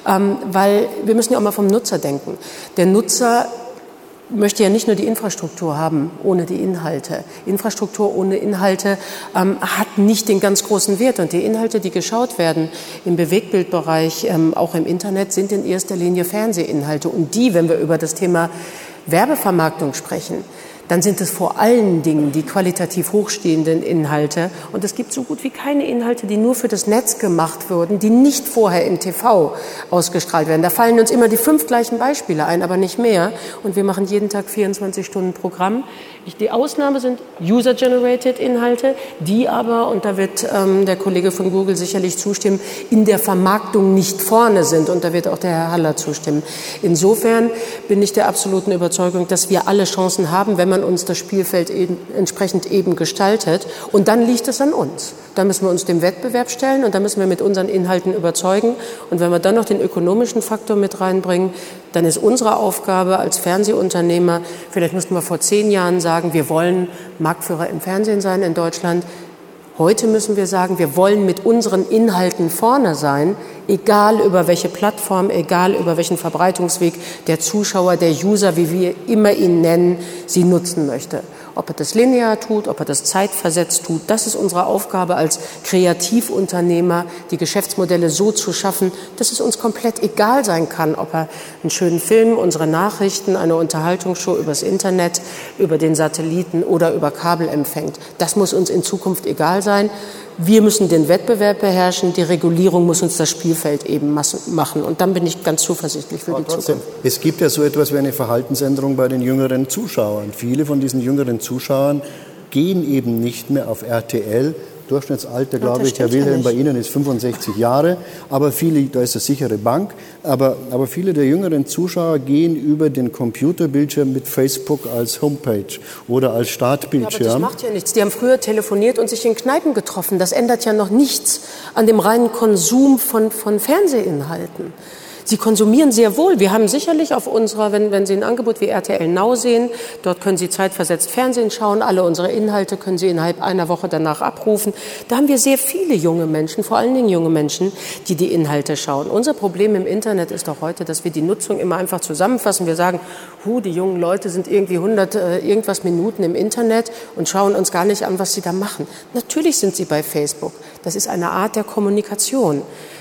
weil wir müssen ja auch mal vom Nutzer denken. Der Nutzer möchte ja nicht nur die Infrastruktur haben, ohne die Inhalte. Infrastruktur ohne Inhalte hat nicht den ganz großen Wert. Und die Inhalte, die geschaut werden im Bewegtbildbereich, auch im Internet, sind in erster Linie Fernsehinhalte. Und die, wenn wir über das Thema Werbevermarktung sprechen, dann sind es vor allen Dingen die qualitativ hochstehenden Inhalte. Und es gibt so gut wie keine Inhalte, die nur für das Netz gemacht wurden, die nicht vorher im TV ausgestrahlt werden. Da fallen uns immer die 5 gleichen Beispiele ein, aber nicht mehr. Und wir machen jeden Tag 24 Stunden Programm. Die Ausnahme sind User-Generated Inhalte, die aber, und da wird der Kollege von Google sicherlich zustimmen, in der Vermarktung nicht vorne sind. Und da wird auch der Herr Haller zustimmen. Insofern bin ich der absoluten Überzeugung, dass wir alle Chancen haben, wenn man uns das Spielfeld entsprechend eben gestaltet. Und dann liegt es an uns. Da müssen wir uns dem Wettbewerb stellen und da müssen wir mit unseren Inhalten überzeugen. Und wenn wir dann noch den ökonomischen Faktor mit reinbringen, dann ist unsere Aufgabe als Fernsehunternehmer, vielleicht mussten wir vor 10 Jahren sagen, wir wollen Marktführer im Fernsehen sein in Deutschland. Heute müssen wir sagen, wir wollen mit unseren Inhalten vorne sein, egal über welche Plattform, egal über welchen Verbreitungsweg der Zuschauer, der User, wie wir immer ihn nennen, sie nutzen möchte. Ob er das linear tut, ob er das zeitversetzt tut, das ist unsere Aufgabe als Kreativunternehmer, die Geschäftsmodelle so zu schaffen, dass es uns komplett egal sein kann, ob er einen schönen Film, unsere Nachrichten, eine Unterhaltungsshow übers Internet, über den Satelliten oder über Kabel empfängt. Das muss uns in Zukunft egal sein. Wir müssen den Wettbewerb beherrschen, die Regulierung muss uns das Spielfeld eben machen. Und dann bin ich ganz zuversichtlich für die Zukunft. Es gibt ja so etwas wie eine Verhaltensänderung bei den jüngeren Zuschauern. Viele von diesen jüngeren Zuschauern gehen eben nicht mehr auf RTL. Durchschnittsalter, glaube ich, Herr Wilhelm, bei Ihnen ist 65 Jahre. Aber viele, da ist eine sichere Bank. Aber viele der jüngeren Zuschauer gehen über den Computerbildschirm mit Facebook als Homepage oder als Startbildschirm. Ja, aber das macht ja nichts. Die haben früher telefoniert und sich in Kneipen getroffen. Das ändert ja noch nichts an dem reinen Konsum von Fernsehinhalten. Sie konsumieren sehr wohl. Wir haben sicherlich auf unserer, wenn Sie ein Angebot wie RTL Now sehen, dort können Sie zeitversetzt Fernsehen schauen. Alle unsere Inhalte können Sie innerhalb einer Woche danach abrufen. Da haben wir sehr viele junge Menschen, vor allen Dingen junge Menschen, die Inhalte schauen. Unser Problem im Internet ist doch heute, dass wir die Nutzung immer einfach zusammenfassen. Wir sagen, die jungen Leute sind irgendwie 100 irgendwas Minuten im Internet und schauen uns gar nicht an, was sie da machen. Natürlich sind sie bei Facebook. Das ist eine Art der Kommunikation.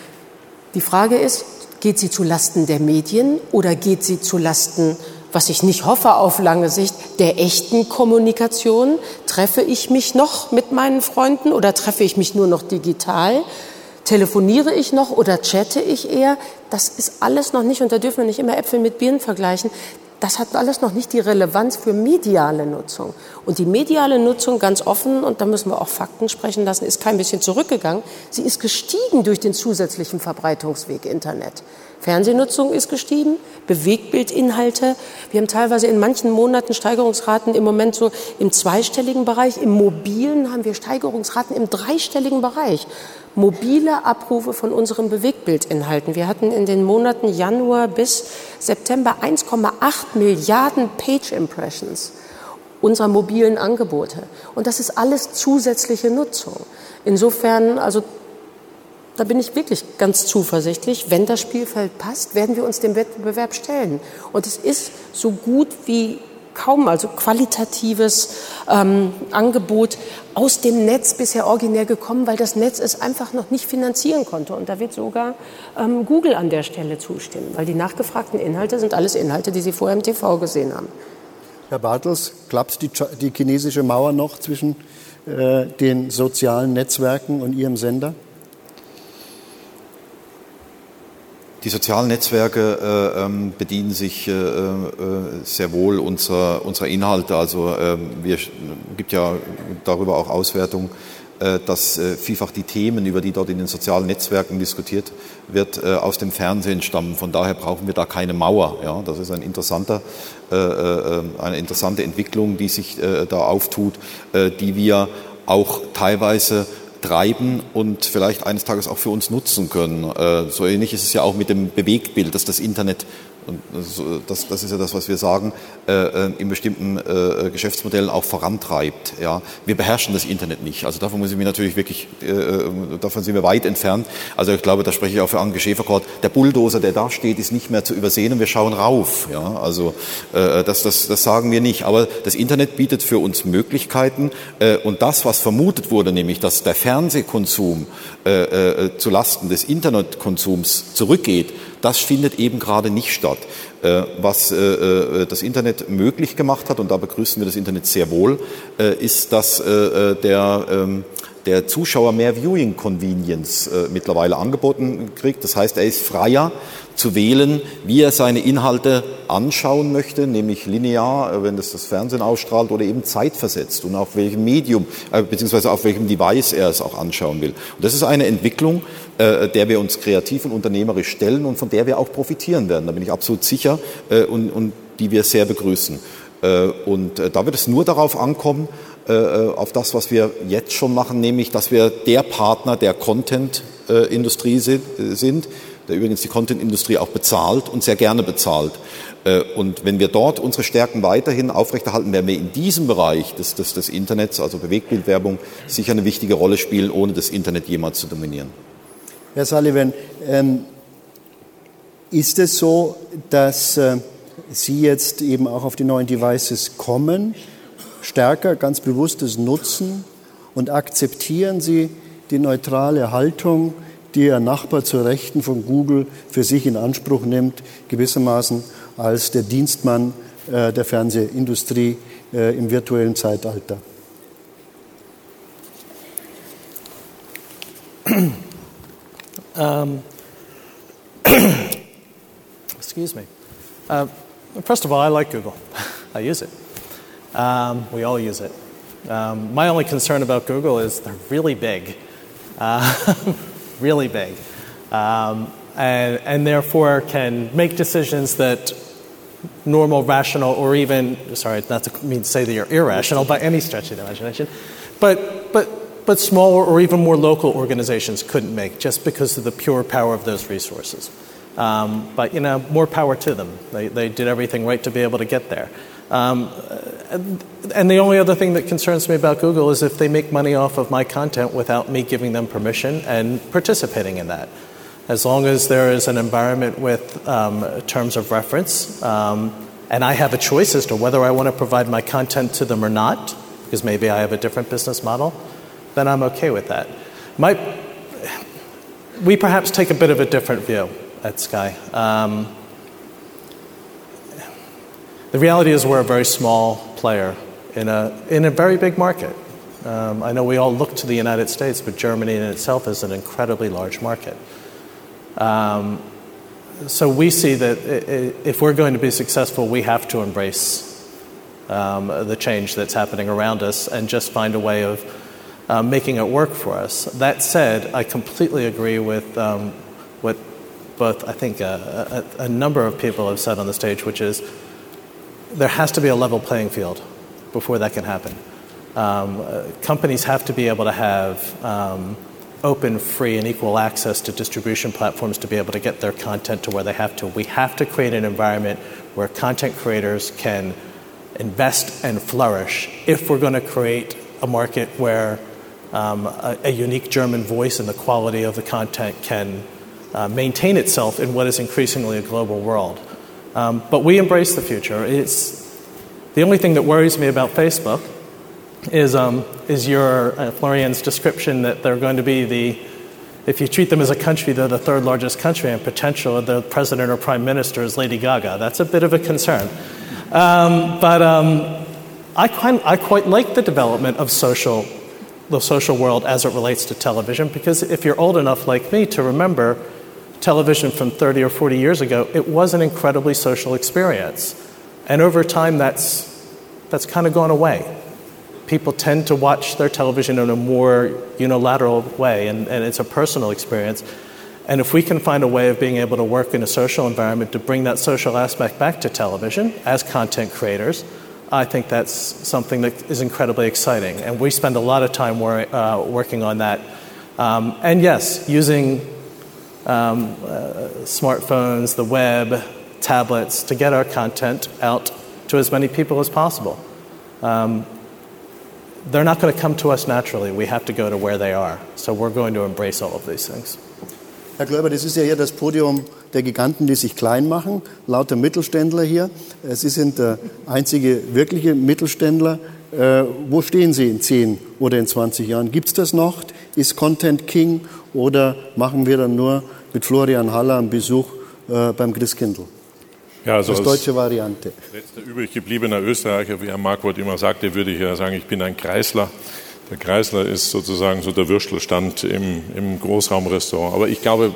Die Frage ist, geht sie zu Lasten der Medien oder geht sie zu Lasten, was ich nicht hoffe auf lange Sicht, der echten Kommunikation? Treffe ich mich noch mit meinen Freunden oder treffe ich mich nur noch digital? Telefoniere ich noch oder chatte ich eher? Das ist alles noch nicht, und da dürfen wir nicht immer Äpfel mit Birnen vergleichen, das hat alles noch nicht die Relevanz für mediale Nutzung. Und die mediale Nutzung, ganz offen, und da müssen wir auch Fakten sprechen lassen, ist kein bisschen zurückgegangen. Sie ist gestiegen durch den zusätzlichen Verbreitungsweg Internet. Fernsehnutzung ist gestiegen, Bewegtbildinhalte. Wir haben teilweise in manchen Monaten Steigerungsraten im Moment so im 2-stelligen Bereich. Im Mobilen haben wir Steigerungsraten im 3-stelligen Bereich. Mobile Abrufe von unseren Bewegtbildinhalten. Wir hatten in den Monaten Januar bis September 1,8 Milliarden Page-Impressions unserer mobilen Angebote. Und das ist alles zusätzliche Nutzung. Insofern, also da bin ich wirklich ganz zuversichtlich, wenn das Spielfeld passt, werden wir uns dem Wettbewerb stellen. Und es ist so gut wie kaum, also qualitatives Angebot aus dem Netz bisher originär gekommen, weil das Netz es einfach noch nicht finanzieren konnte. Und da wird sogar Google an der Stelle zustimmen, weil die nachgefragten Inhalte sind alles Inhalte, die Sie vorher im TV gesehen haben. Herr Bartels, klappt die chinesische Mauer noch zwischen den sozialen Netzwerken und Ihrem Sender? Die sozialen Netzwerke bedienen sich sehr wohl unserer Inhalte. Also gibt ja darüber auch Auswertungen, dass vielfach die Themen, über die dort in den sozialen Netzwerken diskutiert wird, aus dem Fernsehen stammen. Von daher brauchen wir da keine Mauer. Ja, das ist eine interessante Entwicklung, die sich da auftut, die wir auch teilweise treiben und vielleicht eines Tages auch für uns nutzen können. So ähnlich ist es ja auch mit dem Bewegtbild, dass das Internet, und das ist ja das, was wir sagen, in bestimmten Geschäftsmodellen auch vorantreibt. Ja. Wir beherrschen das Internet nicht. Also davon muss ich mich natürlich wirklich, davon sind wir weit entfernt. Also ich glaube, da spreche ich auch für Anke Schäferkordt. Der Bulldozer, der da steht, ist nicht mehr zu übersehen und wir schauen rauf. Ja. Also das sagen wir nicht. Aber das Internet bietet für uns Möglichkeiten und das, was vermutet wurde, nämlich, dass der Fernsehkonsum zu Lasten des Internetkonsums zurückgeht, das findet eben gerade nicht statt. Was das Internet möglich gemacht hat, und da begrüßen wir das Internet sehr wohl, ist, dass der Zuschauer mehr Viewing Convenience mittlerweile angeboten kriegt. Das heißt, er ist freier zu wählen, wie er seine Inhalte anschauen möchte, nämlich linear, wenn das Fernsehen ausstrahlt, oder eben zeitversetzt und auf welchem Medium, beziehungsweise auf welchem Device er es auch anschauen will. Und das ist eine Entwicklung, der wir uns kreativ und unternehmerisch stellen und von der wir auch profitieren werden. Da bin ich absolut sicher und die wir sehr begrüßen. Und da wird es nur darauf ankommen, auf das, was wir jetzt schon machen, nämlich, dass wir der Partner der Content-Industrie sind, der übrigens die Content-Industrie auch bezahlt und sehr gerne bezahlt. Und wenn wir dort unsere Stärken weiterhin aufrechterhalten, werden wir in diesem Bereich des Internets, also Bewegtbildwerbung, sicher eine wichtige Rolle spielen, ohne das Internet jemals zu dominieren. Herr Sullivan, ist es so, dass Sie jetzt eben auch auf die neuen Devices kommen, stärker, ganz bewusstes nutzen, und akzeptieren Sie die neutrale Haltung, die Ihr Nachbar zur Rechten von Google für sich in Anspruch nimmt, gewissermaßen als der Dienstmann der Fernsehindustrie im virtuellen Zeitalter? Excuse me. First of all, I like Google. I use it. We all use it. My only concern about Google is they're really big. Really big. And therefore can make decisions that normal, rational, or even, sorry, not to mean to say that you're irrational by any stretch of the imagination, but smaller or even more local organizations couldn't make just because of the pure power of those resources. But, you know, more power to them. They did everything right to be able to get there. And the only other thing that concerns me about Google is if they make money off of my content without me giving them permission and participating in that. As long as there is an environment with terms of reference, and I have a choice as to whether I want to provide my content to them or not, because maybe I have a different business model, then I'm okay with that. We perhaps take a bit of a different view at Sky. The reality is we're a very small player in a very big market. I know we all look to the United States, but Germany in itself is an incredibly large market. So we see that if we're going to be successful, we have to embrace the change that's happening around us and just find a way of making it work for us. That said, I completely agree with what both, I think, a number of people have said on the stage, which is there has to be a level playing field before that can happen. Companies have to be able to have open, free, and equal access to distribution platforms to be able to get their content to where they have to. We have to create an environment where content creators can invest and flourish if we're going to create a market where a unique German voice and the quality of the content can maintain itself in what is increasingly a global world. But we embrace the future. The only thing that worries me about Facebook is your Florian's description that they're going to be if you treat them as a country, they're the third largest country, and potential the president or prime minister is Lady Gaga. That's a bit of a concern. But I quite like the development of the social world as it relates to television, because if you're old enough like me to remember television from 30 or 40 years ago, it was an incredibly social experience. And over time, that's kind of gone away. people tend to watch their television in a more unilateral way, and it's a personal experience. And if we can find a way of being able to work in a social environment to bring that social aspect back to television as content creators, I think that's something that is incredibly exciting. And we spend a lot of time working on that. And yes, using smartphones, the web, tablets to get our content out to as many people as possible. They're not going to come to us naturally. We have to go to where they are. So we're going to embrace all of these things. Herr Gloeber, das ist ja hier das Podium der Giganten, die sich klein machen, lauter Mittelständler hier. Sie sind der einzige wirkliche Mittelständler. Wo stehen Sie in 10 oder in 20 Jahren? Gibt es das noch? Ist Content King oder machen wir dann nur mit Florian Haller einen Besuch beim Christkindl? Ja, also als deutsche Variante. Letzter übrig gebliebener Österreicher, wie Herr Marquardt immer sagte, würde ich ja sagen, ich bin ein Kreisler. Der Kreisler ist sozusagen so der Würstelstand im Großraumrestaurant. Aber ich glaube,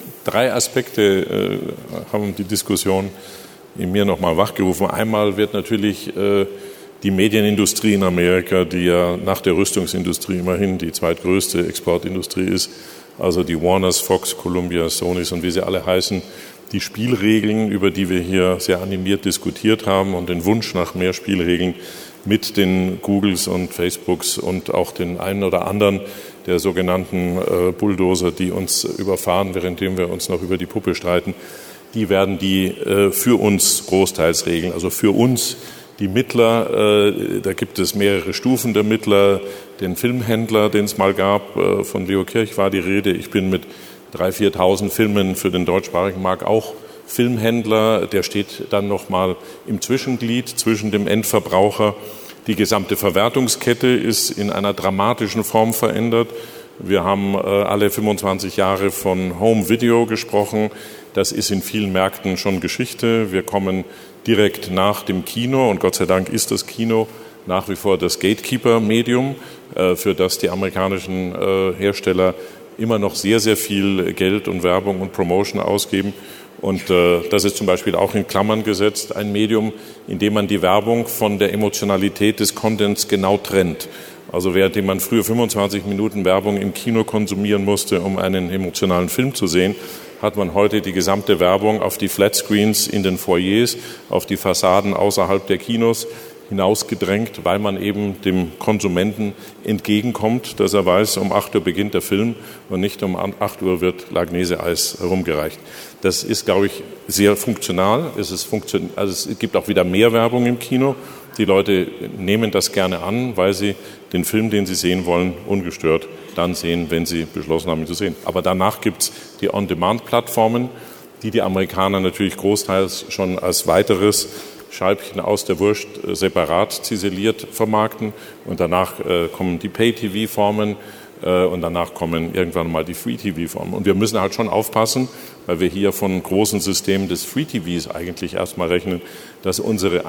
3 Aspekte haben die Diskussion in mir nochmal wachgerufen. Einmal wird natürlich die Medienindustrie in Amerika, die ja nach der Rüstungsindustrie immerhin die zweitgrößte Exportindustrie ist, also die Warners, Fox, Columbia, Sonys und wie sie alle heißen, die Spielregeln, über die wir hier sehr animiert diskutiert haben und den Wunsch nach mehr Spielregeln mit den Googles und Facebooks und auch den einen oder anderen der sogenannten Bulldozer, die uns überfahren, währenddem wir uns noch über die Puppe streiten, die werden die für uns großteils regeln. Also für uns die Mittler, da gibt es mehrere Stufen der Mittler, den Filmhändler, den es mal gab, von Leo Kirch war die Rede. Ich bin mit 3.000, 4.000 Filmen für den deutschsprachigen Markt auch Filmhändler, der steht dann nochmal im Zwischenglied zwischen dem Endverbraucher. Die gesamte Verwertungskette ist in einer dramatischen Form verändert. Wir haben alle 25 Jahre von Home Video gesprochen. Das ist in vielen Märkten schon Geschichte. Wir kommen direkt nach dem Kino und Gott sei Dank ist das Kino nach wie vor das Gatekeeper-Medium, für das die amerikanischen Hersteller immer noch sehr, sehr viel Geld und Werbung und Promotion ausgeben. Und das ist zum Beispiel auch in Klammern gesetzt, ein Medium, in dem man die Werbung von der Emotionalität des Contents genau trennt. Also während man früher 25 Minuten Werbung im Kino konsumieren musste, um einen emotionalen Film zu sehen, hat man heute die gesamte Werbung auf die Flatscreens in den Foyers, auf die Fassaden außerhalb der Kinos hinausgedrängt, weil man eben dem Konsumenten entgegenkommt, dass er weiß, um 8 Uhr beginnt der Film und nicht um 8 Uhr wird Langnese-Eis herumgereicht. Das ist, glaube ich, sehr funktional. Also es gibt auch wieder mehr Werbung im Kino. Die Leute nehmen das gerne an, weil sie den Film, den sie sehen wollen, ungestört dann sehen, wenn sie beschlossen haben, ihn zu sehen. Aber danach gibt es die On-Demand-Plattformen, die Amerikaner natürlich großteils schon als weiteres Scheibchen aus der Wurst separat ziseliert vermarkten. Und danach kommen die Pay-TV-Formen und danach kommen irgendwann mal die Free-TV-Formen. Und wir müssen halt schon aufpassen, weil wir hier von großen Systemen des Free-TVs eigentlich erstmal rechnen, dass unsere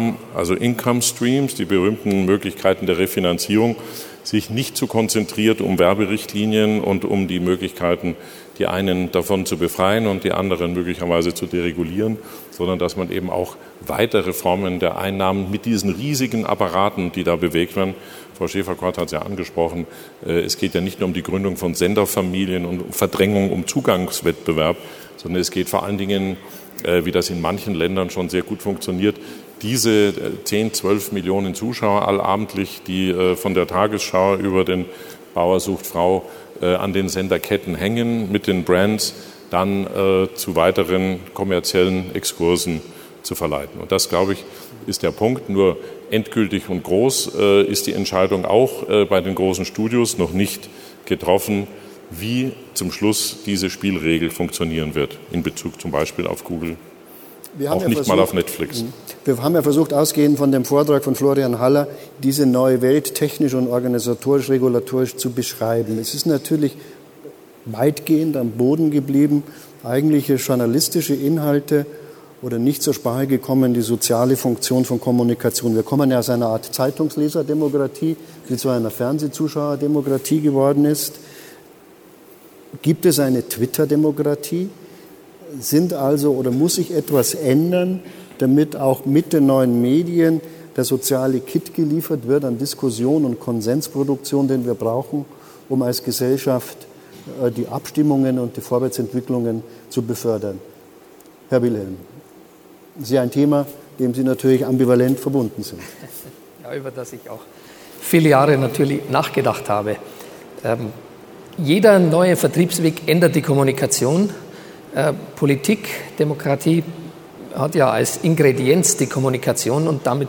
Income-Streams, die berühmten Möglichkeiten der Refinanzierung, sich nicht zu konzentriert um Werberichtlinien und um die Möglichkeiten, die einen davon zu befreien und die anderen möglicherweise zu deregulieren, sondern dass man eben auch weitere Formen der Einnahmen mit diesen riesigen Apparaten, die da bewegt werden. Frau Schäfer-Kort hat es ja angesprochen, es geht ja nicht nur um die Gründung von Senderfamilien und um Verdrängung, um Zugangswettbewerb, sondern es geht vor allen Dingen, wie das in manchen Ländern schon sehr gut funktioniert, diese 10, 12 Millionen Zuschauer allabendlich, die von der Tagesschau über den Bauer sucht Frau an den Senderketten hängen, mit den Brands dann zu weiteren kommerziellen Exkursen zu verleiten. Und das, glaube ich, ist der Punkt. Nur endgültig und groß ist die Entscheidung auch bei den großen Studios noch nicht getroffen, wie zum Schluss diese Spielregel funktionieren wird, in Bezug zum Beispiel auf Google, auch nicht mal auf Netflix. Wir haben ja versucht, ausgehend von dem Vortrag von Florian Haller, diese neue Welt technisch und organisatorisch, regulatorisch zu beschreiben. Es ist natürlich weitgehend am Boden geblieben, eigentliche journalistische Inhalte oder nicht zur Sprache gekommen, die soziale Funktion von Kommunikation. Wir kommen ja aus einer Art Zeitungsleserdemokratie, die zu einer Fernsehzuschauerdemokratie geworden ist. Gibt es eine Twitter-Demokratie? Sind also oder muss sich etwas ändern, damit auch mit den neuen Medien der soziale Kit geliefert wird an Diskussion und Konsensproduktion, den wir brauchen, um als Gesellschaft die Abstimmungen und die Vorwärtsentwicklungen zu befördern. Herr Wilhelm, das ist ja ein Thema, dem Sie natürlich ambivalent verbunden sind. Ja, über das ich auch viele Jahre natürlich nachgedacht habe. Jeder neue Vertriebsweg ändert die Kommunikation. Politik, Demokratie hat ja als Ingredienz die Kommunikation und damit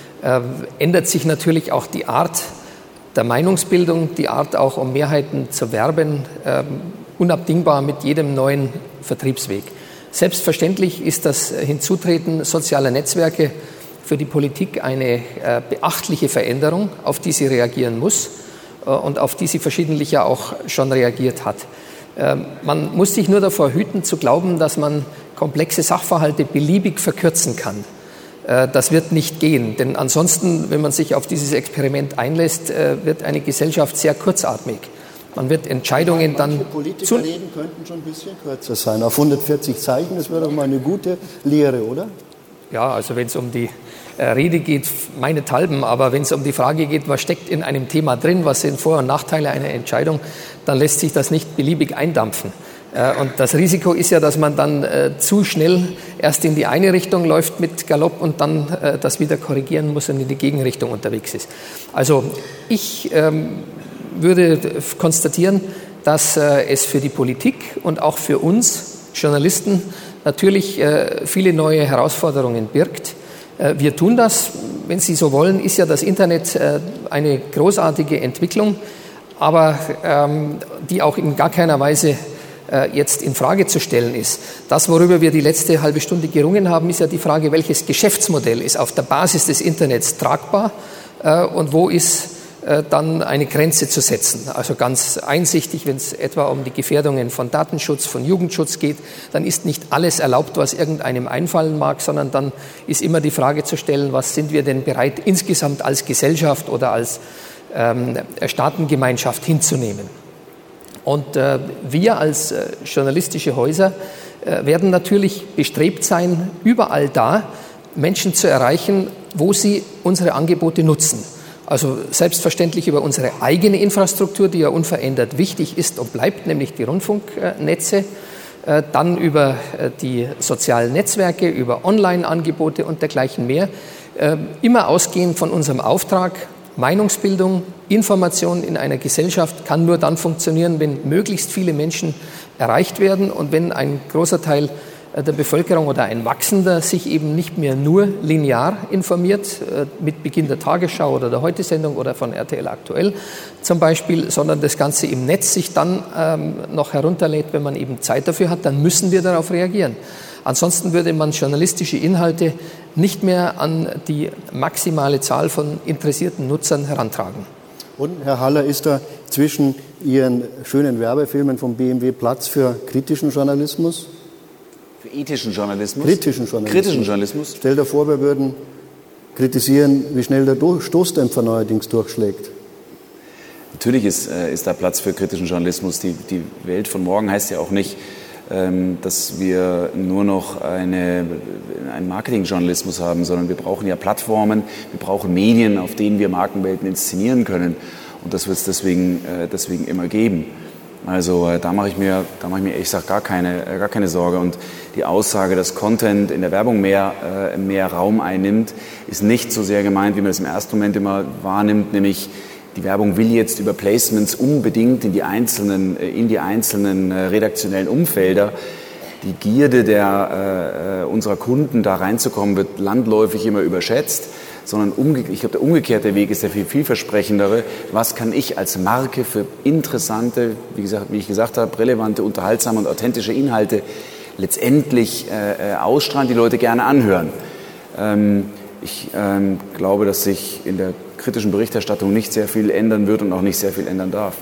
ändert sich natürlich auch die Art der Meinungsbildung, die Art auch, um Mehrheiten zu werben, unabdingbar mit jedem neuen Vertriebsweg. Selbstverständlich ist das Hinzutreten sozialer Netzwerke für die Politik eine beachtliche Veränderung, auf die sie reagieren muss und auf die sie verschiedentlich ja auch schon reagiert hat. Man muss sich nur davor hüten, zu glauben, dass man komplexe Sachverhalte beliebig verkürzen kann. Das wird nicht gehen, denn ansonsten, wenn man sich auf dieses Experiment einlässt, wird eine Gesellschaft sehr kurzatmig. Man wird Entscheidungen dann... Manche Politikerreden könnten schon ein bisschen kürzer sein. Auf 140 Zeichen, das wäre doch mal eine gute Lehre, oder? Ja, also wenn es um die Rede geht, meinethalben, aber wenn es um die Frage geht, was steckt in einem Thema drin, was sind Vor- und Nachteile einer Entscheidung, dann lässt sich das nicht beliebig eindampfen. Und das Risiko ist ja, dass man dann zu schnell erst in die eine Richtung läuft mit Galopp und dann das wieder korrigieren muss und in die Gegenrichtung unterwegs ist. Also ich würde konstatieren, dass es für die Politik und auch für uns Journalisten natürlich viele neue Herausforderungen birgt. Wir tun das, wenn Sie so wollen, ist ja das Internet eine großartige Entwicklung, aber die auch in gar keiner Weise jetzt in Frage zu stellen ist. Das, worüber wir die letzte halbe Stunde gerungen haben, ist ja die Frage, welches Geschäftsmodell ist auf der Basis des Internets tragbar und wo ist dann eine Grenze zu setzen. Also ganz einsichtig, wenn es etwa um die Gefährdungen von Datenschutz, von Jugendschutz geht, dann ist nicht alles erlaubt, was irgendeinem einfallen mag, sondern dann ist immer die Frage zu stellen, was sind wir denn bereit, insgesamt als Gesellschaft oder als Staatengemeinschaft hinzunehmen. Und wir als journalistische Häuser werden natürlich bestrebt sein, überall da Menschen zu erreichen, wo sie unsere Angebote nutzen. Also selbstverständlich über unsere eigene Infrastruktur, die ja unverändert wichtig ist und bleibt, nämlich die Rundfunknetze, dann über die sozialen Netzwerke, über Online-Angebote und dergleichen mehr, immer ausgehend von unserem Auftrag, Meinungsbildung, Information in einer Gesellschaft kann nur dann funktionieren, wenn möglichst viele Menschen erreicht werden und wenn ein großer Teil der Bevölkerung oder ein wachsender sich eben nicht mehr nur linear informiert, mit Beginn der Tagesschau oder der Heute-Sendung oder von RTL Aktuell zum Beispiel, sondern das Ganze im Netz sich dann noch herunterlädt, wenn man eben Zeit dafür hat, dann müssen wir darauf reagieren. Ansonsten würde man journalistische Inhalte nicht mehr an die maximale Zahl von interessierten Nutzern herantragen. Und, Herr Haller, ist da zwischen Ihren schönen Werbefilmen vom BMW Platz für kritischen Journalismus? Für ethischen Journalismus? Kritischen Journalismus. Kritischen Journalismus? Stell dir vor, wir würden kritisieren, wie schnell der Stoßdämpfer neuerdings durchschlägt. Natürlich ist da Platz für kritischen Journalismus. Die Welt von morgen heißt ja auch nicht, dass wir nur noch einen Marketingjournalismus haben, sondern wir brauchen ja Plattformen, wir brauchen Medien, auf denen wir Markenwelten inszenieren können. Und das wird es deswegen immer geben. Also da mache ich mir ehrlich gesagt gar keine Sorge. Und die Aussage, dass Content in der Werbung mehr Raum einnimmt, ist nicht so sehr gemeint, wie man das im ersten Moment immer wahrnimmt, nämlich die Werbung will jetzt über Placements unbedingt in die einzelnen redaktionellen Umfelder. Die Gierde unserer Kunden, da reinzukommen, wird landläufig immer überschätzt. Sondern ich glaube, der umgekehrte Weg ist der viel vielversprechendere. Was kann ich als Marke für interessante, wie ich gesagt habe, relevante, unterhaltsame und authentische Inhalte letztendlich ausstrahlen, die Leute gerne anhören? Ich glaube, dass sich in der kritischen Berichterstattung nicht sehr viel ändern wird und auch nicht sehr viel ändern darf.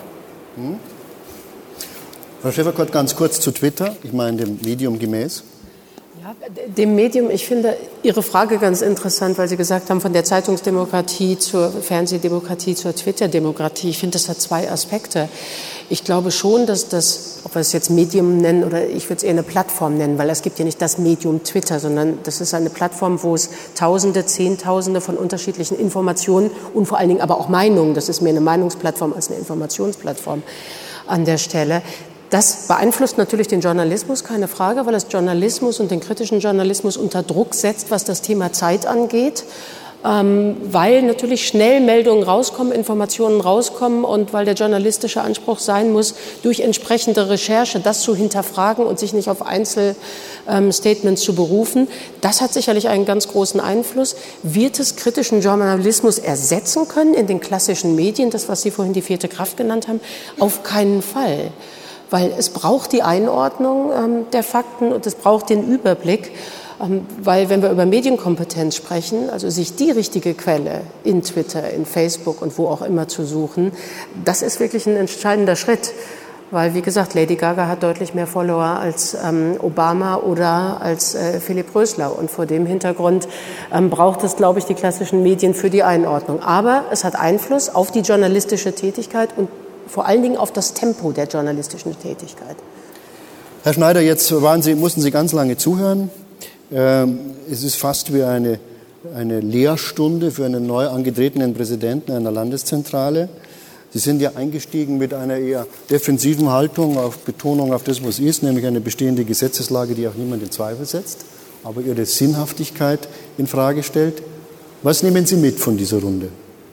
Frau Schäferkott, ganz kurz zu Twitter, ich meine dem Medium gemäß. Ja, dem Medium, ich finde Ihre Frage ganz interessant, weil Sie gesagt haben, von der Zeitungsdemokratie zur Fernsehdemokratie zur Twitter-Demokratie. Ich finde, das hat zwei Aspekte. Ich glaube schon, dass das, ob wir es jetzt Medium nennen oder ich würde es eher eine Plattform nennen, weil es gibt ja nicht das Medium Twitter, sondern das ist eine Plattform, wo es Tausende, Zehntausende von unterschiedlichen Informationen und vor allen Dingen aber auch Meinungen, das ist mehr eine Meinungsplattform als eine Informationsplattform an der Stelle. Das beeinflusst natürlich den Journalismus, keine Frage, weil es Journalismus und den kritischen Journalismus unter Druck setzt, was das Thema Zeit angeht, weil natürlich schnell Meldungen rauskommen, Informationen rauskommen und weil der journalistische Anspruch sein muss, durch entsprechende Recherche das zu hinterfragen und sich nicht auf Einzelstatements zu berufen. Das hat sicherlich einen ganz großen Einfluss. Wird es kritischen Journalismus ersetzen können in den klassischen Medien, das, was Sie vorhin die vierte Kraft genannt haben? Auf keinen Fall. Weil es braucht die Einordnung der Fakten und es braucht den Überblick, weil wenn wir über Medienkompetenz sprechen, also sich die richtige Quelle in Twitter, in Facebook und wo auch immer zu suchen, das ist wirklich ein entscheidender Schritt. Weil, wie gesagt, Lady Gaga hat deutlich mehr Follower als Obama oder als Philipp Rösler. Und vor dem Hintergrund braucht es, glaube ich, die klassischen Medien für die Einordnung. Aber es hat Einfluss auf die journalistische Tätigkeit und vor allen Dingen auf das Tempo der journalistischen Tätigkeit. Herr Schneider, jetzt mussten Sie ganz lange zuhören. Es ist fast wie eine Lehrstunde für einen neu angetretenen Präsidenten einer Landeszentrale. Sie sind ja eingestiegen mit einer eher defensiven Haltung auf Betonung auf das, was ist, nämlich eine bestehende Gesetzeslage, die auch niemand in Zweifel setzt, aber ihre Sinnhaftigkeit in Frage stellt. Was nehmen Sie mit von dieser Runde?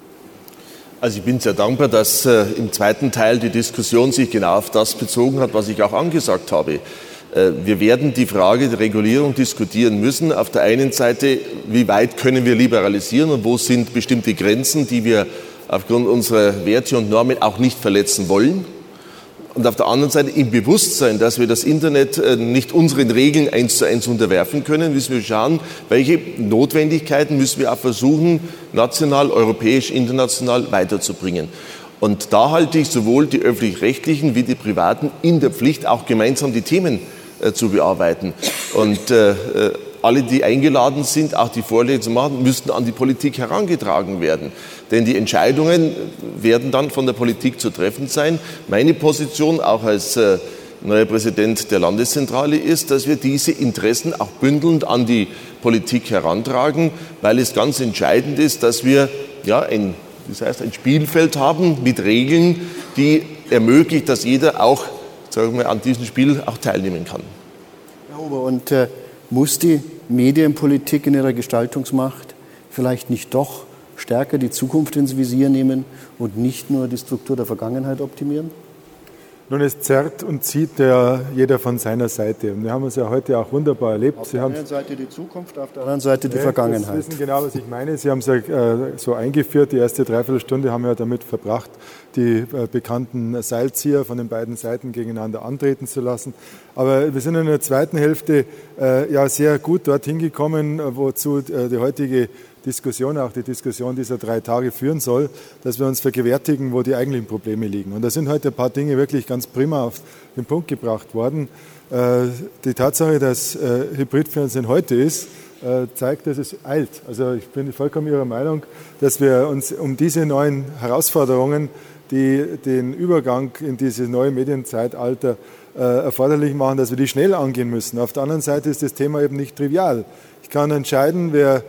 Also ich bin sehr dankbar, dass im zweiten Teil die Diskussion sich genau auf das bezogen hat, was ich auch angesagt habe. Wir werden die Frage der Regulierung diskutieren müssen. Auf der einen Seite, wie weit können wir liberalisieren und wo sind bestimmte Grenzen, die wir aufgrund unserer Werte und Normen auch nicht verletzen wollen. Und auf der anderen Seite im Bewusstsein, dass wir das Internet nicht unseren Regeln 1:1 unterwerfen können, müssen wir schauen, welche Notwendigkeiten müssen wir auch versuchen, national, europäisch, international weiterzubringen. Und da halte ich sowohl die öffentlich-rechtlichen wie die privaten in der Pflicht, auch gemeinsam die Themen zu bearbeiten. Und alle, die eingeladen sind, auch die Vorschläge zu machen, müssten an die Politik herangetragen werden. Denn die Entscheidungen werden dann von der Politik zu treffen sein. Meine Position, auch als neuer Präsident der Landeszentrale, ist, dass wir diese Interessen auch bündelnd an die Politik herantragen, weil es ganz entscheidend ist, dass wir ein Spielfeld haben mit Regeln, die ermöglicht, dass jeder auch, sagen wir, an diesem Spiel auch teilnehmen kann. Herr Huber, und muss die Medienpolitik in ihrer Gestaltungsmacht vielleicht nicht doch stärker die Zukunft ins Visier nehmen und nicht nur die Struktur der Vergangenheit optimieren? Nun, es zerrt und zieht ja jeder von seiner Seite. Und wir haben es ja heute auch wunderbar erlebt. Auf der einen Seite die Zukunft, auf der anderen Seite die Vergangenheit. Sie wissen genau, was ich meine. Sie haben es ja so eingeführt. Die erste Dreiviertelstunde haben wir ja damit verbracht, die bekannten Seilzieher von den beiden Seiten gegeneinander antreten zu lassen. Aber wir sind in der zweiten Hälfte sehr gut dorthin gekommen, wozu die heutige Diskussion, auch die Diskussion dieser 3 Tage führen soll, dass wir uns vergewärtigen, wo die eigentlichen Probleme liegen. Und da sind heute ein paar Dinge wirklich ganz prima auf den Punkt gebracht worden. Die Tatsache, dass Hybridfernsehen heute ist, zeigt, dass es eilt. Also ich bin vollkommen Ihrer Meinung, dass wir uns um diese neuen Herausforderungen, die den Übergang in dieses neue Medienzeitalter erforderlich machen, dass wir die schnell angehen müssen. Auf der anderen Seite ist das Thema eben nicht trivial. Ich kann entscheiden, wer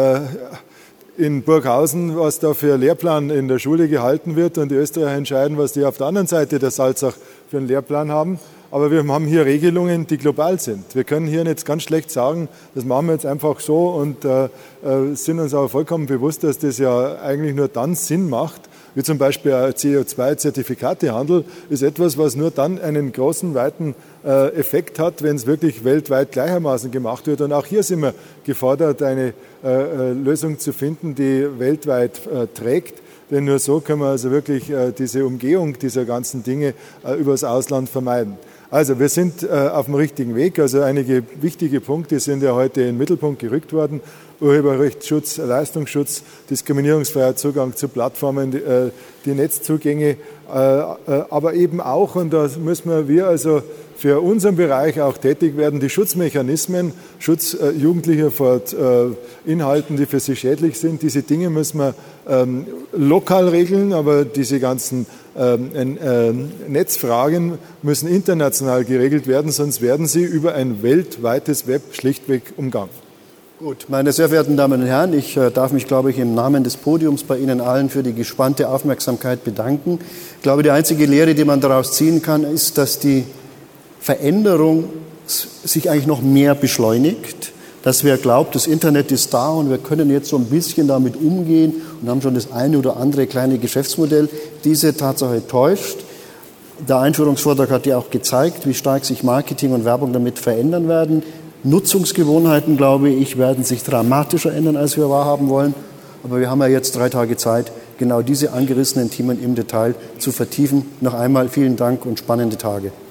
in Burghausen, was da für ein Lehrplan in der Schule gehalten wird, und die Österreicher entscheiden, was die auf der anderen Seite der Salzach für einen Lehrplan haben. Aber wir haben hier Regelungen, die global sind. Wir können hier jetzt ganz schlecht sagen, das machen wir jetzt einfach so, und sind uns aber vollkommen bewusst, dass das ja eigentlich nur dann Sinn macht, wie zum Beispiel CO2-Zertifikatehandel, ist etwas, was nur dann einen großen, weiten Effekt hat, wenn es wirklich weltweit gleichermaßen gemacht wird. Und auch hier sind wir gefordert, eine Lösung zu finden, die weltweit trägt. Denn nur so können wir also wirklich diese Umgehung dieser ganzen Dinge übers Ausland vermeiden. Also wir sind auf dem richtigen Weg. Also einige wichtige Punkte sind ja heute in den Mittelpunkt gerückt worden. Urheberrechtsschutz, Leistungsschutz, diskriminierungsfreier Zugang zu Plattformen, die Netzzugänge, aber eben auch, und da müssen wir also für unseren Bereich auch tätig werden, die Schutzmechanismen, Schutz Jugendlicher vor Inhalten, die für sie schädlich sind. Diese Dinge müssen wir lokal regeln, aber diese ganzen Netzfragen müssen international geregelt werden, sonst werden sie über ein weltweites Web schlichtweg umgangen. Gut, meine sehr verehrten Damen und Herren, ich darf mich, glaube ich, im Namen des Podiums bei Ihnen allen für die gespannte Aufmerksamkeit bedanken. Ich glaube, die einzige Lehre, die man daraus ziehen kann, ist, dass die Veränderung sich eigentlich noch mehr beschleunigt, dass wer glaubt, das Internet ist da und wir können jetzt so ein bisschen damit umgehen und haben schon das eine oder andere kleine Geschäftsmodell, diese Tatsache täuscht. Der Einführungsvortrag hat ja auch gezeigt, wie stark sich Marketing und Werbung damit verändern werden. Nutzungsgewohnheiten, glaube ich, werden sich dramatischer ändern, als wir wahrhaben wollen. Aber wir haben ja jetzt 3 Tage Zeit, genau diese angerissenen Themen im Detail zu vertiefen. Noch einmal vielen Dank und spannende Tage.